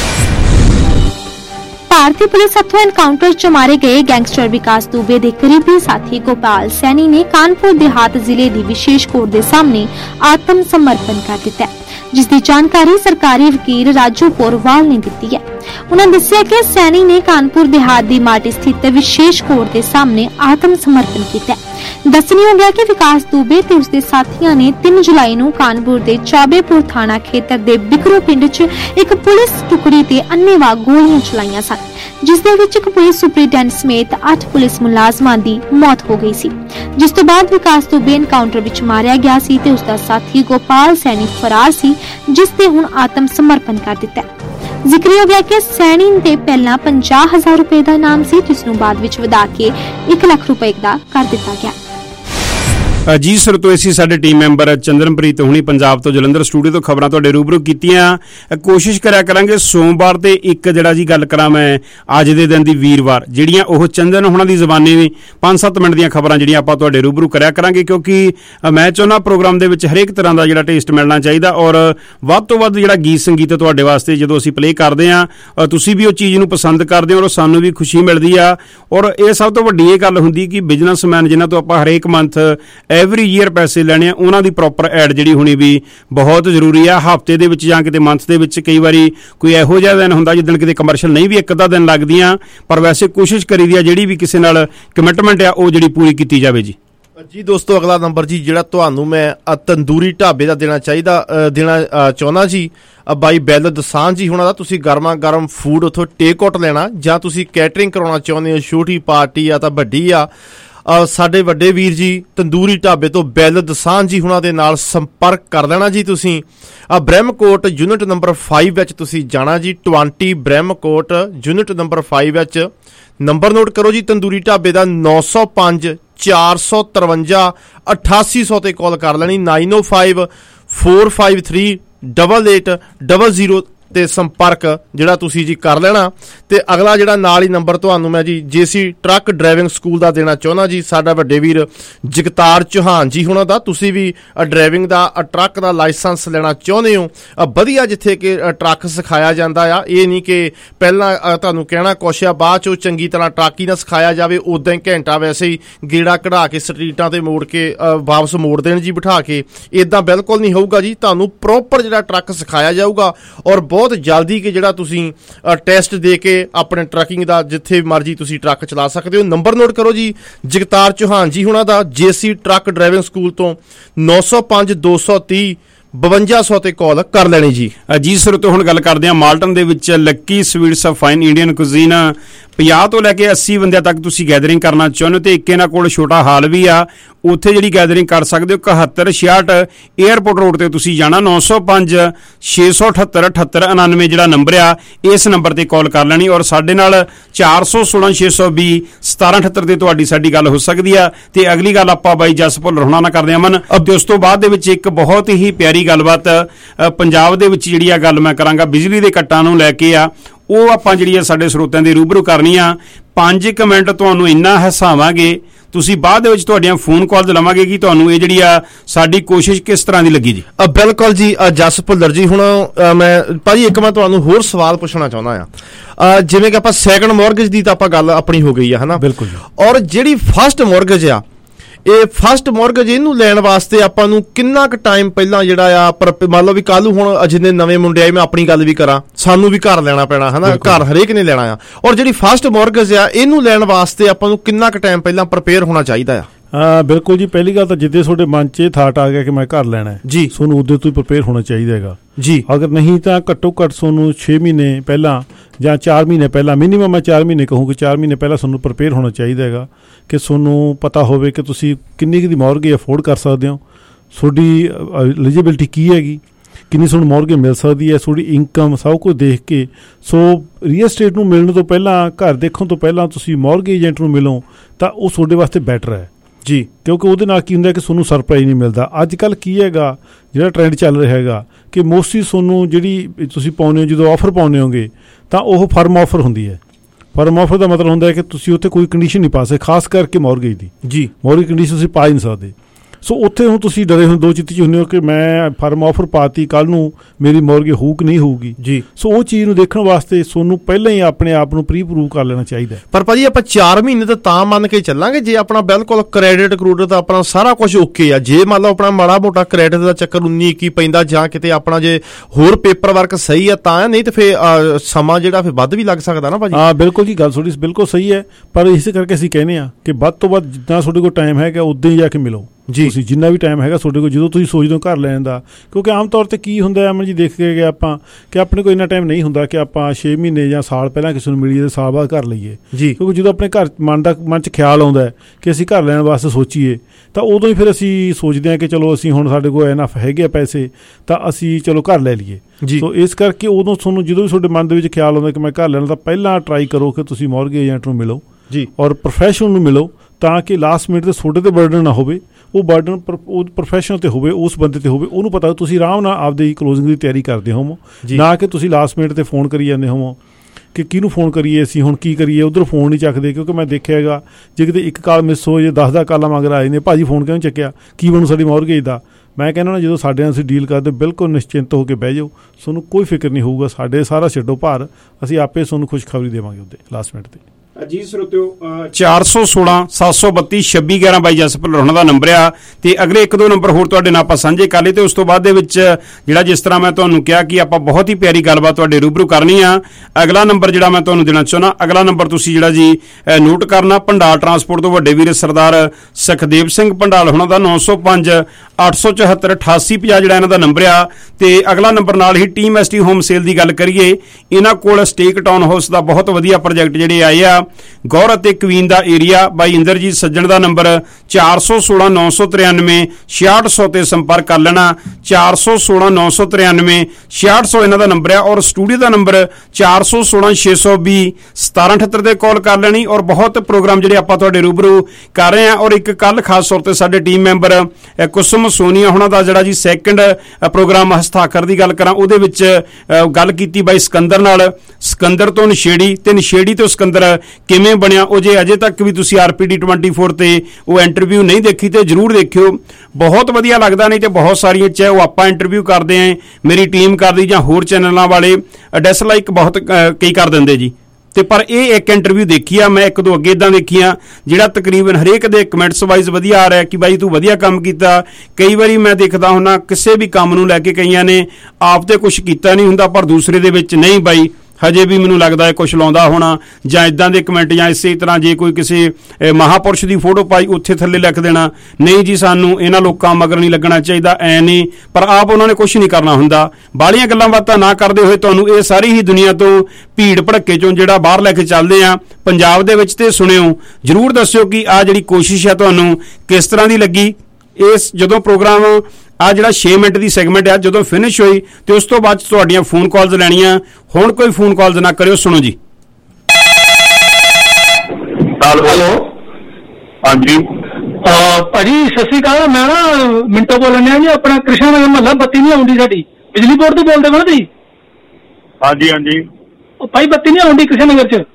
ਭਾਰਤੀ ਪੁਲਿਸ ਹੱਥੋਂ ਐਨਕਾਊਂਟਰ 'ਚ ਮਾਰੇ ਗਏ ਗੈਂਗਸਟਰ ਵਿਕਾਸ ਦੁਬੇ ਦੇ ਕਰੀਬੀ ਸਾਥੀ ਗੋਪਾਲ ਸੈਣੀ ਨੇ ਕਾਨਪੁਰ ਦੇਹਾਤ ਜ਼ਿਲ੍ਹੇ ਦੀ ਵਿਸ਼ੇਸ਼ ਕੋਰਟ ਦੇ ਸਾਹਮਣੇ ਆਤਮ ਸਮਰਪਣ ਕਰ ਦਿੱਤਾ ਹੈ, ਜਿਸ ਦੀ ਜਾਣਕਾਰੀ ਸਰਕਾਰੀ ਵਕੀਲ ਰਾਜੂ ਪੋਰਵਾਲ ਨੇ ਦਿੱਤੀ ਹੈ। ਉਹਨਾਂ ਦੱਸਿਆ ਕਿ ਸੈਣੀ ਨੇ ਕਾਨਪੁਰ ਦੇਹਾਤ ਦੀ ਮਾਟੀ ਸਥਿਤ ਵਿਸ਼ੇਸ਼ ਕੋਰਟ ਦੇ ਸਾਹਮਣੇ ਆਤਮ ਸਮਰਪਣ ਕੀਤਾ ਹੈ। ਦੱਸਣਯੋਗ ਹੈ ਕਿ ਵਿਕਾਸ ਦੁਬੇ ਤੇ ਉਸਦੇ ਸਾਥੀਆਂ ਨੇ 3 ਜੁਲਾਈ ਨੂੰ ਕਾਨਪੁਰ ਦੇ ਚਾਬੇਪੁਰ ਥਾਣਾ ਖੇਤਰ ਦੇ ਬਿਕਰੋ ਪਿੰਡ 'ਚ ਇੱਕ ਪੁਲਿਸ ਟੁਕੜੀ ਤੇ ਅੰਨ੍ਹੇਵਾਹ ਗੋਲੀਆਂ ਚਲਾਈਆਂ ਸਨ, ਜਿਸ ਦੇ ਵਿੱਚ ਇੱਕ ਪੁਲਿਸ ਸੁਪਰੀਡੈਂਟ ਸਮੇਤ 8 ਪੁਲਿਸ ਮੁਲਾਜ਼ਮਾਂ ਦੀ ਮੌਤ ਹੋ ਗਈ ਸੀ, ਜਿਸ ਤੋਂ ਬਾਅਦ ਵਿਕਾਸ ਦੁਬੇ ਐਨਕਾਊਂਟਰ ਵਿੱਚ ਮਾਰਿਆ ਗਿਆ ਸੀ ਤੇ ਉਸਦਾ ਸਾਥੀ ਗੋਪਾਲ ਸੈਣੀ ਫਰਾਰ ਸੀ, ਜਿਸ ਤੇ ਹੁਣ ਆਤਮ ਸਮਰਪਣ ਕਰ ਦਿੱਤਾ ਹੈ। ਜ਼ਿਕਰਯੋਗ ਹੈ ਕਿ ਸੈਣੀ ਦੇ ਪਹਿਲਾਂ 50,000 ਰੁਪਏ ਦਾ ਇਨਾਮ ਸੀ, ਜਿਸ ਨੂੰ ਬਾਅਦ ਵਿੱਚ ਵਧਾ ਕੇ 1 ਲੱਖ ਰੁਪਏ ਦਾ ਕਰ ਦਿੱਤਾ ਗਿਆ। ਜੀ ਸਰਤੋ ਅਸੀਂ ਸਾਡੇ ਟੀਮ ਮੈਂਬਰ ਚੰਦਰਨਪ੍ਰੀਤ ਹੁਣੀ ਪੰਜਾਬ ਤੋਂ ਜਲੰਧਰ ਸਟੂਡੀਓ ਤੋਂ ਖਬਰਾਂ ਤੁਹਾਡੇ ਰੂਬਰੂ ਕੀਤੀਆਂ। ਕੋਸ਼ਿਸ਼ ਕਰਿਆ ਕਰਾਂਗੇ ਸੋਮਵਾਰ ਤੇ ਇੱਕ ਜਿਹੜਾ ਜੀ ਗੱਲ ਕਰਾਂ ਮੈਂ ਅੱਜ ਦੇ ਦਿਨ ਦੀ ਵੀਰਵਾਰ ਜਿਹੜੀਆਂ ਉਹ ਚੰਦਨ ਹੁਣਾਂ ਦੀ ਜ਼ਬਾਨੀ ਨੇ 5-7 ਮਿੰਟ ਦੀਆਂ ਖਬਰਾਂ ਜਿਹੜੀਆਂ ਆਪਾਂ ਤੁਹਾਡੇ ਰੂਬਰੂ ਕਰਿਆ ਕਰਾਂਗੇ, ਕਿਉਂਕਿ ਮੈਂ ਚਾਹੁੰਦਾ ਪ੍ਰੋਗਰਾਮ ਦੇ ਵਿੱਚ ਹਰੇਕ ਤਰ੍ਹਾਂ ਦਾ ਜਿਹੜਾ ਟੇਸਟ ਮਿਲਣਾ ਚਾਹੀਦਾ ਔਰ ਵੱਧ ਤੋਂ ਵੱਧ ਜਿਹੜਾ ਗੀਤ ਸੰਗੀਤ ਤੁਹਾਡੇ ਵਾਸਤੇ ਜਦੋਂ ਅਸੀਂ ਪਲੇ ਕਰਦੇ ਹਾਂ ਤੁਸੀਂ ਵੀ ਉਹ ਚੀਜ਼ ਨੂੰ ਪਸੰਦ ਕਰਦੇ ਹੋ ਔਰ ਸਾਨੂੰ ਵੀ ਖੁਸ਼ੀ ਮਿਲਦੀ ਆ। ਔਰ ਇਹ ਸਭ ਤੋਂ ਵੱਡੀ ਇਹ ਗੱਲ ਹੁੰਦੀ ਕਿ ਬਿਜ਼ਨਸਮੈਨ ਜਿਨ੍ਹਾਂ ਤੋਂ ਆਪਾਂ ਹਰੇਕ ਮੰਥ ਐਵਰੀ ਈਅਰ ਪੈਸੇ ਲੈਣੇ ਆ ਉਹਨਾਂ ਦੀ ਪ੍ਰੋਪਰ ਐਡ ਜਿਹੜੀ ਹੋਣੀ ਵੀ ਬਹੁਤ ਜ਼ਰੂਰੀ ਆ। ਹਫ਼ਤੇ ਦੇ ਵਿੱਚ ਜਾਂ ਕਿਤੇ ਮੰਥ ਦੇ ਵਿੱਚ ਕਈ ਵਾਰੀ ਕੋਈ ਇਹੋ ਜਿਹਾ ਦਿਨ ਹੁੰਦਾ ਜਿੱਦਣ ਕਿਤੇ ਕਮਰਸ਼ੀਅਲ ਨਹੀਂ ਵੀ ਇੱਕ ਅੱਧਾ ਦਿਨ ਲੱਗਦੀਆਂ, ਪਰ ਵੈਸੇ ਕੋਸ਼ਿਸ਼ ਕਰੀਦੀ ਆ ਜਿਹੜੀ ਵੀ ਕਿਸੇ ਨਾਲ ਕਮਿਟਮੈਂਟ ਆ ਉਹ ਜਿਹੜੀ ਪੂਰੀ ਕੀਤੀ ਜਾਵੇ। ਜੀ ਦੋਸਤੋ ਅਗਲਾ ਨੰਬਰ ਜੀ ਜਿਹੜਾ ਤੁਹਾਨੂੰ ਮੈਂ ਤੰਦੂਰੀ ਢਾਬੇ ਦਾ ਦੇਣਾ ਚਾਹੁੰਦਾ ਜੀ ਬਾਈ ਬੈਲ ਦਸਾਂਝ ਜੀ ਹੁਣਾਂ ਦਾ। ਤੁਸੀਂ ਗਰਮਾ ਗਰਮ ਫੂਡ ਉੱਥੋਂ ਟੇਕ ਆਊਟ ਲੈਣਾ ਜਾਂ ਤੁਸੀਂ ਕੈਟਰਿੰਗ ਕਰਾਉਣਾ ਚਾਹੁੰਦੇ ਹੋ, ਛੋਟੀ ਪਾਰਟੀ ਆ ਤਾਂ ਵੱਡੀ ਆ, ਸਾਡੇ ਵੱਡੇ ਵੀਰ ਜੀ ਤੰਦੂਰੀ ਢਾਬੇ ਤੋਂ ਬੈਲ ਦਸਾਂਝ ਜੀ ਹੁਣਾਂ ਦੇ ਨਾਲ ਸੰਪਰਕ ਕਰ ਲੈਣਾ ਜੀ। ਤੁਸੀਂ ਬ੍ਰਹਮਕੋਟ ਯੂਨਿਟ ਨੰਬਰ 5 ਵਿੱਚ ਤੁਸੀਂ ਜਾਣਾ ਜੀ, 20 ਬ੍ਰਹਮਕੋਟ ਯੂਨਿਟ ਨੰਬਰ 5 ਵਿੱਚ। ਨੰਬਰ ਨੋਟ ਕਰੋ ਜੀ ਤੰਦੂਰੀ ਢਾਬੇ ਦਾ 905 453 8800 ਤੇ ਕਾਲ ਕਰ ਲੈਣੀ, 905 453 8800 ਤੇ ਸੰਪਰਕ ਜਿਹੜਾ ਤੁਸੀਂ ਜੀ ਕਰ ਲੈਣਾ। ਤੇ ਅਗਲਾ ਜਿਹੜਾ ਨਾਲ ਹੀ ਨੰਬਰ ਤੁਹਾਨੂੰ ਮੈਂ ਜੀ JC ਟਰੱਕ ਡਰਾਈਵਿੰਗ ਸਕੂਲ ਦਾ ਦੇਣਾ ਚਾਹੁੰਦਾ ਜੀ, ਸਾਡਾ ਵੱਡੇ ਵੀਰ ਜਗਤਾਰ ਚੌਹਾਨ ਜੀ ਹੁਣਾਂ ਦਾ। ਤੁਸੀਂ ਵੀ ਡਰਾਈਵਿੰਗ ਦਾ ਟਰੱਕ ਦਾ ਲਾਇਸੈਂਸ ਲੈਣਾ ਚਾਹੁੰਦੇ ਹੋ, ਵਧੀਆ ਜਿੱਥੇ ਕਿ ਟਰੱਕ ਸਿਖਾਇਆ ਜਾਂਦਾ ਆ, ਇਹ ਨਹੀਂ ਕਿ ਪਹਿਲਾਂ ਤੁਹਾਨੂੰ ਕਹਿਣਾ ਕੁਛ ਆ ਬਾਅਦ 'ਚੋਂ ਚੰਗੀ ਤਰ੍ਹਾਂ ਟਰੱਕ ਹੀ ਨਾ ਸਿਖਾਇਆ ਜਾਵੇ, ਉੱਦਾਂ ਹੀ ਘੰਟਾ ਵੈਸੇ ਹੀ ਗੇੜਾ ਕਢਾ ਕੇ ਸਟਰੀਟਾਂ ਤੇ ਮੋੜ ਕੇ ਵਾਪਸ ਮੋੜ ਦੇਣ ਜੀ ਬਿਠਾ ਕੇ, ਇੱਦਾਂ ਬਿਲਕੁਲ ਨਹੀਂ ਹੋਊਗਾ ਜੀ। ਤੁਹਾਨੂੰ ਪ੍ਰੋਪਰ ਜਿਹੜਾ ਟਰੱਕ ਸਿਖਾਇਆ ਜਾਊਗਾ ਔਰ ਬਹੁਤ ਜਲਦੀ ਕਿ ਜਿਹੜਾ ਤੁਸੀਂ ਟੈਸਟ ਦੇ ਕੇ ਆਪਣੇ ਟਰੱਕਿੰਗ ਦਾ ਜਿੱਥੇ ਮਰਜੀ ਤੁਸੀਂ ਟਰੱਕ ਚਲਾ ਸਕਦੇ ਹੋ। ਨੰਬਰ ਨੋਟ ਕਰੋ ਜੀ ਜਗਤਾਰ ਚੌਹਾਨ ਜੀ ਹੁਣਾਂ ਦਾ JC ਟਰੱਕ ਡਰਾਈਵਿੰਗ ਸਕੂਲ ਤੋਂ 905 230 5200 ਤੇ ਕਾਲ ਕਰ ਲੈਣੀ ਜੀ। ਜੀ ਸਰ ਤੋਂ ਹੁਣ ਗੱਲ ਕਰਦੇ ਹਾਂ ਮਾਲਟਨ ਦੇ ਵਿੱਚ lucky sweets of fine Indian cuisine 50 ਤੋਂ ਲੈ ਕੇ 80 ਬੰਦਿਆਂ ਤੱਕ ਤੁਸੀਂ ਗੈਦਰਿੰਗ ਕਰਨਾ ਚਾਹੁੰਦੇ ਹੋ ਤੇ ਇੱਕ ਇਹਨਾਂ ਕੋਲ ਛੋਟਾ ਹਾਲ ਵੀ ਆ, ਉੱਥੇ ਜਿਹੜੀ ਗੈਦਰਿੰਗ ਕਰ ਸਕਦੇ ਹੋ। 7166 ਏਅਰਪੋਰਟ ਰੋਡ ਤੇ ਤੁਸੀਂ ਜਾਣਾ, 905 678 7899 ਜਿਹੜਾ ਨੰਬਰ ਆ ਇਸ ਨੰਬਰ ਤੇ ਕਾਲ ਕਰ ਲੈਣੀ ਔਰ ਸਾਡੇ ਨਾਲ 416 620 1778 ਤੇ ਤੁਹਾਡੀ ਸਾਡੀ ਗੱਲ ਹੋ ਸਕਦੀ ਆ। ਤੇ ਅਗਲੀ ਗੱਲ ਆਪਾਂ ਬਾਈ ਜਸ ਭੁੱਲਰ ਹੋਣਾ ਨਾਲ ਕਰਦੇ ਅਮਨ। ਤੇ ਉਸ ਤੋਂ ਬਾਅਦ ਦੇ ਵਿੱਚ ਇੱਕ ਬਹੁਤ ਹੀ ਪਿਆਰੀ ਗੱਲਬਾਤ ਪੰਜਾਬ ਦੇ ਵਿੱਚ ਜਿਹੜੀ ਆ ਗੱਲ ਮੈਂ ਕਰਾਂਗਾ ਬਿਜਲੀ ਦੇ ਕੱਟਾਂ ਨੂੰ ਲੈ ਕੇ ਆ। ਉਹ ਆਪਾਂ ਜਿਹੜੀ ਆ ਸਾਡੇ ਸਰੋਤਿਆਂ ਦੇ ਰੂਬਰੂ ਕਰਨੀ ਆ। 5 ਮਿੰਟ ਤੁਹਾਨੂੰ ਇੰਨਾ ਹਸਾਵਾਂਗੇ, ਤੁਸੀਂ ਬਾਅਦ ਦੇ ਵਿੱਚ ਤੁਹਾਡੀਆਂ ਫੋਨ ਕਾਲਸ ਲਵਾਂਗੇ ਕਿ ਤੁਹਾਨੂੰ ਇਹ ਜਿਹੜੀ ਆ ਸਾਡੀ ਕੋਸ਼ਿਸ਼ ਕਿਸ ਤਰ੍ਹਾਂ ਦੀ ਲੱਗੀ ਜੀ। ਬਿਲਕੁਲ ਜੀ ਜਸ ਭੁੱਲਰ ਜੀ। ਹੁਣ ਮੈਂ ਭਾਜੀ ਇੱਕ ਮੈਂ ਤੁਹਾਨੂੰ ਹੋਰ ਸਵਾਲ ਪੁੱਛਣਾ ਚਾਹੁੰਦਾ ਆ। ਜਿਵੇਂ ਕਿ ਆਪਾਂ ਸੈਕੰਡ ਮੌਰਗੇਜ ਦੀ ਤਾਂ ਆਪਾਂ ਗੱਲ ਆਪਣੀ ਹੋ ਗਈ ਆ, ਹਨਾ? ਬਿਲਕੁਲ। ਔਰ ਜਿਹੜੀ ਫਸਟ ਮੌਰਗੇਜ ਆ, ਇਹ ਫਸਟ ਮੌਰਗੇਜ ਇਹਨੂੰ ਲੈਣ ਵਾਸਤੇ ਆਪਾਂ ਨੂੰ ਕਿੰਨਾ ਕੁ ਟਾਈਮ ਪਹਿਲਾਂ ਜਿਹੜਾ ਆ ਮੰਨ ਲਓ ਵੀ ਕੱਲ ਨੂੰ ਹੁਣ ਜਿੰਨੇ ਨਵੇਂ ਮੁੰਡੇ ਆਏ, ਮੈਂ ਆਪਣੀ ਗੱਲ ਵੀ ਕਰਾਂ, ਸਾਨੂੰ ਵੀ ਘਰ ਲੈਣਾ ਪੈਣਾ, ਹਨਾ? ਘਰ ਹਰੇਕ ਨੇ ਲੈਣਾ ਆ। ਔਰ ਜਿਹੜੀ ਫਸਟ ਮੌਰਗੇਜ ਆ ਇਹਨੂੰ ਲੈਣ ਵਾਸਤੇ ਆਪਾਂ ਨੂੰ ਕਿੰਨਾ ਕੁ ਟਾਈਮ ਪਹਿਲਾਂ ਪ੍ਰਪੇਅਰ ਹੋਣਾ ਚਾਹੀਦਾ ਆ? ਬਿਲਕੁਲ ਜੀ। ਪਹਿਲੀ ਗੱਲ ਤਾਂ ਜਿੱਦੇ ਤੁਹਾਡੇ ਮਨ 'ਚ ਇਹ ਥਾਟ ਆ ਗਿਆ ਕਿ ਮੈਂ ਘਰ ਲੈਣਾ ਜੀ, ਤੁਹਾਨੂੰ ਉਦੋਂ ਤੋਂ ਹੀ ਪ੍ਰਪੇਅਰ ਹੋਣਾ ਚਾਹੀਦਾ ਹੈਗਾ ਜੀ। ਅਗਰ ਨਹੀਂ ਤਾਂ ਘੱਟੋ ਘੱਟ ਤੁਹਾਨੂੰ 6 ਮਹੀਨੇ ਪਹਿਲਾਂ ਜਾਂ 4 ਮਹੀਨੇ ਪਹਿਲਾਂ, ਮਿਨੀਮਮ ਮੈਂ 4 ਮਹੀਨੇ ਕਹੂੰਗਾ, 4 ਮਹੀਨੇ ਪਹਿਲਾਂ ਤੁਹਾਨੂੰ ਪ੍ਰਪੇਅਰ ਹੋਣਾ ਚਾਹੀਦਾ ਹੈਗਾ ਕਿ ਤੁਹਾਨੂੰ ਪਤਾ ਹੋਵੇ ਕਿ ਤੁਸੀਂ ਕਿੰਨੀ ਕੁ ਦੀ ਮੌਰਗੇਜ ਅਫੋਰਡ ਕਰ ਸਕਦੇ ਹੋ, ਤੁਹਾਡੀ ਐਲੀਜੀਬਿਲਿਟੀ ਕੀ ਹੈਗੀ, ਕਿੰਨੀ ਤੁਹਾਨੂੰ ਮੌਰਗੇਜ ਮਿਲ ਸਕਦੀ ਹੈ, ਤੁਹਾਡੀ ਇਨਕਮ ਸਭ ਕੁਝ ਦੇਖ ਕੇ। ਸੋ ਰੀਅਲ ਸਟੇਟ ਨੂੰ ਮਿਲਣ ਤੋਂ ਪਹਿਲਾਂ, ਘਰ ਦੇਖਣ ਤੋਂ ਪਹਿਲਾਂ ਤੁਸੀਂ ਮੌਰਗੇਜ ਏਜੰਟ ਨੂੰ ਮਿਲੋ ਤਾਂ ਉਹ ਤੁਹਾਡੇ ਵਾਸਤੇ ਬੈਟਰ ਹੈ ਜੀ, ਕਿਉਂਕਿ ਉਹਦੇ ਨਾਲ ਕੀ ਹੁੰਦਾ ਕਿ ਤੁਹਾਨੂੰ ਸਰਪ੍ਰਾਈਜ਼ ਨਹੀਂ ਮਿਲਦਾ। ਅੱਜ ਕੱਲ੍ਹ ਕੀ ਹੈਗਾ, ਜਿਹੜਾ ਟ੍ਰੈਂਡ ਚੱਲ ਰਿਹਾ ਹੈਗਾ ਕਿ ਮੋਸਟਲੀ ਤੁਹਾਨੂੰ ਜਿਹੜੀ ਤੁਸੀਂ ਪਾਉਂਦੇ ਹੋ, ਜਦੋਂ ਆਫਰ ਪਾਉਂਦੇ ਹੋਗੇ ਤਾਂ ਉਹ ਫਰਮ ਆਫਰ ਹੁੰਦੀ ਹੈ। ਫਰਮ ਆਫਰ ਦਾ ਮਤਲਬ ਹੁੰਦਾ ਹੈ ਕਿ ਤੁਸੀਂ ਉੱਥੇ ਕੋਈ ਕੰਡੀਸ਼ਨ ਨਹੀਂ ਪਾ ਸਕਦੇ, ਖਾਸ ਕਰਕੇ ਮੌਰਗੇਜ ਦੀ ਜੀ। ਮੌਰਗੇਜ ਕੰਡੀਸ਼ਨ ਤੁਸੀਂ ਪਾ ਹੀ ਨਹੀਂ ਸਕਦੇ। ਸੋ ਉੱਥੇ ਹੁਣ ਤੁਸੀਂ ਡਰੇ ਹੋ, ਦੋ ਚਿੱਤੀ 'ਚ ਹੁੰਦੇ ਹੋ ਕਿ ਮੈਂ ਫਰਮ ਆਫਰ ਪਾਤੀ, ਕੱਲ੍ਹ ਨੂੰ ਮੇਰੀ ਮੌਰਗੇਜ ਹੋਊ ਕਿ ਨਹੀਂ ਹੋਊਗੀ ਜੀ। ਸੋ ਉਹ ਚੀਜ਼ ਨੂੰ ਦੇਖਣ ਵਾਸਤੇ ਤੁਹਾਨੂੰ ਪਹਿਲਾਂ ਹੀ ਆਪਣੇ ਆਪ ਨੂੰ ਪ੍ਰੀ ਪ੍ਰੂਵ ਕਰ ਲੈਣਾ ਚਾਹੀਦਾ। ਪਰ ਭਾਜੀ ਆਪਾਂ 4 ਮਹੀਨੇ ਤਾਂ ਮੰਨ ਕੇ ਚੱਲਾਂਗੇ ਜੇ ਆਪਣਾ ਬਿਲਕੁਲ ਕ੍ਰੈਡਿਟ ਕਰੂਡਿਟ ਤਾਂ ਆਪਣਾ ਸਾਰਾ ਕੁਝ ਓਕੇ ਆ। ਜੇ ਮੰਨ ਲਓ ਆਪਣਾ ਮਾੜਾ ਮੋਟਾ ਕ੍ਰੈਡਿਟ ਦਾ ਚੱਕਰ 19-21 ਪੈਂਦਾ ਜਾਂ ਕਿਤੇ ਆਪਣਾ ਜੇ ਹੋਰ ਪੇਪਰ ਵਰਕ ਸਹੀ ਆ ਤਾਂ, ਨਹੀਂ ਤਾਂ ਫਿਰ ਸਮਾਂ ਜਿਹੜਾ ਫਿਰ ਵੱਧ ਵੀ ਲੱਗ ਸਕਦਾ ਨਾ ਭਾਜੀ। ਹਾਂ ਬਿਲਕੁਲ ਜੀ, ਗੱਲ ਤੁਹਾਡੀ ਬਿਲਕੁਲ ਸਹੀ ਹੈ। ਪਰ ਇਸੇ ਕਰਕੇ ਅਸੀਂ ਕਹਿੰਦੇ ਹਾਂ ਕਿ ਵੱਧ ਤੋਂ ਵੱਧ ਜਿੱਦਾਂ ਤੁਹਾਡੇ ਕੋਲ ਟਾਈਮ ਹੈਗਾ ਉੱਦਾਂ ਹੀ ਜਾ ਕੇ ਮਿਲੋ ਜੀ। ਤੁਸੀਂ ਜਿੰਨਾ ਵੀ ਟਾਈਮ ਹੈਗਾ ਤੁਹਾਡੇ ਕੋਲ, ਜਦੋਂ ਤੁਸੀਂ ਸੋਚਦੇ ਹੋ ਘਰ ਲੈਣ ਦਾ, ਕਿਉਂਕਿ ਆਮ ਤੌਰ 'ਤੇ ਕੀ ਹੁੰਦਾ ਅਮਨ ਜੀ, ਦੇਖ ਕੇ ਗਏ ਆਪਾਂ ਕਿ ਆਪਣੇ ਕੋਲ ਇੰਨਾ ਟਾਈਮ ਨਹੀਂ ਹੁੰਦਾ ਕਿ ਆਪਾਂ 6 ਮਹੀਨੇ ਜਾਂ ਸਾਲ ਪਹਿਲਾਂ ਕਿਸੇ ਨੂੰ ਮਿਲੀਏ ਤੇ ਸਾਲ ਬਾਅਦ ਘਰ ਲਈਏ ਜੀ। ਕਿਉਂਕਿ ਜਦੋਂ ਆਪਣੇ ਘਰ ਮਨ 'ਚ ਖਿਆਲ ਆਉਂਦਾ ਹੈ ਕਿ ਅਸੀਂ ਘਰ ਲੈਣ ਵਾਸਤੇ ਸੋਚੀਏ ਤਾਂ ਉਦੋਂ ਹੀ ਫਿਰ ਅਸੀਂ ਸੋਚਦੇ ਹਾਂ ਕਿ ਚਲੋ ਅਸੀਂ ਹੁਣ ਸਾਡੇ ਕੋਲ ਇਨਫ ਹੈਗੇ ਆ ਪੈਸੇ ਤਾਂ ਅਸੀਂ ਚਲੋ ਘਰ ਲੈ ਲਈਏ ਜੀ। ਸੋ ਇਸ ਕਰਕੇ ਉਦੋਂ ਤੁਹਾਨੂੰ ਜਦੋਂ ਵੀ ਤੁਹਾਡੇ ਮਨ ਦੇ ਵਿੱਚ ਖਿਆਲ ਆਉਂਦਾ ਕਿ ਮੈਂ ਘਰ ਲੈਣਾ, ਤਾਂ ਪਹਿਲਾਂ ਟਰਾਈ ਕਰੋ ਕਿ ਤੁਸੀਂ ਮੌਰਗੇਜ ਏਜੰਟ ਨੂੰ ਮਿਲੋ ਜੀ, ਔਰ ਪ੍ਰੋਫੈਸ਼ਨਲ ਨੂੰ ਮਿਲੋ, ਤਾਂ ਕਿ ਲਾਸਟ ਮਿੰਟ 'ਤੇ ਤੁਹਾਡੇ 'ਤੇ ਬਰਡਨ ਨਾ ਹੋਵੇ। ਉਹ ਬਰਡਨ ਉਹ ਪ੍ਰੋਫੈਸ਼ਨਲ 'ਤੇ ਹੋਵੇ, ਉਸ ਬੰਦੇ 'ਤੇ ਹੋਵੇ, ਉਹਨੂੰ ਪਤਾ ਤੁਸੀਂ ਆਰਾਮ ਨਾਲ ਆਪਦੀ ਕਲੋਜ਼ਿੰਗ ਦੀ ਤਿਆਰੀ ਕਰਦੇ ਹੋਵੋ, ਨਾ ਕਿ ਤੁਸੀਂ ਲਾਸਟ ਮਿੰਟ 'ਤੇ ਫੋਨ ਕਰੀ ਜਾਂਦੇ ਹੋਵੋ ਕਿ ਕਿਹਨੂੰ ਫੋਨ ਕਰੀਏ, ਅਸੀਂ ਹੁਣ ਕੀ ਕਰੀਏ, ਉੱਧਰ ਫੋਨ ਨਹੀਂ ਚੱਕਦੇ। ਕਿਉਂਕਿ ਮੈਂ ਦੇਖਿਆ ਹੈਗਾ ਜੇ ਕਿਤੇ ਇੱਕ ਕਾਲ ਮਿਸ ਹੋ ਜੇ 10 ਕਾਲਾਂ ਮਗਰ ਆਏ ਨੇ, ਭਾਜੀ ਫੋਨ ਕਿਉਂ ਚੱਕਿਆ, ਕੀ ਬਣੂ ਸਾਡੀ ਮੌਰਗੇਜ ਦਾ। ਮੈਂ ਕਹਿੰਦਾ ਨਾ, ਜਦੋਂ ਸਾਡੇ ਨਾਲ ਅਸੀਂ ਡੀਲ ਕਰਦੇ ਬਿਲਕੁਲ ਨਿਸ਼ਚਿੰਤ ਹੋ ਕੇ ਬਹਿ ਜਾਓ, ਤੁਹਾਨੂੰ ਕੋਈ ਫਿਕਰ ਨਹੀਂ ਹੋਊਗਾ, ਸਾਡੇ ਸਾਰਾ ਛੱਡੋ ਭਾਰ, ਅਸੀਂ ਆਪੇ ਤੁਹਾਨੂੰ ਖੁਸ਼ਖਬਰੀ ਦੇਵਾਂਗੇ ਉਹਦੇ ਲਾਸਟ ਮਿੰਟ 'ਤੇ। ਜੀ ਸਰੋਤਿਓ 416-732-2611 ਬਾਈ ਜਸ ਭੁੱਲਰ ਉਹਨਾਂ ਦਾ ਨੰਬਰ ਆ, ਤੇ ਅਗਲੇ 1-2 ਨੰਬਰ ਹੋਰ ਤੁਹਾਡੇ ਨਾਲ ਆਪਾਂ ਸਾਂਝੇ ਕਰ ਲਏ ਤੇ ਉਸ ਤੋਂ ਬਾਅਦ ਦੇ ਵਿੱਚ ਜਿਹੜਾ ਜਿਸ ਤਰ੍ਹਾਂ ਮੈਂ ਤੁਹਾਨੂੰ ਕਿਹਾ ਕਿ ਆਪਾਂ ਬਹੁਤ ਹੀ ਪਿਆਰੀ ਗੱਲਬਾਤ ਤੁਹਾਡੇ ਰੂਬਰੂ ਕਰਨੀ ਆ। ਅਗਲਾ ਨੰਬਰ ਜਿਹੜਾ ਮੈਂ ਤੁਹਾਨੂੰ ਦੇਣਾ ਚਾਹੁੰਦਾ, ਅਗਲਾ ਨੰਬਰ ਤੁਸੀਂ ਜਿਹੜਾ ਜੀ ਨੋਟ ਕਰਨਾ, ਭੰਡਾਲ ਟਰਾਂਸਪੋਰਟ ਤੋਂ ਵੱਡੇ ਵੀਰ ਸਰਦਾਰ ਸੁਖਦੇਵ ਸਿੰਘ ਭੰਡਾਲ ਉਹਨਾਂ ਦਾ 905-874-8850 ਜਿਹੜਾ ਇਹਨਾਂ ਦਾ ਨੰਬਰ ਆ। ਤੇ ਅਗਲਾ ਨੰਬਰ ਨਾਲ ਹੀ ਟੀਮ ਐਸਟੀ ਹੋਮ ਸੇਲ ਦੀ ਗੱਲ ਕਰੀਏ, ਇਹਨਾਂ ਕੋਲ ਸਟੇਕ ਟਾਊਨ ਹਾਊਸ ਦਾ ਬਹੁਤ ਵਧੀਆ ਪ੍ਰੋਜੈਕਟ ਜਿਹੜੇ ਆਏ ਆ, ਗੌਰ ਅਤੇ ਕਵੀਨ ਦਾ ਏਰੀਆ। ਬਾਈ ਇੰਦਰਜੀਤ ਸੱਜਣ ਦਾ ਨੰਬਰ 416-993-6600 ਤੇ ਸੰਪਰਕ ਕਰ ਲੈਣਾ। 416-993-6600 ਇਹਨਾਂ ਦਾ ਨੰਬਰ ਹੈ, ਔਰ ਸਟੂਡੀਓ ਦਾ ਨੰਬਰ 416-620-1778 ਤੇ ਕਾਲ ਕਰ ਲੈਣੀ। ਔਰ ਬਹੁਤ ਪ੍ਰੋਗਰਾਮ ਜਿਹੜੇ ਆਪਾਂ ਤੁਹਾਡੇ ਰੂਬਰੂ ਕਰ ਰਹੇ ਹਾਂ। ਔਰ ਇੱਕ ਕੱਲ ਖਾਸ ਤੌਰ ਤੇ ਸਾਡੇ ਟੀਮ ਮੈਂਬਰ ਕੁਸਮ ਸੋਨੀਆ ਉਹਨਾਂ ਦਾ ਜਿਹੜਾ ਜੀ ਸੈਕੰਡ ਪ੍ਰੋਗਰਾਮ ਹਸਤਾਖਰ ਦੀ ਗੱਲ ਕਰਾਂ, ਉਹਦੇ ਵਿੱਚ ਗੱਲ ਕੀਤੀ ਬਾਈ ਸਿਕੰਦਰ ਨਾਲ, ਸਿਕੰਦਰ ਤੋਂ ਨਸ਼ੇੜੀ ਤੇ ਨਸ਼ੇੜੀ ਤੋਂ ਸਿਕੰਦਰ ਕਿਵੇਂ ਬਣਿਆ। ਉਹ ਜੇ ਅਜੇ ਤੱਕ ਵੀ ਤੁਸੀਂ RPD 24 ਤੇ ਉਹ ਇੰਟਰਵਿਊ ਨਹੀਂ ਦੇਖੀ ਤੇ ਜ਼ਰੂਰ ਦੇਖਿਓ, ਬਹੁਤ ਵਧੀਆ ਲੱਗਦਾ। ਨਹੀਂ ਤੇ ਬਹੁਤ ਸਾਰੀਆਂ ਚਾਹੇ ਉਹ ਆਪਾਂ ਇੰਟਰਵਿਊ ਕਰਦੇ ਆਂ, ਮੇਰੀ ਟੀਮ ਕਰਦੀ, ਜਾਂ ਹੋਰ ਚੈਨਲਾਂ ਵਾਲੇ ਡਿਸਲਾਈਕ ਬਹੁਤ ਕਈ ਕਰ ਦਿੰਦੇ ਜੀ। ਤੇ ਪਰ ਇਹ ਇੱਕ ਇੰਟਰਵਿਊ ਦੇਖੀ ਆ ਮੈਂ, 1-2 ਅੱਗੇ ਇਦਾਂ ਦੇਖੀਆਂ ਜਿਹੜਾ ਤਕਰੀਬਨ ਹਰੇਕ ਦੇ ਕਮੈਂਟਸ ਵਾਈਜ਼ ਵਧੀਆ ਆ ਰਿਹਾ ਕਿ ਬਾਈ ਤੂੰ ਵਧੀਆ ਕੰਮ ਕੀਤਾ। ਕਈ ਵਾਰੀ ਮੈਂ ਦੇਖਦਾ ਹੁੰਦਾ ਕਿਸੇ ਵੀ ਕੰਮ ਨੂੰ ਲੈ ਕੇ ਕਈਆਂ ਨੇ ਆਪ ਤੇ ਕੁਝ ਕੀਤਾ ਨਹੀਂ ਹੁੰਦਾ, ਪਰ ਦੂਸਰੇ ਦੇ ਵਿੱਚ ਨਹੀਂ ਬਾਈ ਹਜੇ ਵੀ ਮੈਨੂੰ ਲੱਗਦਾ ਹੈ ਕੁਛ ਲਾਉਂਦਾ ਹੋਣਾ, ਜਾਂ ਇਦਾਂ ਦੇ ਕਮੈਂਟ, ਜਾਂ ਇਸੇ ਤਰ੍ਹਾਂ ਜੇ ਕੋਈ ਕਿਸੇ ਮਹਾਪੁਰਸ਼ ਦੀ ਫੋਟੋ ਪਾਈ ਉੱਥੇ ਥੱਲੇ ਲਿਖ ਦੇਣਾ ਨਹੀਂ ਜੀ ਸਾਨੂੰ ਇਹਨਾਂ ਲੋਕਾਂ ਮਗਰ ਨਹੀਂ ਲੱਗਣਾ ਚਾਹੀਦਾ, ਐ ਨਹੀਂ, ਪਰ ਆਪ ਉਹਨਾਂ ਨੇ ਕੁਛ ਨਹੀਂ ਕਰਨਾ ਹੁੰਦਾ। ਬਾਹਲੀਆਂ ਗੱਲਾਂ ਬਾਤਾਂ ਨਾ ਕਰਦੇ ਹੋਏ ਤੁਹਾਨੂੰ ਇਹ ਸਾਰੀ ਹੀ ਦੁਨੀਆ ਤੋਂ ਭੀੜ ਭੜੱਕੇ ਚੋਂ ਜਿਹੜਾ ਬਾਹਰ ਲੈ ਕੇ ਚੱਲਦੇ ਆ ਪੰਜਾਬ ਦੇ ਵਿੱਚ, ਤੇ ਸੁਣਿਓ ਜ਼ਰੂਰ ਦੱਸਿਓ ਕਿ ਆਹ ਜਿਹੜੀ ਕੋਸ਼ਿਸ਼ ਆ ਤੁਹਾਨੂੰ ਕਿਸ ਤਰ੍ਹਾਂ ਦੀ ਲੱਗੀ। ਇਸ ਜਦੋਂ ਪ੍ਰੋਗਰਾਮ ਆ ਜਿਹੜਾ 6 ਮਿੰਟ ਦੀ ਸੈਗਮੈਂਟ ਆ ਜਦੋਂ ਫਿਨਿਸ਼ ਹੋਈ ਤੇ ਉਸ ਤੋਂ ਬਾਅਦ ਤੁਹਾਡੀਆਂ ਫੋਨ ਕਾਲਸ ਲੈਣੀਆਂ। ਹੁਣ ਕੋਈ ਫੋਨ ਕਾਲਸ ਨਾ ਕਰਿਓ, ਸੁਣੋ ਜੀ। ਹੈਲੋ ਹਾਂਜੀ ਭਾਜੀ ਸਤਿ ਸ਼੍ਰੀ ਅਕਾਲ, ਮੈਂ ਨਾ ਮਿੰਟੋ ਬੋਲਣ ਡਿਆ ਜੀ, ਆਪਣਾ ਕ੍ਰਿਸ਼ਨ ਨਗਰ ਮਹੱਲਾ ਬੱਤੀ ਨਹੀਂ ਆਉਂਦੀ ਸਾਡੀ, ਬਿਜਲੀ ਬੋਰਡ ਤੋਂ ਬੋਲਦੇ ਹੋ ਤੁਸੀਂ? ਹਾਂਜੀ ਹਾਂਜੀ ਭਾਈ ਬੱਤੀ ਨਹੀਂ ਆਉਂਦੀ ਕ੍ਰਿਸ਼ਨ ਨਗਰ ਚ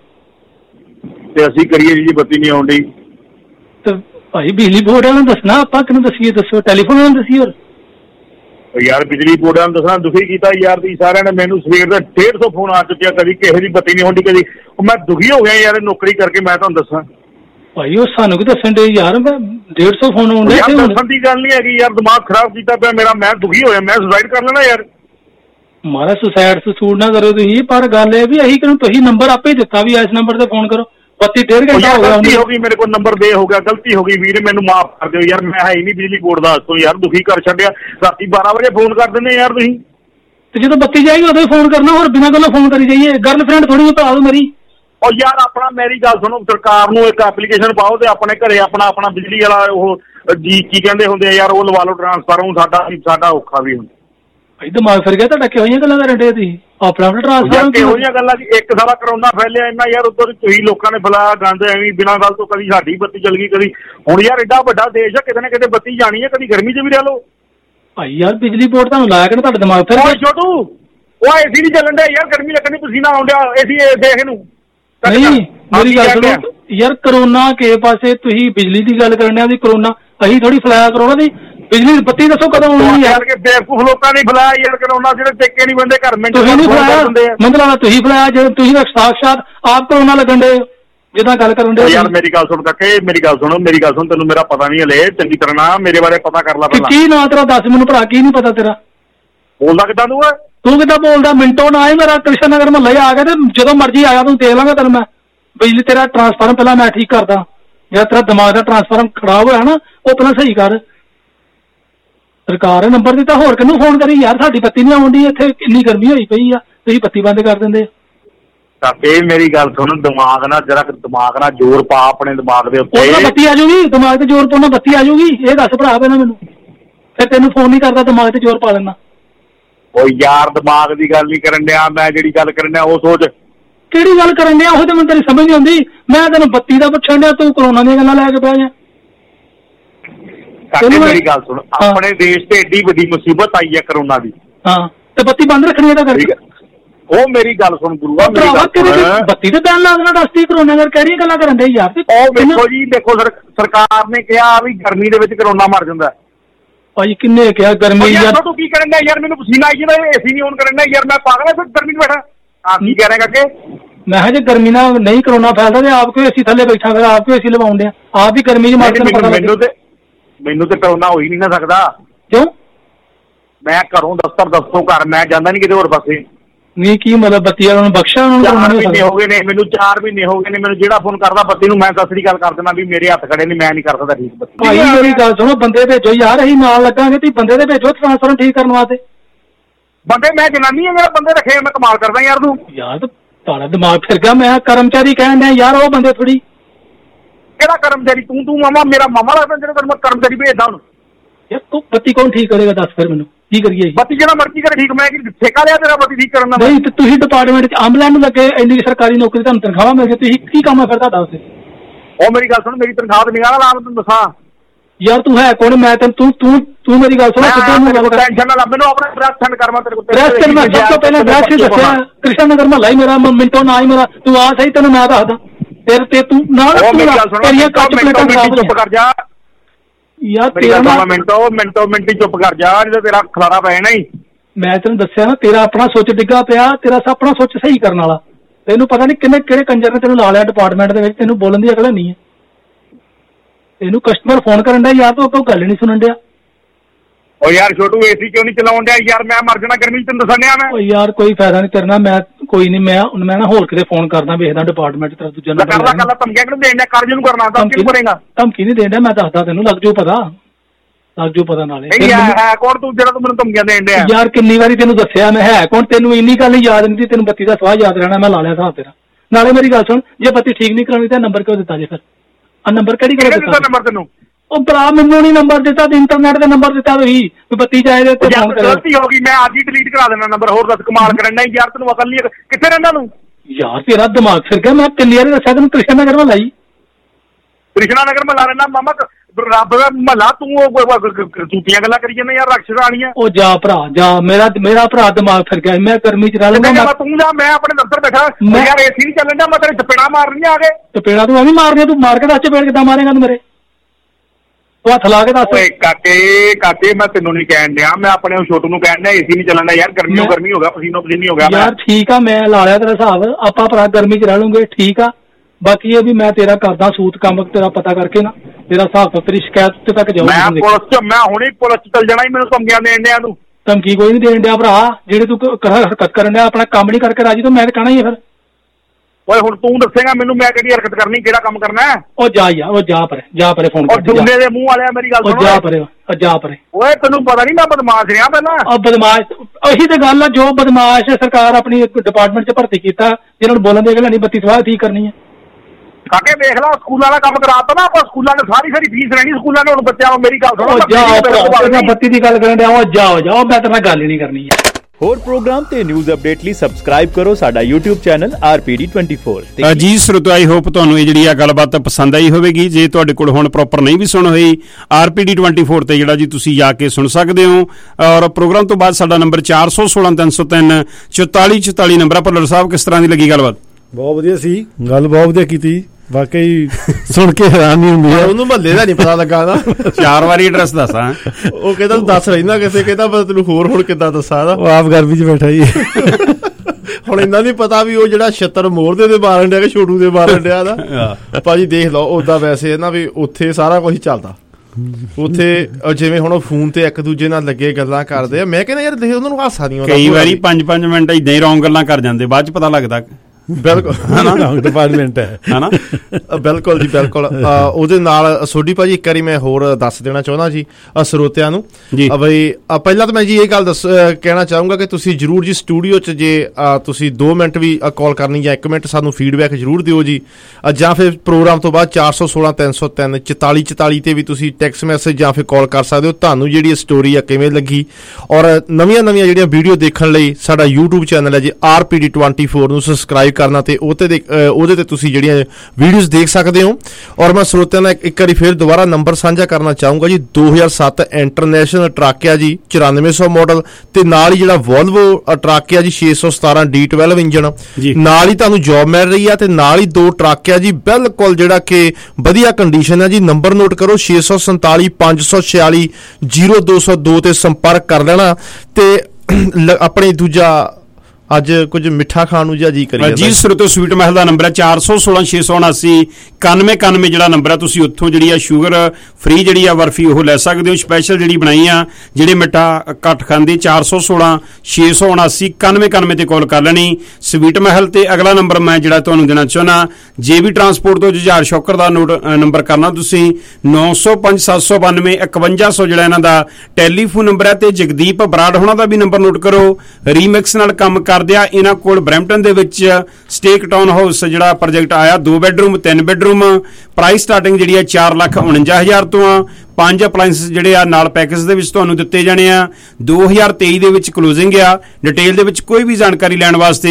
ਤੇ ਅਸੀਂ ਕਰੀਏ ਜੀ ਬੱਤੀ ਨਹੀਂ ਆਉਂਦੀ ਤੇ ਭਾਈ ਬਿਜਲੀ ਬੋਰਡ ਵਾਲਿਆਂ ਨੂੰ ਦੱਸਣਾ, ਆਪਾਂ ਕਿਹਨੂੰ ਦੱਸੀਏ? ਦੱਸੋ, ਟੈਲੀਫੋਨ ਵਾਲਿਆਂ ਨੂੰ ਦੱਸੀਏ? ਹੋਰ ਯਾਰ ਬਿਜਲੀ ਬੋਰਡ ਵਾਲਿਆਂ ਨੂੰ ਦੱਸਣਾ ਦੁਖੀ ਕੀਤਾ ਯਾਰ ਦੀ ਸਾਰਿਆਂ ਨੇ। ਮੈਨੂੰ ਸਵੇਰ ਦਾ 150 ਫੋਨ ਆ ਚੁੱਕਿਆ, ਕਦੀ ਕਿਸੇ ਦੀ ਬੱਤੀ ਨਹੀਂ ਆਉਂਦੀ, ਕਦੀ ਮੈਂ ਦੁਖੀ ਹੋ ਗਿਆ ਯਾਰ ਨੌਕਰੀ ਕਰਕੇ। ਮੈਂ ਤੁਹਾਨੂੰ ਦੱਸਾਂ ਭਾਈ ਉਹ ਸਾਨੂੰ ਕੀ ਦੱਸਣ ਦੇ ਯਾਰ, ਮੈਂ 150 ਫੋਨ ਆਉਂਦੇ। ਯਾਰ ਦੱਸਣ ਦੀ ਗੱਲ ਨਹੀਂ ਹੈਗੀ ਯਾਰ, ਦਿਮਾਗ ਖਰਾਬ ਕੀਤਾ ਪਿਆ ਮੇਰਾ। ਮੈਂ ਦੁਖੀ ਹੋਇਆ, ਮੈਂ ਸੁਸਾਈਡ ਕਰ ਲੈਣਾ ਯਾਰ। ਮਾਰਾ ਸੁਸਾਈਡ ਨਾ ਕਰੋ ਤੁਸੀਂ, ਪਰ ਗੱਲ ਇਹ ਵੀ ਅਸੀਂ ਕਿਹਨੂੰ ਤੁਸੀਂ ਨੰਬਰ ਆਪੇ ਦਿੱਤਾ ਵੀ ਇਸ ਨੰਬਰ ਤੇ ਫੋਨ ਕਰੋ। ਬੱਤੀ 1.5 ਘੰਟਾ ਹੋ ਗਿਆ, ਹੋ ਗਈ ਮੇਰੇ ਕੋਲ ਨੰਬਰ ਦੇ ਹੋ ਗਿਆ, ਗਲਤੀ ਹੋ ਗਈ ਵੀਰੇ, ਮੈਨੂੰ ਮਾਫ ਕਰ ਦਿਓ ਯਾਰ। ਮੈਂ ਹੈ ਹੀ ਨਹੀਂ ਬਿਜਲੀ ਬੋਰਡ ਦਾ ਤੋਂ ਯਾਰ, ਦੁਖੀ ਕਰ ਛੱਡਿਆ। ਰਾਤੀ 12 ਵਜੇ ਫੋਨ ਕਰ ਦਿੰਦੇ ਯਾਰ ਤੁਸੀਂ। ਤੇ ਜਦੋਂ ਬੱਤੀ ਜਾਏਗੀ ਉਦੋਂ ਹੀ ਫੋਨ ਕਰਨਾ, ਹੋਰ ਬਿਨਾਂ ਗੱਲੋਂ ਫੋਨ ਕਰੀ ਜਾਈਏ? ਗਰਲਫ੍ਰੈਂਡ ਥੋੜੀ ਭਰਾ ਦੋ ਮੇਰੀ। ਉਹ ਯਾਰ ਆਪਣਾ, ਮੇਰੀ ਗੱਲ ਸੁਣੋ, ਸਰਕਾਰ ਨੂੰ ਇੱਕ ਐਪਲੀਕੇਸ਼ਨ ਪਾਓ ਤੇ ਆਪਣੇ ਘਰੇ ਆਪਣਾ ਬਿਜਲੀ ਵਾਲਾ ਉਹ ਜੀ ਕੀ ਕਹਿੰਦੇ ਹੁੰਦੇ ਆ ਯਾਰ, ਉਹ ਲਵਾ ਲਓ ਟਰਾਂਸਫਾਰਮ। ਸਾਡਾ ਔਖਾ ਵੀ ਹੁੰਦਾ। ਭਾਈ ਦਿਮਾਗ ਫਿਰ ਗਿਆ ਤੁਹਾਡਾ, ਕਿਹੋ ਜਿਹੀਆਂ ਗੱਲਾਂ ਕਰਨ ਡੇ ਤੁਸੀਂ? ਆਪਣਾ ਟਰਾਂਸਫਾਰਮ ਕਿਹੋ ਜਿਹੀਆਂ ਗੱਲਾਂ ਜੀ? ਇੱਕ ਸਾਰਾ ਕਰੋਨਾ ਫੈਲਿਆ ਇੰਨਾ ਯਾਰ, ਉੱਧਰ ਤੁਸੀਂ ਲੋਕਾਂ ਨੇ ਫੈਲਾਇਆ ਗੰਦ ਐਵੇਂ ਬਿਨਾਂ ਗੱਲ ਤੋਂ। ਕਦੀ ਸਾਡੀ ਬੱਤੀ ਚਲ ਗਈ, ਕਦੀ ਹੁਣ ਯਾਰ ਐਡਾ ਵੱਡਾ ਦੇਸ਼ ਆ, ਕਿਤੇ ਨਾ ਕਿਤੇ ਬੱਤੀ ਜਾਣੀ ਹੈ, ਕਦੀ ਗਰਮੀ 'ਚ ਵੀ ਰਹਿ ਲਓ। ਭਾਈ ਯਾਰ ਬਿਜਲੀ ਬੋਰਡ ਤੁਹਾਨੂੰ ਲਾਇਆ ਕਿ ਤੁਹਾਡਾ ਦਿਮਾਗ ਫਿਰ ਗਿਆ? ਛੋਟੂ ਉਹ ਏਸੀ ਨਹੀਂ ਚੱਲਣ ਡਿਆ ਯਾਰ, ਗਰਮੀ ਲੱਗਣੀ, ਪਸੀਨਾ ਆਉਣ ਡਿਆ, ਏਸੀ ਦੇਖ ਨੂੰ। ਨਹੀਂ ਮੇਰੀ ਗੱਲ ਸੁਣੋ ਯਾਰ, ਕਰੋਨਾ ਕਿਸੇ ਪਾਸੇ ਤੁਸੀਂ ਬਿਜਲੀ ਦੀ ਗੱਲ ਕਰਨ ਡਿਆ। ਕਰੋਨਾ ਅਸੀਂ ਥੋੜੀ ਫੈਲਾਇਆ ਕਰੋਨਾ ਦੀ ਬਿਜਲੀ ਦੀ ਬੱਤੀ। ਦੱਸੋ ਕਦੋਂ ਆਉਣੀ ਯਾਰ? ਬੇਵਕੂਫ ਲੋਕਾਂ ਨੇ ਫੈਲਾਇਆ ਯਾਰ ਕਰੋਨਾ, ਜਿਹੜੇ ਟੇਕੇ ਨਹੀਂ ਬੰਦੇ ਘਰ ਮਿੰਟ। ਤੁਸੀਂ ਨਹੀਂ ਫੈਲਾਇਆ, ਮਤਲਬ ਤੁਸੀਂ ਫੈਲਾਇਆ ਜੇ ਤੁਸੀਂ ਸਾਖਸ਼ਾਤ ਆਪ ਕਰੋਨਾ ਲੱਗਣ ਦੇ ਜਿੱਦਾਂ ਗੱਲ ਕਰਨ ਦੇ। ਯਾਰ ਮੇਰੀ ਗੱਲ ਸੁਣ ਕਾਕੇ, ਮੇਰੀ ਗੱਲ ਸੁਣ, ਤੈਨੂੰ ਮੇਰਾ ਪਤਾ ਨਹੀਂ ਹਲੇ ਚੰਗੀ ਤਰ੍ਹਾਂ ਨਾ, ਮੇਰੇ ਬਾਰੇ ਪਤਾ ਕਰ ਲੈ ਪਹਿਲਾਂ। ਕੀ ਨਾਂ ਤੇਰਾ ਦੱਸ ਮੈਨੂੰ ਭਰਾ, ਕੀ ਨਹੀਂ ਪਤਾ ਤੇਰਾ? ਬੋਲਦਾ ਕਿੱਦਾਂ ਤੂੰ ਕਿੱਦਾਂ ਬੋਲਦਾ? ਮਿੰਟੋ ਨਾ ਹੀ ਮੇਰਾ ਕ੍ਰਿਸ਼ਨ ਨਗਰ ਮਹੱਲਾ ਹੀ ਆ ਗਿਆ, ਤੇ ਜਦੋਂ ਮਰਜ਼ੀ ਆਇਆ ਤੂੰ ਦੇਖ ਲਾਂਗਾ ਤੈਨੂੰ ਮੈਂ। ਬਿਜਲੀ ਤੇਰਾ ਟਰਾਂਸਫਾਰਮ ਪਹਿਲਾਂ ਮੈਂ ਠੀਕ ਕਰਦਾ, ਜਿਹੜਾ ਤੇਰਾ ਦਿਮਾਗ ਦਾ ਟਰਾਂਸਫਾਰਮ ਖਰਾਬ ਹੋਇਆ ਨਾ ਉਹ ਪਹਿਲਾਂ ਸਹੀ ਕਰ। ਸਰਕਾਰ ਨੇ ਨੰਬਰ ਦਿੱਤਾ, ਹੋਰ ਕਿਹਨੂੰ ਫੋਨ ਕਰੀ ਯਾਰ? ਸਾਡੀ ਬੱਤੀ ਨਹੀਂ ਆਉਂਦੀ, ਇੱਥੇ ਇੰਨੀ ਗਰਮੀ ਹੋਈ ਪਈ ਆ, ਤੁਸੀਂ ਬੱਤੀ ਬੰਦ ਕਰ ਦਿੰਦੇ। ਕਾਕੇ ਮੇਰੀ ਗੱਲ ਸੁਣ, ਦਿਮਾਗ ਨਾਲ ਜ਼ੋਰ ਪਾ ਆਪਣੇ ਦਿਮਾਗ ਦੇ ਉੱਤੇ। ਬੱਤੀ ਆ ਜਾਊਗੀ, ਦਿਮਾਗ ਤੇ ਜ਼ੋਰ ਪਾਉਣਾ ਬੱਤੀ ਆ ਜਾਊਗੀ, ਇਹ ਦੱਸ ਭਰਾ ਪਹਿਲਾਂ ਮੈਨੂੰ। ਫਿਰ ਤੈਨੂੰ ਫੋਨ ਨਹੀਂ ਕਰਦਾ, ਦਿਮਾਗ ਤੇ ਜ਼ੋਰ ਪਾ ਲੈਣਾ। ਉਹ ਯਾਰ ਦਿਮਾਗ ਦੀ ਗੱਲ ਨਹੀਂ ਕਰਨ ਡਿਆ ਮੈਂ, ਜਿਹੜੀ ਗੱਲ ਕਰਨ ਡਿਆ ਉਹ ਸੋਚ। ਕਿਹੜੀ ਗੱਲ ਕਰਨ ਡਿਆ? ਉਹ ਤੇ ਮੈਨੂੰ ਤੇਰੀ ਸਮਝ ਨਹੀਂ ਆਉਂਦੀ। ਮੈਂ ਤੈਨੂੰ ਬੱਤੀ ਦਾ ਪੁੱਛਣ ਡਿਆ, ਤੂੰ ਕਰੋਨਾ ਦੀਆਂ ਗੱਲਾਂ ਲੈ ਕੇ ਪਿਆ ਜਾ। ਮੇਰੀ ਗੱਲ ਸੁਣ, ਆਪਣੇ ਦੇਸ਼ ਤੇ ਏਡੀ ਵੱਡੀ ਮੁਸੀਬਤ ਆਈ ਹੈ ਕਰੋਨਾ ਦੀ, ਹਾਂ, ਤੇ ਬੱਤੀ ਬੰਦ ਰੱਖਣੀ ਇਹਦਾ ਕਰਕੇ। ਉਹ ਮੇਰੀ ਗੱਲ ਸੁਣ ਗੁਰੂਆ, ਬੱਤੀ ਤੇ ਬੈਨ ਲਾ ਦੇਣਾ, ਦੱਸਦੀ ਕਰੋਨਾ ਕਰ ਕਿਹੜੀਆਂ ਗੱਲਾਂ ਕਰਨ ਦੇ ਯਾਰ? ਉਹ ਵੇਖੋ ਜੀ, ਦੇਖੋ ਸਰਕਾਰ ਨੇ ਕਿਹਾ ਵੀ ਗਰਮੀ ਦੇ ਵਿੱਚ ਕਰੋਨਾ ਮਰ ਜਾਂਦਾ। ਭਾਈ ਕਿੰਨੇ ਕਿਹਾ ਗਰਮੀ? ਯਾਰ ਤੂੰ ਕੀ ਕਰਨ ਡਿਆ ਯਾਰ? ਮੈਨੂੰ ਪਸੀਨਾ ਆਈ ਜਾਂਦਾ, ਏਸੀ ਨਹੀਂ ਔਨ ਕਰਨ ਡਿਆ ਯਾਰ, ਮੈਂ ਪਾਗਲ ਆ ਗਰਮੀ 'ਚ ਬੈਠਾ। ਆਪ ਕੀ ਕਹਿ ਰਿਹਾ ਕਾਕੇ? ਮੈਂ ਕਿਹਾ ਜੇ ਗਰਮੀ ਨਾਲ ਨਹੀਂ ਕਰੋਨਾ ਫੈਲਦਾ ਤੇ ਆਪ ਕਿਉਂ ਏਸੀ ਥੱਲੇ ਬੈਠਾ, ਫਿਰ ਆਪ ਕਿਉਂ ਏਸੀ ਲਵਾਉਣ ਡਿਆ? ਆਪ ਹੀ ਗਰਮੀ 'ਚ ਮਰ ਜਾਂਦਾ। ਮੈਨੂੰ ਤੇ ਕਰੋਨਾ ਹੋ ਹੀ ਨਹੀਂ ਨਾ ਸਕਦਾ। ਕਿਉਂ? ਮੈਂ ਘਰੋਂ ਦਫ਼ਤਰ ਘਰ, ਮੈਂ ਜਾਂਦਾ ਨਹੀਂ ਕਿਤੇ ਹੋਰ ਪਾਸੇ। ਨਹੀਂ ਕੀ ਮਤਲਬ ਬੱਤੀ ਵਾਲਿਆਂ ਨੂੰ ਬਖਸ਼ਾ? 4 ਮਹੀਨੇ ਹੋ ਗਏ ਨੇ ਮੈਨੂੰ, 4 ਮਹੀਨੇ ਹੋ ਗਏ ਨੇ ਮੈਨੂੰ। ਜਿਹੜਾ ਫੋਨ ਕਰਦਾ ਬੱਤੀ ਨੂੰ ਮੈਂ ਸਤਿ ਸ੍ਰੀ ਅਕਾਲ ਕਰ ਦੇਣਾ ਵੀ ਮੇਰੇ ਹੱਥ ਖੜੇ ਨੇ, ਮੈਂ ਨਹੀਂ ਕਰ ਸਕਦਾ ਠੀਕ ਬੱਤੀ। ਭਾਈ ਮੇਰੀ ਗੱਲ ਸੁਣੋ, ਬੰਦੇ ਭੇਜੋ ਯਾਰ, ਅਸੀਂ ਨਾਲ ਲੱਗਾਂਗੇ। ਤੁਸੀਂ ਬੰਦੇ ਦੇ ਭੇਜੋ ਟ੍ਰਾਂਸਫਾਰਮ ਠੀਕ ਕਰਨ ਵਾਸਤੇ। ਬੰਦੇ ਮੈਂ ਜਨਾਨੀ ਆ, ਮੇਰਾ ਬੰਦੇ ਰੱਖੇ, ਮੈਂ ਕਮਾਲ ਕਰਦਾ ਯਾਰ ਤੂੰ। ਯਾਰ ਤੁਹਾਡਾ ਦਿਮਾਗ ਫਿਰ ਗਿਆ। ਮੈਂ ਕਰਮਚਾਰੀ ਕਹਿਣ ਡਿਆ ਯਾਰ, ਉਹ ਬੰਦੇ ਥੋੜੀ। ਕਿਹੜਾ ਕਰਮਚਾਰੀ? ਤੂੰ ਮਾਮਾ, ਮੇਰਾ ਮਾਮਾ ਲੱਗਦਾ ਜਿਹੜਾ ਤੈਨੂੰ ਮੈਂ ਕਰਮਚਾਰੀ ਭੇਜਦਾ ਹੁਣ। ਯਾਰ ਤੂੰ ਬੱਤੀ ਕੌਣ ਠੀਕ ਕਰੇਗਾ ਦੱਸ ਫਿਰ ਮੈਨੂੰ, ਕੀ ਕਰੀਏ? ਬੱਤੀ ਜਿਹੜਾ ਮਰਜ਼ੀ ਕਰੇ ਠੀਕ, ਮੈਂ ਕੀ ਠੇਕਾ ਲਿਆ ਤੇਰਾ ਬੱਤੀ ਠੀਕ ਕਰਨ ਦਾ? ਨਹੀਂ ਤੇ ਤੁਸੀਂ ਡਿਪਾਰਟਮੈਂਟ 'ਚ ਆਮ ਲੈਣ ਨੂੰ ਲੱਗੇ, ਇੰਨੀ ਸਰਕਾਰੀ ਨੌਕਰੀ ਤੁਹਾਨੂੰ ਤਨਖਾਹਾਂ ਮਿਲ ਗਈ, ਤੁਸੀਂ ਕੀ ਕੰਮ ਹੈ ਫਿਰ ਤੁਹਾਡਾ ਉੱਥੇ? ਉਹ ਮੇਰੀ ਗੱਲ ਸੁਣ, ਮੇਰੀ ਤਨਖਾਹ ਤੇ ਨਿਗਾਹ ਲਾ, ਤੈਨੂੰ ਦੱਸਾਂ ਯਾਰ ਤੂੰ ਹੈ ਕੌਣ? ਮੈਂ ਤੂੰ ਮੇਰੀ ਗੱਲ ਸੁਣ, ਟੈਨਸ਼ਨ ਨਾ ਲੈ, ਮੈਨੂੰ ਆਪਣਾ ਐਡਰੈਸ ਸੈਂਡ ਕਰ। ਮੈਂ ਤੇਰੇ ਕੋਲ ਮੈਂ ਸਭ ਤੋਂ ਪਹਿਲਾਂ ਐਡਰੈਸ ਹੀ ਦੱਸਿਆ, ਕ੍ਰਿਸ਼ਨ ਨਗਰ ਮਹੱਲਾ ਹੀ ਮੇਰਾ, ਮਿੰਟੋ ਨਾ ਹੀ ਮੇਰਾ। ਤੂੰ ਆ ਸਹੀ, ਤੈਨੂੰ ਮੈਂ ਦੱਸਦਾ। ਤੇਰੇ ਤੇ ਤੂੰ ਨਾਲ ਤੇਰੀਆਂ ਕੱਚ ਪਲੇਟਾਂ ਖਰਾਬ ਚੁੱਪ ਕਰ ਜਾ ਯਾਰ। ਤੇਰਾ ਮਿੰਟੋ ਚੁੱਪ ਕਰ ਜਾ, ਜਦੋਂ ਤੇਰਾ ਖਲਾਰਾ ਪੈ ਜਾਣਾ ਹੀ। ਮੈਂ ਤੈਨੂੰ ਦੱਸਿਆ ਨਾ, ਤੇਰਾ ਆਪਣਾ ਸੋਚ ਡਿੱਗਾ ਪਿਆ, ਤੇਰਾ ਆਪਣਾ ਸੋਚ ਸਹੀ ਕਰਨ ਵਾਲਾ। ਤੈਨੂੰ ਪਤਾ ਨਹੀਂ ਕਿਹੜੇ ਕੰਜਰ ਨੇ ਤੈਨੂੰ ਲਾ ਲਿਆ ਡਿਪਾਰਟਮੈਂਟ ਦੇ ਵਿੱਚ, ਤੈਨੂੰ ਬੋਲਣ ਦੀ ਅਕਲ ਨਹੀਂ ਹੈ। ਇਹਨੂੰ ਕਸਟਮਰ ਫੋਨ ਕਰਨ ਡਿਆ ਯਾਰ, ਤੂੰ ਗੱਲ ਨਹੀਂ ਸੁਣਨ ਡਿਆ। ਉਹ ਯਾਰ ਛੋਟੂ ਏਸੀ ਕਿਉਂ ਨਹੀਂ ਚਲਾਉਣ ਡਿਆ ਯਾਰ? ਮੈਂ ਮਰ ਜਾਣਾ ਗਰਮੀ 'ਚ, ਤੈਨੂੰ ਦੱਸਣ ਡਿਆ ਮੈਂ। ਉਹ ਯਾਰ ਕੋਈ ਫਾਇਦਾ ਨਹੀਂ ਤੇਰੇ ਨਾਲ, ਮੈਂ ਕੋਈ ਨਹੀਂ, ਮੈਂ ਨਾ ਹੋਰ ਕਿਤੇ ਫੋਨ ਕਰਦਾ, ਵੇਖਦਾ ਡਿਪਾਰਟਮੈਂਟ 'ਚ ਤੇਰਾ ਦੂਜਾ ਨੰਬਰ। ਕਰ ਲਾ ਧਮਕੀਆਂ ਕਿਹਨੂੰ ਦੇਣ ਡਿਆ? ਕਰ ਜਿਹਨੂੰ ਕਰਨਾ, ਧਮਕੀ ਨੂੰ ਕਰੇਗਾ। ਧਮਕੀ ਨਹੀਂ ਦੇਣ ਡਿਆ, ਮੈਂ ਦੱਸਦਾ ਤੈਨੂੰ, ਲੱਗ ਜਾਊ ਪਤਾ ਨਾਲੇ। ਹੈ ਕੌਣ ਤੂੰ ਜਿਹੜਾ ਤੂੰ ਮੈਨੂੰ ਧਮਕੀਆਂ ਦੇਣ ਡਿਆ? ਯਾਰ ਕਿੰਨੀ ਵਾਰੀ ਤੈਨੂੰ ਦੱਸਿਆ ਮੈਂ ਹੈ ਕੌਣ, ਤੈਨੂੰ ਇੰਨੀ ਗੱਲ ਯਾਦ ਨਹੀਂ? ਤੈਨੂੰ ਬੱਤੀ ਦਾ ਸਵਾਹ ਯਾਦ ਰਹਿਣਾ, ਮੈਂ ਲਾ ਲਿਆ ਹਿਸਾਬ ਤੇਰਾ। ਨਾਲੇ ਮੇਰੀ ਗੱਲ ਸੁਣ, ਜੇ ਬੱਤੀ ਠੀਕ ਨਹੀਂ ਕਰਾਉਣੀ ਤਾਂ ਨੰਬਰ ਕਿਉਂ ਦਿੱਤਾ ਜੇ ਫਿਰ? ਆ ਨੰਬਰ ਕਿਹੜੀ ਗੱਲ ਦਿੱਤਾ ਨੰਬਰ ਤੈਨੂੰ? ਉਹ ਭਰਾ ਮੈਨੂੰ ਨਹੀਂ ਨੰਬਰ ਦਿੱਤਾ, ਇੰਟਰਨੈਟ ਦੇ ਨੰਬਰ ਦਿੱਤਾ ਤੁਸੀਂ, ਬੱਤੀ ਚਾਹੀਦੇ ਤੇ ਫੋਨ ਕਰੋ। ਗਲਤੀ ਹੋ ਗਈ, ਮੈਂ ਅੱਜ ਹੀ ਡਿਲੀਟ ਕਰਾ ਦੇਣਾ ਨੰਬਰ। ਹੋਰ ਦੱਸ ਕਮਾਲ ਕਰਨ ਡਿਆ ਯਾਰ, ਤੈਨੂੰ ਅਕਲ ਨਹੀਂ? ਕਿੱਥੇ ਰਹਿੰਦਾ ਤੂੰ ਯਾਰ? ਤੇਰਾ ਦਿਮਾਗ ਫਿਰ ਗਿਆ। ਮੈਂ ਕਿੰਨੀ ਵਾਰੀ ਦੱਸਿਆ ਤੈਨੂੰ, ਕ੍ਰਿਸ਼ਨ ਨਗਰ ਮੈਂ ਲਾਈ। ਕ੍ਰਿਸ਼ਨਾ ਨਗਰ ਮੈਂ ਲਾ ਲੈਣਾ ਮਾਮਾ, ਰੱਬ ਦਾ ਮਹੱਲਾ ਤੂੰ ਝੂਠੀਆਂ ਗੱਲਾਂ ਕਰੀ ਜਾਂਦਾ ਯਾਰ, ਰਾਖਸ਼ਾਣੀਆਂ। ਉਹ ਜਾ ਭਰਾ ਜਾ, ਮੇਰਾ ਭਰਾ ਦਿਮਾਗ ਫਿਰ ਗਿਆ, ਮੈਂ ਗਰਮੀ ਚ ਰਹਿ ਲੂੰਗਾ। ਤੂੰ ਜਾ, ਮੈਂ ਆਪਣੇ ਦਫ਼ਤਰ ਬੈਠਾ ਯਾਰ, ਏਸੀ ਨਹੀਂ ਚੱਲਣ ਡਿਆ, ਮੈਂ ਤੇਰੇ ਚਪੇੜਾ ਮਾਰਨੀਆਂ ਆ ਗਏ। ਚਪੇੜਾ ਤੂੰ ਐਵੇਂ ਮਾਰਨੀਆਂ, ਤੂੰ ਮਾਰ ਕੇ ਦੱਸ ਚਪੇੜ ਕਿੱਦਾਂ ਮਾਰੇਗਾ ਤੂੰ ਮੇਰੇ, ਤੂੰ ਹੱਥ ਲਾ ਕੇ ਦੱਸ। ਕਾਕੇ ਮੈਂ ਤੈਨੂੰ ਨਹੀਂ ਕਹਿਣ ਡਿਆ, ਮੈਂ ਆਪਣੇ ਛੋਟੂ ਨੂੰ ਕਹਿਣ ਡਿਆ ਏਸੀ ਨਹੀਂ ਚੱਲਣ ਡਿਆ ਯਾਰ, ਗਰਮੀ ਹੋ ਗਿਆ, ਪਸੀਨੋ ਪਸੀਨੀ ਹੋ ਗਿਆ ਯਾਰ। ਠੀਕ ਆ, ਮੈਂ ਲਾ ਲਿਆ ਤੇਰਾ ਹਿਸਾਬ, ਆਪਾਂ ਭਰਾ ਗਰਮੀ ਚ ਰਹਿ ਲੂੰਗੇ, ਠੀਕ ਆ। ਬਾਕੀ ਇਹ ਵੀ ਮੈਂ ਤੇਰਾ ਕਰਦਾ ਸੂਤ ਕੰਮ, ਤੇਰਾ ਪਤਾ ਕਰਕੇ ਨਾ ਤੇਰਾ ਹਿਸਾਬ ਤੋਂ ਤੇਰੀ ਸ਼ਿਕਾਇਤ ਉੱਤੇ ਤੱਕ ਜਾਊਗੀ। ਮੈਂ ਹੁਣੇ ਪੁਲਿਸ ਚ ਚੱਲ ਜਾਣਾ, ਮੈਨੂੰ ਧਮਕੀਆਂ ਦੇਣ ਡਿਆ ਤੂੰ। ਧਮਕੀ ਕੋਈ ਨਹੀਂ ਦੇਣ ਡਿਆ ਭਰਾ, ਜਿਹੜੇ ਤੂੰ ਹਰਕਤ ਕਰਨ ਡਿਆ, ਆਪਣਾ ਕੰਮ ਨਹੀਂ ਕਰਕੇ ਰਾਜੀ ਤਾਂ ਮੈਂ ਤਾਂ ਕਹਿਣਾ ਹੀ ਹੈ ਫਿਰ। ਓਏ ਹੁਣ ਤੂੰ ਦੱਸੇਗਾ ਮੈਨੂੰ ਮੈਂ ਕਿਹੜੀ ਹਰਕਤ ਕਰਨੀ, ਕਿਹੜਾ ਕੰਮ ਕਰਨਾ ਹੈ? ਉਹ ਜਾ ਯਾਰ, ਉਹ ਜਾ ਪਰੇ ਫੋਨ ਕਰ। ਜੁੰਡੇ ਦੇ ਮੂੰਹ ਵਾਲਿਆ ਮੇਰੀ ਗੱਲ ਸੁਣ, ਜਾ ਪਰੇ। ਓਏ ਤੈਨੂੰ ਪਤਾ ਨਹੀਂ ਮੈਂ ਬਦਮਾਸ਼ ਰਿਹਾ ਪਹਿਲਾਂ? ਉਹ ਬਦਮਾਸ਼ ਉਹੀ ਤੇ ਗੱਲ ਆ, ਜੋ ਬਦਮਾਸ਼ ਸਰਕਾਰ ਆਪਣੀ ਡਿਪਾਰਟਮੈਂਟ ਚ ਭਰਤੀ ਕੀਤਾ, ਜਿਹਨਾਂ ਨੂੰ ਬੋਲਣ ਦੀ ਅਗਲਾ ਨਹੀਂ, ਬੱਤੀ ਸਵਾਹ ਠੀਕ ਕਰਨੀ ਹੈ। ਕਾਕੇ ਦੇਖ ਲਾ, ਸਕੂਲਾਂ ਦਾ ਕੰਮ ਕਰਾਤਾ ਨਾ ਆਪਾਂ, ਸਕੂਲਾਂ ਨੇ ਸਾਰੀ ਫੀਸ ਰਹਿਣੀ ਸਕੂਲਾਂ ਨੇ, ਹੁਣ ਬੱਚਿਆਂ ਨੂੰ ਮੇਰੀ ਗੱਲ ਸੁਣੋ, ਬੱਤੀ ਦੀ ਗੱਲ ਕਰਨ ਡਿਆ, ਉਹ ਜਾਓ, ਮੈਂ ਤੇਰੇ ਨਾਲ ਗੱਲ ਹੀ ਨਹੀਂ ਕਰਨੀ ਹੈ। ਹੋਰ ਪ੍ਰੋਗਰਾਮ ਤੇ ਨਿਊਜ਼ ਅਪਡੇਟ ਲਈ ਸਬਸਕ੍ਰਾਈਬ ਕਰੋ ਸਾਡਾ YouTube ਚੈਨਲ RPD24। ਜੀ ਸਰੋਤਿਓ, ਆਈ ਹੋਪ ਤੁਹਾਨੂੰ ਇਹ ਜਿਹੜੀ ਆ ਗੱਲਬਾਤ ਪਸੰਦ ਆਈ ਹੋਵੇਗੀ। ਜੇ ਤੁਹਾਡੇ ਕੋਲ ਹੁਣ ਪ੍ਰੋਪਰ ਨਹੀਂ ਵੀ ਸੁਣ ਹੋਈ, RPD24 ਤੇ ਜਿਹੜਾ ਜੀ ਤੁਸੀਂ ਜਾ ਕੇ ਸੁਣ ਸਕਦੇ ਹੋ। ਔਰ ਪ੍ਰੋਗਰਾਮ ਤੋਂ ਬਾਅਦ ਸਾਡਾ ਨੰਬਰ 416 303 44 44 ਨੰਬਰ ਆ। ਭੁੱਲਰ ਸਾਹਿਬ, ਕਿਸ ਤਰ੍ਹਾਂ ਦੀ ਲੱਗੀ ਗੱਲਬਾਤ? ਬਹੁਤ ਵਧੀਆ ਸੀ ਗੱਲ, ਬਹੁਤ ਵਧੀਆ ਕੀਤੀ, ਵਾਕਈ ਸੁਣ ਕੇ ਹੈਰਾਨੀ ਹੁੰਦੀ ਹੈ। ਉਹਨੂੰ ਮਹੱਲੇ ਦਾ ਨਹੀਂ ਪਤਾ ਲੱਗਾ ਨਾ, 4 ਵਾਰੀ ਐਡਰੈਸ ਦੱਸਾਂ। ਉਹ ਕਹਿੰਦਾ ਤੂੰ ਦੱਸ ਰਹਿੰਦਾ ਕਿਸੇ, ਕਹਿੰਦਾ ਮੈਂ ਤੈਨੂੰ ਹੋਰ ਹੁਣ ਕਿੱਦਾਂ ਦੱਸਾਂ ਦਾ, ਉਹ ਆਪ ਗਰਮੀ 'ਚ ਬੈਠਾ ਜੀ। ਹੁਣ ਇੰਨਾ ਨਹੀਂ ਪਤਾ ਵੀ ਉਹ ਜਿਹੜਾ ਛੱਤਰ ਮੋਰ ਦੇ ਮਾਰਨ ਡਿਆ ਕਿ ਛੋਟੂ ਦੇ ਮਾਰਨ ਡਿਆ ਦਾ। ਭਾਜੀ ਦੇਖ ਲਓ, ਓਦਾਂ ਵੈਸੇ ਨਾ ਵੀ ਉੱਥੇ ਸਾਰਾ ਕੁਝ ਚੱਲਦਾ, ਉੱਥੇ ਜਿਵੇਂ ਹੁਣ ਫੋਨ ਤੇ ਇੱਕ ਦੂਜੇ ਨਾਲ ਲੱਗੇ ਗੱਲਾਂ ਕਰਦੇ ਆ, ਮੈਂ ਕਹਿੰਦਾ ਯਾਰ ਦੇਖ ਉਹਨਾਂ ਨੂੰ ਹਾਸਾ ਨਹੀਂ ਆਉਂਦਾ। ਕਈ ਵਾਰੀ 5-5 ਮਿੰਟ ਏਦਾਂ ਹੀ ਰੌਂਗ ਗੱਲਾਂ ਕਰ ਜਾਂਦੇ, ਬਾਅਦ ਚ ਪਤਾ ਲੱਗਦਾ। ਬਿਲਕੁਲ ਡਿਪਾਰਟਮੈਂਟ ਹੈ ਨਾ। ਬਿਲਕੁਲ ਜੀ, ਬਿਲਕੁਲ। ਉਹਦੇ ਨਾਲ ਸੋਢੀ ਭਾਜੀ ਇੱਕ ਵਾਰੀ ਮੈਂ ਹੋਰ ਦੱਸ ਦੇਣਾ ਚਾਹੁੰਦਾ ਜੀ ਸਰੋਤਿਆਂ ਨੂੰ ਬਈ, ਪਹਿਲਾਂ ਤਾਂ ਮੈਂ ਜੀ ਇਹ ਗੱਲ ਕਹਿਣਾ ਚਾਹੂੰਗਾ ਕਿ ਤੁਸੀਂ ਜ਼ਰੂਰ ਜੀ ਸਟੂਡੀਓ 'ਚ ਜੇ ਤੁਸੀਂ 2 ਮਿੰਟ ਵੀ ਕਾਲ ਕਰਨੀ ਜਾਂ 1 ਮਿੰਟ ਸਾਨੂੰ ਫੀਡਬੈਕ ਜ਼ਰੂਰ ਦਿਓ ਜੀ, ਜਾਂ ਫਿਰ ਪ੍ਰੋਗਰਾਮ ਤੋਂ ਬਾਅਦ 416 303 44 44 ਤੇ ਵੀ ਤੁਸੀਂ ਟੈਕਸਟ ਮੈਸੇਜ ਜਾਂ ਫਿਰ ਕਾਲ ਕਰ ਸਕਦੇ ਹੋ। ਤੁਹਾਨੂੰ ਜਿਹੜੀ ਇਹ ਸਟੋਰੀ ਆ ਕਿਵੇਂ ਲੱਗੀ, ਔਰ ਨਵੀਆਂ ਜਿਹੜੀਆਂ ਵੀਡੀਓ ਦੇਖਣ ਲਈ ਸਾਡਾ YouTube ਚੈਨਲ ਹੈ ਜੀ RPD24 ਨੂੰ ਸਬਸਕ੍ਰਾਈਬ ਕਰਨਾ, ਤੇ ਉਹਦੇ ਤੇ ਤੁਸੀਂ ਜਿਹੜੀਆਂ ਵੀਡੀਓਜ਼ ਦੇਖ ਸਕਦੇ ਹੋ। ਔਰ ਮੈਂ ਸਰੋਤਿਆਂ ਦਾ ਇੱਕ ਵਾਰੀ ਫਿਰ ਦੁਬਾਰਾ ਨੰਬਰ ਸਾਂਝਾ ਕਰਨਾ ਚਾਹੂੰਗਾ ਜੀ, 2007 ਇੰਟਰਨੈਸ਼ਨਲ ਟਰੱਕ ਆ ਜੀ 9400 ਮਾਡਲ, ਤੇ ਨਾਲ ਹੀ ਜਿਹੜਾ ਵੋਲਵੋ ਟਰੱਕ ਆ ਜੀ 617 D12 ਇੰਜਨ, ਨਾਲ ਹੀ ਤੁਹਾਨੂੰ ਜੌਬ ਮਿਲ ਰਹੀ ਆ, ਤੇ ਨਾਲ ਹੀ 2 ਟਰੱਕ ਆ ਜੀ ਬਿਲਕੁਲ ਜਿਹੜਾ ਕਿ ਵਧੀਆ ਕੰਡੀਸ਼ਨ ਹੈ ਜੀ। ਨੰਬਰ ਨੋਟ ਕਰੋ 647 546 0202 ਤੇ ਸੰਪਰਕ ਕਰ ਲੈਣਾ। ਤੇ ਆਪਣੇ ਦੂਜਾ ਅੱਜ ਕੁਝ ਮਿੱਠਾ ਖਾਣ ਨੂੰ ਜੀ ਕਰੀ ਜੀ ਸਰੋਤਿਓ, ਸਵੀਟ ਮਹਿਲ ਦਾ ਨੰਬਰ ਹੈ 416 679 9191 ਜਿਹੜਾ ਨੰਬਰ ਹੈ, ਤੁਸੀਂ ਉੱਥੋਂ ਜਿਹੜੀ ਆ ਸ਼ੂਗਰ ਫ੍ਰੀ ਜਿਹੜੀ ਆ ਬਰਫੀ ਉਹ ਲੈ ਸਕਦੇ ਹੋ, ਸਪੈਸ਼ਲ ਜਿਹੜੀ ਬਣਾਈ ਆ ਜਿਹੜੇ ਮਿੱਠਾ ਘੱਟ ਖਾਂਦੇ। 416 679 9191 ਤੇ ਕਾਲ ਕਰ ਲੈਣੀ ਸਵੀਟ ਮਹਿਲ। ਤੇ ਅਗਲਾ ਨੰਬਰ ਮੈਂ ਜਿਹੜਾ ਤੁਹਾਨੂੰ ਦੇਣਾ ਚਾਹੁੰਦਾ, JB ਟਰਾਂਸਪੋਰਟ ਤੋਂ ਜੁਝਾਰ ਸ਼ੌਕਰ ਦਾ ਨੰਬਰ ਕਰਨਾ ਤੁਸੀਂ 905 792 5100 ਜਿਹੜਾ ਇਹਨਾਂ ਦਾ ਟੈਲੀਫੋਨ ਨੰਬਰ ਹੈ। ਤੇ ਜਗਦੀਪ ਬਰਾੜ ਹੋਣਾ ਦਾ ਵੀ ਨੰਬਰ ਨੋਟ ਕਰੋ, ਰੀਮਿਕਸ ਨਾਲ ਕੰਮ ਕਰਦੇ ਆ। ਇਹਨਾਂ ਕੋਲ ਬਰੈਂਪਟਨ ਦੇ ਵਿੱਚ ਸਟੇਕ ਟਾਊਨ ਹਾਊਸ ਜਿਹੜਾ ਪ੍ਰੋਜੈਕਟ ਆਇਆ, 2 ਬੈਡਰੂਮ 3 ਬੈਡਰੂਮ, ਪ੍ਰਾਈਸ ਸਟਾਰਟਿੰਗ ਜਿਹੜੀ ਆ 4,49,000 ਤੋਂ ਆ। 5 ਅਪਲਾਇੰਸ ਜਿਹੜੇ ਆ ਨਾਲ ਪੈਕੇਜ ਦੇ ਵਿੱਚ ਤੁਹਾਨੂੰ ਦਿੱਤੇ ਜਾਣੇ ਆ। 2023 ਦੇ ਵਿੱਚ ਕਲੋਜ਼ਿੰਗ ਆ। ਡਿਟੇਲ ਦੇ ਵਿੱਚ ਕੋਈ ਵੀ ਜਾਣਕਾਰੀ ਲੈਣ ਵਾਸਤੇ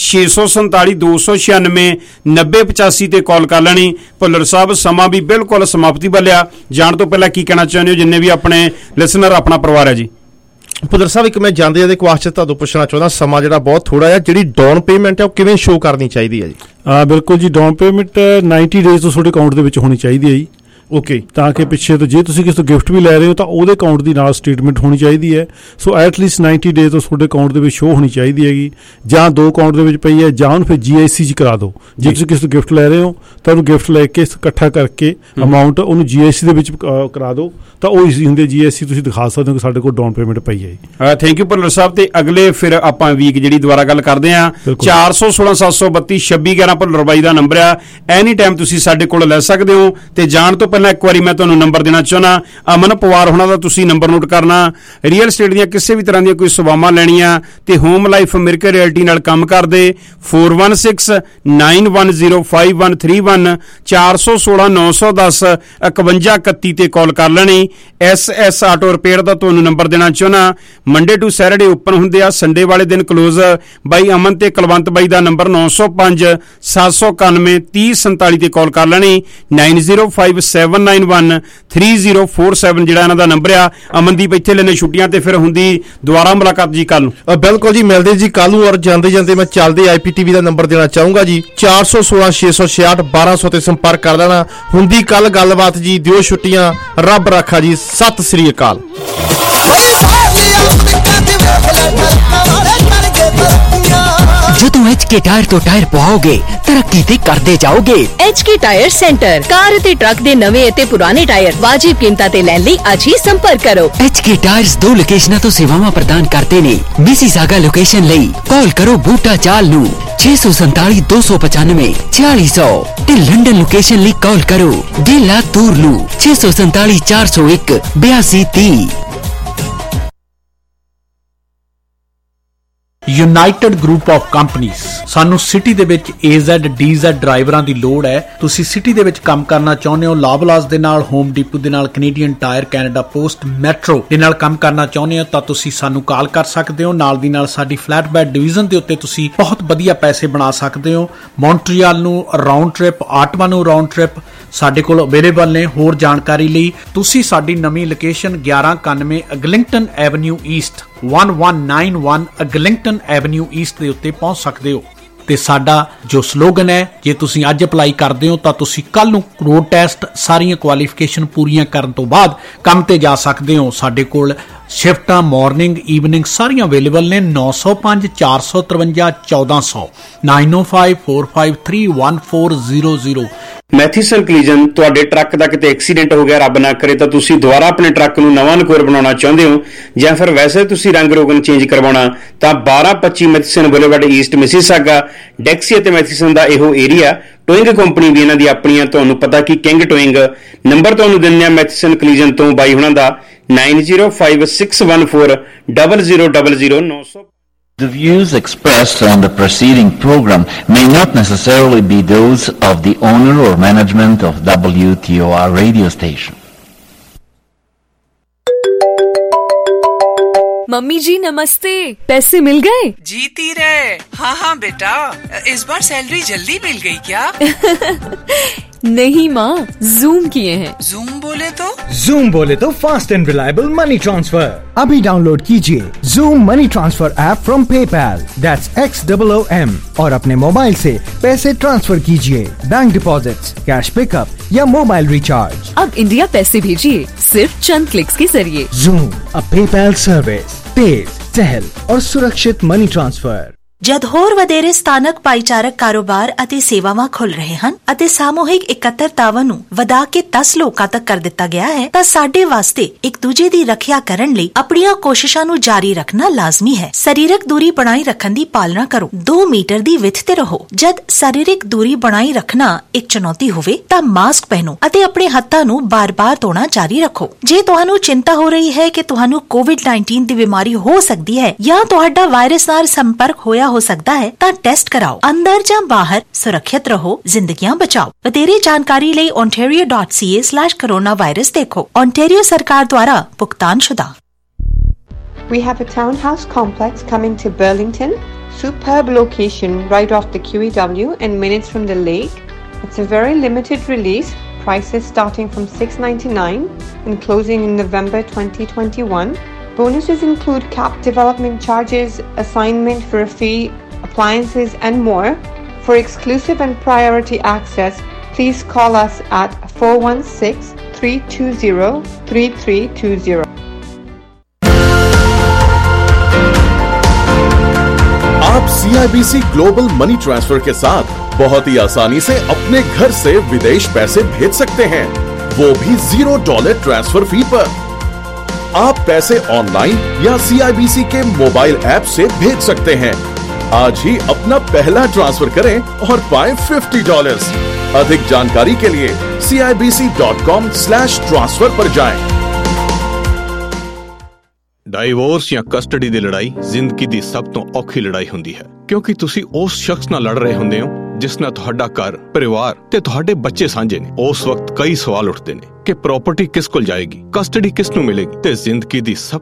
647 296 9085 ਤੇ ਕਾਲ ਕਰ ਲੈਣੀ। ਭੁੱਲਰ ਸਾਹਿਬ, ਸਮਾਂ ਵੀ ਬਿਲਕੁਲ ਸਮਾਪਤੀ ਵੱਲ ਆ, ਜਾਣ ਤੋਂ ਪਹਿਲਾਂ ਕੀ ਕਹਿਣਾ ਚਾਹੁੰਦੇ ਹੋ ਜਿੰਨੇ ਵੀ ਆਪਣੇ ਲਿਸਨਰ ਆਪਣਾ ਪਰਿਵਾਰ ਹੈ ਜੀ? ਭੁੱਲਰ ਸਾਹਿਬ, ਇੱਕ ਮੈਂ ਜਾਂਦੇ ਇਹਦੇ ਕੁਐਸਚਨ ਤੁਹਾਨੂੰ ਪੁੱਛਣਾ ਚਾਹੁੰਦਾ, ਸਮਾਂ ਜਿਹੜਾ ਬਹੁਤ ਥੋੜਾ ਹੈ, ਜਿਹੜੀ ਡਾਊਨ ਪੇਮੈਂਟ ਹੈ ਉਹ ਕਿਵੇਂ ਸ਼ੋ ਕਰਨੀ ਚਾਹੀਦੀ ਹੈ ਜੀ? ਬਿਲਕੁਲ ਜੀ, ਡਾਊਨ ਪੇਮੈਂਟ 90 ਡੇਜ਼ ਤੋਂ ਤੁਹਾਡੇ ਅਕਾਊਂਟ ਦੇ ਵਿੱਚ ਹੋਣੀ ਚਾਹੀਦੀ ਹੈ ਜੀ। ਓਕੇ, ਤਾਂ ਕਿ ਪਿੱਛੇ ਤੋਂ ਜੇ ਤੁਸੀਂ ਕਿਸੇ ਤੋਂ ਗਿਫਟ ਵੀ ਲੈ ਰਹੇ ਹੋ ਤਾਂ ਉਹਦੇ ਅਕਾਊਂਟ ਦੀ ਨਾਲ ਸਟੇਟਮੈਂਟ ਹੋਣੀ ਚਾਹੀਦੀ ਹੈ। ਸੋ ਐਟਲੀਸਟ 90 ਡੇਜ਼ ਤੋਂ ਤੁਹਾਡੇ ਅਕਾਊਂਟ ਦੇ ਵਿੱਚ ਸ਼ੋ ਹੋਣੀ ਚਾਹੀਦੀ ਹੈਗੀ, ਜਾਂ 2 ਅਕਾਊਂਟ ਦੇ ਵਿੱਚ ਪਈ ਹੈ, ਜਾਂ ਉਹਨੂੰ ਫਿਰ GIC 'ਚ ਕਰਾ ਦਿਓ। ਜੇ ਤੁਸੀਂ ਕਿਸੇ ਤੋਂ ਗਿਫਟ ਲੈ ਰਹੇ ਹੋ ਤਾਂ ਉਹਨੂੰ ਗਿਫਟ ਲੈ ਕੇ ਇਕੱਠਾ ਕਰਕੇ ਅਮਾਊਂਟ ਉਹਨੂੰ GIC ਦੇ ਵਿੱਚ ਕਰਾ ਦਿਓ, ਤਾਂ ਉਹ ਈਜ਼ੀ ਹੁੰਦੇ। GIC ਤੁਸੀਂ ਦਿਖਾ ਸਕਦੇ ਹੋ ਕਿ ਸਾਡੇ ਕੋਲ ਡਾਊਨ ਪੇਮੈਂਟ ਪਈ ਹੈ ਜੀ। ਥੈਂਕ ਯੂ ਭੁੱਲਰ ਸਾਹਿਬ। ਤੇ ਅਗਲੇ ਫਿਰ ਆਪਾਂ ਵੀਕ ਜਿਹੜੀ ਦੁਬਾਰਾ ਗੱਲ ਕਰਦੇ ਹਾਂ। 416 732 2611 ਭੁੱਲਰ ਬਾਈ ਦਾ ਨੰਬਰ ਆ, ਐਨੀ ਟਾਈਮ ਤੁਸੀਂ ਸਾਡੇ ਕੋਲ ਲੈ ਸਕਦੇ ਹੋ। ਤੇ ਜਾਣ ਤੋਂ ਪਹਿਲਾਂ ਇੱਕ ਵਾਰੀ ਮੈਂ ਤੁਹਾਨੂੰ ਨੰਬਰ ਦੇਣਾ ਚਾਹੁੰਦਾ, ਅਮਨ ਪਵਾਰ ਹੋਣਾ ਦਾ ਤੁਸੀਂ ਨੰਬਰ ਨੋਟ ਕਰਨਾ। ਰੀਅਲ ਸਟੇਟ ਦੀਆਂ ਕਿਸੇ ਵੀ ਤਰ੍ਹਾਂ ਦੀਆਂ ਕੋਈ ਸੇਵਾਵਾਂ ਲੈਣੀਆਂ ਤੇ ਹੋਮ ਲਾਈਫ ਅਮਰੀਕਾ ਰਿਐਲਟੀ ਨਾਲ ਕੰਮ ਕਰਦੇ 416 910 5131 416 910 5131 ਤੇ ਕਾਲ ਕਰ ਲੈਣੀ। SS ਆਟੋ ਰਿਪੇਅਰ ਦਾ ਤੁਹਾਨੂੰ ਨੰਬਰ ਦੇਣਾ ਚਾਹੁੰਦਾ, ਮੰਡੇ ਟੂ ਸੈਟਰਡੇ ਓਪਨ ਹੁੰਦੇ ਆ, ਸੰਡੇ ਵਾਲੇ ਦਿਨ ਕਲੋਜ਼। ਬਾਈ ਅਮਨ ਤੇ ਕੁਲਵੰਤ ਬਾਈ ਦਾ ਨੰਬਰ 905 791 3047 ਤੇ ਕਾਲ ਕਰ ਲੈਣੀ। 9057 97913047 ਜਿਹੜਾ ਇਹਨਾਂ ਦਾ ਨੰਬਰ ਆ। ਅਮਨਦੀਪ ਇੱਥੇ ਲੈਣੇ ਛੁੱਟੀਆਂ ਤੇ ਫਿਰ ਹੁੰਦੀ ਦੁਬਾਰਾ ਮੁਲਾਕਾਤ ਜੀ ਕੱਲ ਨੂੰ। ਬਿਲਕੁਲ ਜੀ, ਮਿਲਦੇ ਜੀ ਕੱਲ ਨੂੰ। ਔਰ ਜਾਂਦੇ ਜਾਂਦੇ ਮੈਂ ਚੱਲਦੇ IPTV ਦਾ ਨੰਬਰ ਦੇਣਾ ਚਾਹੂੰਗਾ ਜੀ, 416 666 1200 ਤੇ ਸੰਪਰਕ ਕਰ ਲੈਣਾ। ਹੁੰਦੀ ਕੱਲ ਗੱਲਬਾਤ ਜੀ। ਦਿਓ ਛੁੱਟੀਆਂ, ਰੱਬ ਰਾਖਾ ਜੀ। ਸਤਿ ਸ੍ਰੀ ਅਕਾਲ। ਜਦੋਂ HK ਟਾਇਰ ਤੋਂ ਟਾਇਰ ਪਵਾਓਗੇ ਤਰੱਕੀ ਤੇ ਕਰਦੇ ਜਾਓਗੇ। HK ਟਾਇਰ ਸੈਂਟਰ, ਕਾਰ ਅਤੇ ਟਰੱਕ ਦੇ ਨਵੇਂ ਅਤੇ ਪੁਰਾਣੇ ਟਾਇਰ ਵਾਜਿਬ ਕੀਮਤਾਂ ਤੇ ਲੈਣ ਲਈ ਅੱਜ ਹੀ ਸੰਪਰਕ ਕਰੋ। HK ਟਾਇਰਸ 2 ਲੋਕੇਸ਼ਨਾਂ ਤੋਂ ਸੇਵਾਵਾਂ ਪ੍ਰਦਾਨ ਕਰਦੇ ਨੇ। ਮਿਸੀਸਾਗਾ ਲੋਕੇਸ਼ਨ ਲਈ ਕਾਲ ਕਰੋ ਬੂਟਾ ਚਾਲ ਨੂੰ 647 295 4600 ਤੇ ਲੰਡਨ ਲੋਕੇਸ਼ਨ ਲਈ ਕਾਲ ਕਰੋ ਡੇਲਾ ਤੂਰਲੂ 647 401 8230। United group of companies. ਸਾਨੂੰ ਸਿਟੀ ਦੇ ਵਿੱਚ AZ DZ ਡਰਾਈਵਰਾਂ ਦੀ ਲੋੜ ਹੈ। ਤੁਸੀਂ ਸਿਟੀ ਦੇ ਵਿੱਚ ਕੰਮ ਕਰਨਾ ਚਾਹੁੰਦੇ ਹੋ, ਲਾਬਲਾਸ ਦੇ ਨਾਲ, ਹੋਮ ਡੀਪੂ ਦੇ ਨਾਲ, Canadian Tire, Canada Post, Metro ਦੇ ਨਾਲ ਕੰਮ ਕਰਨਾ ਚਾਹੁੰਦੇ ਹੋ ਤਾਂ ਤੁਸੀਂ ਸਾਨੂੰ ਕਾਲ ਕਰ ਸਕਦੇ ਹੋ। ਨਾਲ ਦੀ ਨਾਲ ਸਾਡੀ ਫਲੈਟ ਬੈਡ ਡਿਵੀਜ਼ਨ ਦੇ ਉੱਤੇ ਤੁਸੀਂ ਬਹੁਤ ਵਧੀਆ ਪੈਸੇ ਬਣਾ ਸਕਦੇ ਹੋ। ਮੌਂਟਰੀਅਲ ਨੂੰ ਰਾਉਂਡ ਟ੍ਰਿਪ, ਆਟਵਾ ਨੂੰ ਰਾਉਂਡ ਟ੍ਰਿਪ ਸਾਡੇ ਕੋਲ ਅਵੇਲੇਬਲ ਨੇ। ਹੋਰ ਜਾਣਕਾਰੀ ਲਈ ਤੁਸੀਂ ਸਾਡੀ ਨਵੀਂ location 1191 Eglinton Avenue East 1191 Eglinton Avenue East ਦੇ ਉੱਤੇ ਪਹੁੰਚ ਸਕਦੇ ਹੋ। ਤੇ ਸਾਡਾ ਜੋ ਸਲੋਗਨ ਹੈ, ਜੇ ਤੁਸੀਂ ਅੱਜ ਅਪਲਾਈ ਕਰਦੇ ਹੋ ਤਾਂ ਤੁਸੀਂ ਕੱਲ ਨੂੰ ਰੋਡ ਟੈਸਟ ਸਾਰੀਆਂ ਕੁਆਲੀਫਿਕੇਸ਼ਨ ਪੂਰੀਆਂ ਕਰਨ ਤੋਂ ਬਾਅਦ ਕੰਮ ਤੇ ਜਾ ਸਕਦੇ ਹੋ। ਸਾਡੇ ਕੋਲ ਸ਼ਿਫਟਾਂ ਮਾਰਨਿੰਗ ਈਵਨਿੰਗ ਸਾਰੀਆਂ ਅਵੇਲੇਬਲ ਨੇ। 905 453 1400 905 453 1400। ਮੈਥੀਸਨ ਕਲੀਜਨ, ਤੁਹਾਡੇ ਟਰੱਕ ਦਾ ਕਿਤੇ ਐਕਸੀਡੈਂਟ ਹੋ ਗਿਆ, ਰੱਬ ਨਾ ਕਰੇ, ਤਾਂ ਤੁਸੀਂ ਦੁਬਾਰਾ ਆਪਣੇ ਟਰੱਕ ਨੂੰ ਨਵਾਂ ਨਕੋਰ ਬਣਾਉਣਾ ਚਾਹੁੰਦੇ ਹੋ ਜਾਂ ਫਿਰ ਵੈਸੇ ਤੁਸੀਂ ਰੰਗ ਰੋਗਨ ਚੇਂਜ ਕਰਵਾਉਣਾ, ਤਾਂ 1225 Matheson Boulevard East Mississauga Dixie ਅਤੇ ਮੈਥੀਸਨ ਦਾ ਇਹੋ ਏਰੀਆ। ਟੋਇੰਗ ਕੰਪਨੀ ਵੀ ਇਹਨਾਂ ਦੀ ਆਪਣੀਆਂ, ਤੁਹਾਨੂੰ ਪਤਾ ਕਿ ਕਿੰਗ ਟੋਇੰਗ। ਨੰਬਰ ਤੁਹਾਨੂੰ ਦਿੰਦੇ ਆ ਮੈਥੀਸਨ ਕਲੀਜਨ ਤੋਂ ਬਾਈ ਹੁਣਾਂ ਦਾ 9056140000। The views expressed on the preceding program may not necessarily be those of the owner or management of WTOR radio station. Mummy ji नमस्ते, पैसे मिल गए? जीती रहे। हाँ हाँ बेटा, इस बार सैलरी जल्दी मिल गई क्या? नहीं माँ, जूम किए हैं। जूम बोले तो? जूम बोले तो fast and reliable money transfer. अभी डाउनलोड कीजिए Xoom money transfer app from PayPal, that's XOOM, और अपने मोबाइल से पैसे ट्रांसफर कीजिए। बैंक डिपॉजिट्स, कैश पिकअप या मोबाइल रिचार्ज। अब इंडिया पैसे भेजिए सिर्फ चंद क्लिक्स के जरिए। जूम, अ पेपैल सर्विस, तेज, सहल और सुरक्षित मनी ट्रांसफर। ਜਦ ਹੋਰ ਵਧੇਰੇ ਸਥਾਨਕ ਭਾਈਚਾਰਕ ਕਾਰੋਬਾਰ ਅਤੇ ਸੇਵਾਵਾਂ ਖੁੱਲ ਰਹੇ ਹਨ ਅਤੇ ਸਾਮੂਹਿਕ ਇਕੱਤਰਤਾਵਾਂ ਨੂੰ ਵਧਾ ਕੇ 10 ਲੋਕਾਂ ਤੱਕ ਕਰ ਦਿੱਤਾ ਗਿਆ ਹੈ, ਤਾਂ ਸਾਡੇ ਵਾਸਤੇ ਇੱਕ ਦੂਜੇ ਦੀ ਰੱਖਿਆ ਕਰਨ ਲਈ ਆਪਣੀਆਂ ਕੋਸ਼ਿਸ਼ਾਂ ਨੂੰ ਜਾਰੀ ਰੱਖਣਾ ਲਾਜ਼ਮੀ ਹੈ। ਸਰੀਰਕ ਦੂਰੀ ਬਣਾਈ ਰੱਖਣ ਦੀ ਪਾਲਣਾ ਕਰੋ। 2 ਮੀਟਰ ਦੀ ਵਿੱਥ ਤੇ ਰਹੋ। ਜਦ ਸਰੀਰਕ ਦੂਰੀ ਬਣਾਈ ਰੱਖਣਾ ਇੱਕ ਚੁਣੌਤੀ ਹੋਵੇ ਤਾਂ ਮਾਸਕ ਪਹਿਨੋ ਅਤੇ ਆਪਣੇ ਹੱਥਾਂ ਨੂੰ ਬਾਰ-ਬਾਰ ਧੋਣਾ ਜਾਰੀ ਰੱਖੋ। ਜੇ ਤੁਹਾਨੂੰ ਚਿੰਤਾ ਹੋ ਰਹੀ ਹੈ ਕਿ ਤੁਹਾਨੂੰ COVID-19 ਦੀ ਬਿਮਾਰੀ ਹੋ ਸਕਦੀ ਹੈ ਜਾਂ ਤੁਹਾਡਾ ਵਾਇਰਸ ਨਾਲ ਸੰਪਰਕ ਹੋਇਆ ਹੋ ਸਕਦਾ ਹੈ ਤਾਂ ਟੈਸਟ ਕਰਾਓ। ਅੰਦਰ ਜਾਂ ਬਾਹਰ ਸੁਰੱਖਿਅਤ ਰਹੋ, ਜ਼ਿੰਦਗੀਆਂ ਬਚਾਓ। ਵਧੇਰੇ ਜਾਣਕਾਰੀ ਲਈ ontario.ca/coronavirus ਦੇਖੋ। ontario ਸਰਕਾਰ ਦੁਆਰਾ ਭੁਗਤਾਨਸ਼ੁਦਾ। We have a townhouse complex coming to Burlington. Superb location right off the QEW and minutes from the lake. It's a very limited release. Prices starting from $699 and closing in November 2021. Bonuses include capped development charges, assignment for a fee, appliances and more. For exclusive and priority access, please call us at 416-320-3320. आप CIBC global money transfer के साथ बहुत ही आसानी से अपने घर से विदेश पैसे भेज सकते हैं, वो भी $0 ट्रांसफर फी पर। आप पैसे ऑनलाइन या CIBC के मोबाइल ऐप से भेज सकते हैं। आज ही अपना पहला ट्रांसफर करें और पाएं $50। अधिक जानकारी के लिए CIBC.com/transfer पर जाएं। ਡਾਈਵੋਰਸ ਜਾਂ ਕਸਟਡੀ ਦੀ ਲੜਾਈ ਜ਼ਿੰਦਗੀ ਦੀ ਸਭ ਤੋਂ ਔਖੀ ਲੜਾਈ ਹੁੰਦੀ ਹੈ, ਕਿਉਂਕਿ ਤੁਸੀਂ ਉਸ ਸ਼ਖਸ ਨਾਲ ਲੜ ਰਹੇ ਹੁੰਦੇ ਹੋ ਜਿਸ ਨਾਲ ਤੁਹਾਡਾ ਘਰ, ਪਰਿਵਾਰ ਤੇ ਤੁਹਾਡੇ ਬੱਚੇ ਸਾਂਝੇ ਨੇ। ਉਸ ਵਕਤ ਕਈ ਸਵਾਲ ਉੱਠਦੇ ਨੇ ਕਿ ਪ੍ਰਾਪਰਟੀ ਕਿਸ ਕੋਲ ਜਾਏਗੀ, ਕਸਟਡੀ ਕਿਸ ਨੂੰ ਮਿਲੇਗੀ ਤੇ ਜ਼ਿੰਦਗੀ ਦੀ ਸਭ